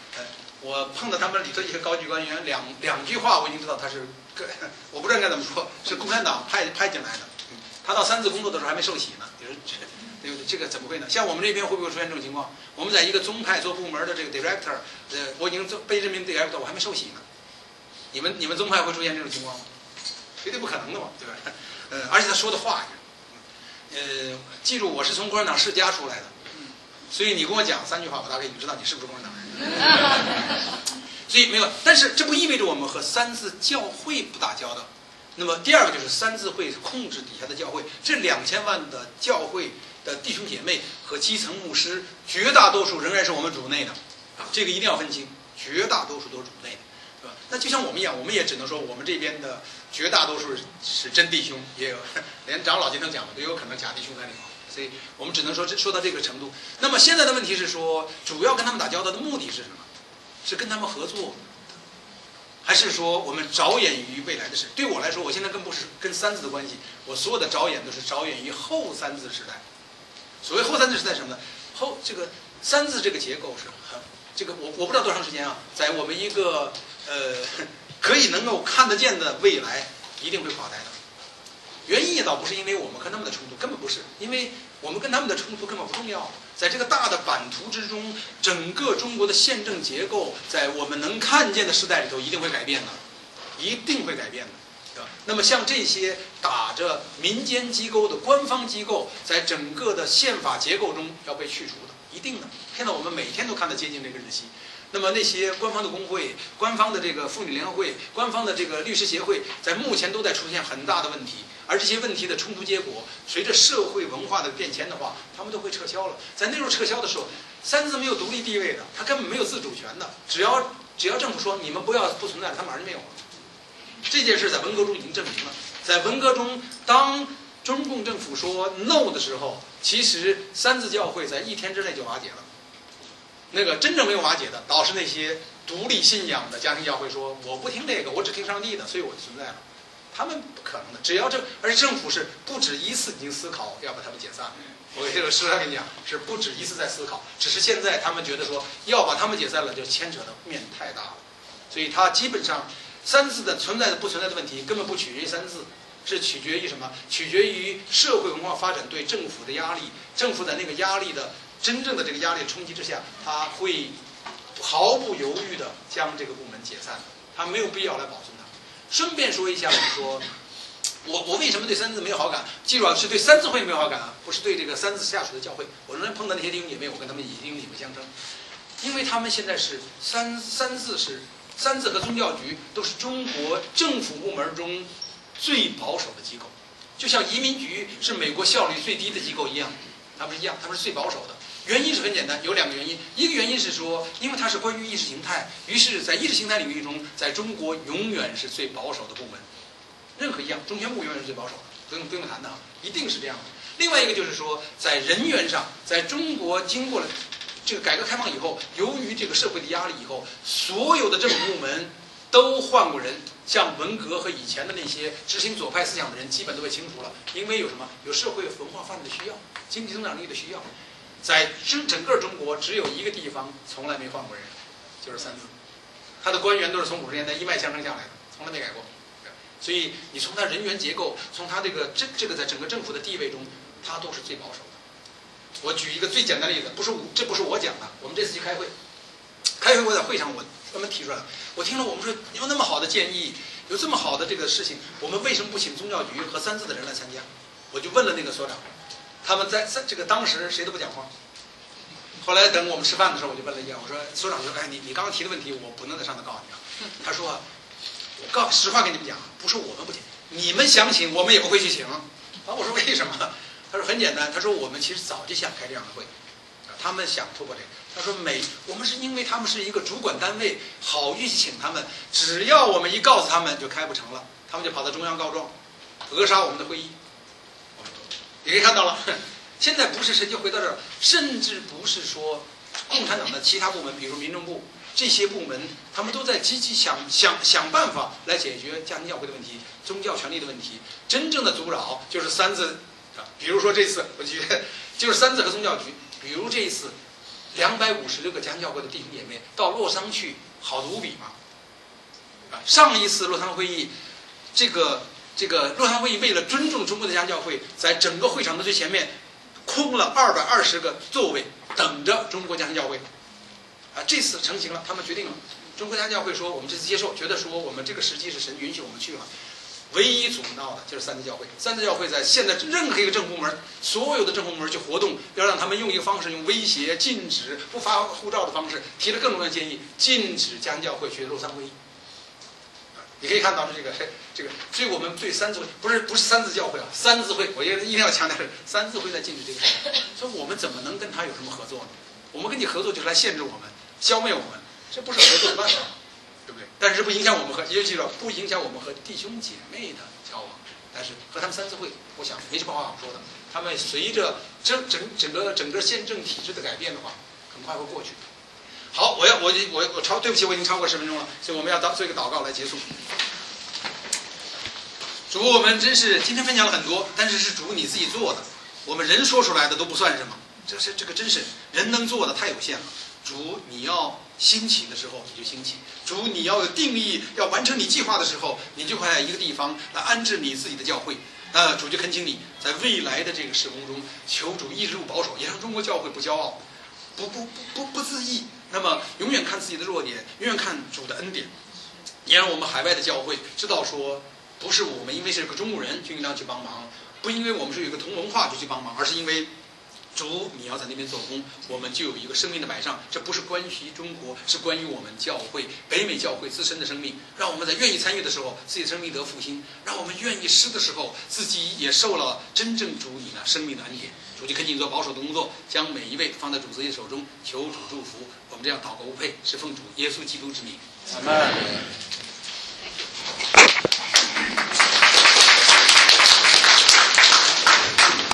呃，我碰到他们里头一些高级官员，两两句话我已经知道他是，我不知道该怎么说，是共产党派派进来的。嗯，他到三自工作的时候还没受洗呢，就是这对不对？这个怎么会呢？像我们这边会不会出现这种情况？我们在一个宗派做部门的这个 director， 呃，我已经做被任命 director， 我还没受洗呢。你们你们宗派会出现这种情况吗？绝对不可能的嘛，对吧？呃，而且他说的话，呃，记住我是从共产党世家出来的，所以你跟我讲三句话，我大概就知道你是不是共产党人。所以没有，但是这不意味着我们和三自教会不打交道。那么第二个就是三自会控制底下的教会，这两千万的教会的弟兄姐妹和基层牧师，绝大多数仍然是我们主内的，啊，这个一定要分清，绝大多数都是主内的。是吧？那就像我们一样，我们也只能说我们这边的绝大多数是真弟兄，也有连长老今天讲的都有可能假弟兄在里头，所以我们只能说这说到这个程度。那么现在的问题是说，主要跟他们打交道的目的是什么？是跟他们合作，还是说我们着眼于未来的事？对我来说，我现在更不是跟三自的关系，我所有的着眼都是着眼于后三自时代。所谓后三自时代什么呢？后这个三自这个结构是很这个我我不知道多长时间啊，在我们一个呃可以能够看得见的未来一定会垮台的。原因也倒不是因为我们跟他们的冲突，根本不是，因为我们跟他们的冲突根本不重要。在这个大的版图之中，整个中国的宪政结构在我们能看见的时代里头一定会改变的，一定会改变的，对吧？那么像这些打着民间机构的官方机构，在整个的宪法结构中要被去除的，一定的。现在我们每天都看到接近这个日期。那么那些官方的工会、官方的这个妇女联合会、官方的这个律师协会，在目前都在出现很大的问题，而这些问题的冲突结果，随着社会文化的变迁的话，他们都会撤销了。在那时候撤销的时候，三自没有独立地位的，他根本没有自主权的。只要只要政府说你们不要不存在，他马上就没有了。这件事在文革中已经证明了，在文革中，当中共政府说 no 的时候，其实三自教会在一天之内就瓦解了。那个真正没有瓦解的，倒是那些独立信仰的家庭教会说，我不听这个，我只听上帝的，所以我就存在了。他们不可能的，只要政，而且政府是不止一次已经思考要把他们解散。我这个实话跟你讲，是不止一次在思考，只是现在他们觉得说要把他们解散了，就牵扯的面太大了。所以它基本上三自的存在的不存在的问题，根本不取决于三自，是取决于什么？取决于社会文化发展对政府的压力，政府在那个压力的。真正的这个压力冲击之下，他会毫不犹豫地将这个部门解散的，他没有必要来保存它。顺便说一下，我们说，我我为什么对三自没有好感？记住啊，是对三自会没有好感啊，不是对这个三自下属的教会。我仍然碰到那些弟兄姐妹，我跟他们已经理不相称，因为他们现在是三三自是三自和宗教局都是中国政府部门中最保守的机构，就像移民局是美国效率最低的机构一样，他们是一样，他们是最保守的。原因是很简单，有两个原因。一个原因是说，因为它是关于意识形态，于是在意识形态领域中，在中国永远是最保守的部门。任何一样，中宣部永远是最保守的，不用不用谈的，一定是这样的。另外一个就是说，在人员上，在中国经过了这个改革开放以后，由于这个社会的压力以后，所有的政府部门都换过人，像文革和以前的那些执行左派思想的人，基本都被清除了，因为有什么？有社会文化发展的需要，经济增长力的需要。在整整个中国，只有一个地方从来没换过人，就是三自，他的官员都是从五十年代一脉相承下来的，从来没改过。所以你从他人员结构，从他这个这这个在整个政府的地位中，他都是最保守的。我举一个最简单的例子，不是我这不是我讲的，我们这次去开会，开会我在会上我专门提出来了，我听了我们说有那么好的建议，有这么好的这个事情，我们为什么不请宗教局和三自的人来参加？我就问了那个所长。他们在在这个当时谁都不讲话，后来等我们吃饭的时候，我就问了一下，我说所长说，哎，你你刚刚提的问题，我不能在上头告诉你啊。他说，我告实话跟你们讲，不是我们不请，你们想请，我们也不会去请。啊，我说为什么？他说很简单，他说我们其实早就想开这样的会，他们想通过这个。他说每我们是因为他们是一个主管单位，好意请他们，只要我们一告诉他们就开不成了，他们就跑到中央告状，扼杀我们的会议。你可以看到了，现在不是神就回到这儿，甚至不是说共产党的其他部门，比如民政部这些部门，他们都在积极想想想办法来解决家庭教会的问题、宗教权利的问题。真正的阻扰就是三自，比如说这次，我觉得就是三自和宗教局。比如这一次， 两百五十六个家庭教会的弟兄姐妹到洛桑去，好的无比嘛。啊，上一次洛桑会议，这个这个洛桑会议为了尊重中国的家庭教会，在整个会场的最前面空了二百二十个座位，等着中国家庭教会。啊，这次成型了，他们决定了。中国家庭教会说，我们这次接受，觉得说我们这个时机是神允许我们去了。唯一阻挠的就是三自教会。三自教会在现在任何一个政部门，所有的政部门去活动，要让他们用一个方式，用威胁、禁止、不发护照的方式，提了更多的建议，禁止家庭教会去洛桑会议。你可以看到这个这个，所以我们对三自会不是不是三自教会啊，三自会，我觉得一定要强调是三自会在禁止这个事。所以我们怎么能跟他有什么合作呢？我们跟你合作就是来限制我们、消灭我们，这不是合作的办法。对不对？但是不影响我们和，尤其是不影响我们和弟兄姐妹的交往。但是和他们三自会，我想没什么话好说的。他们随着整整整个整个宪政体制的改变的话，很快会过去。好，我要我我我超对不起，我已经超过十分钟了，所以我们要祷做一个祷告来结束。主，我们真是今天分享了很多，但是是主你自己做的，我们人说出来的都不算什么。这是这个真是人能做的太有限了。主，你要兴起的时候你就兴起；主，你要有定义，要完成你计划的时候，你就会在一个地方来安置你自己的教会。呃，主就恳请你在未来的这个事工中，求主一路保守，也让中国教会不骄傲，不不不不不自义，那么永远看自己的弱点，永远看主的恩典，也让我们海外的教会知道说，不是我们因为是个中国人就应当去帮忙，不因为我们是有一个同文化就去帮忙，而是因为主，你要在那边做工，我们就有一个生命的摆上。这不是关于中国，是关于我们教会北美教会自身的生命。让我们在愿意参与的时候，自己的生命得复兴；让我们愿意施的时候，自己也受了真正主你的生命的恩典。主就恳请你做保守的工作，将每一位放在主自己手中，求主祝福。我们这样祷告无配，是奉主耶稣基督之名。阿们。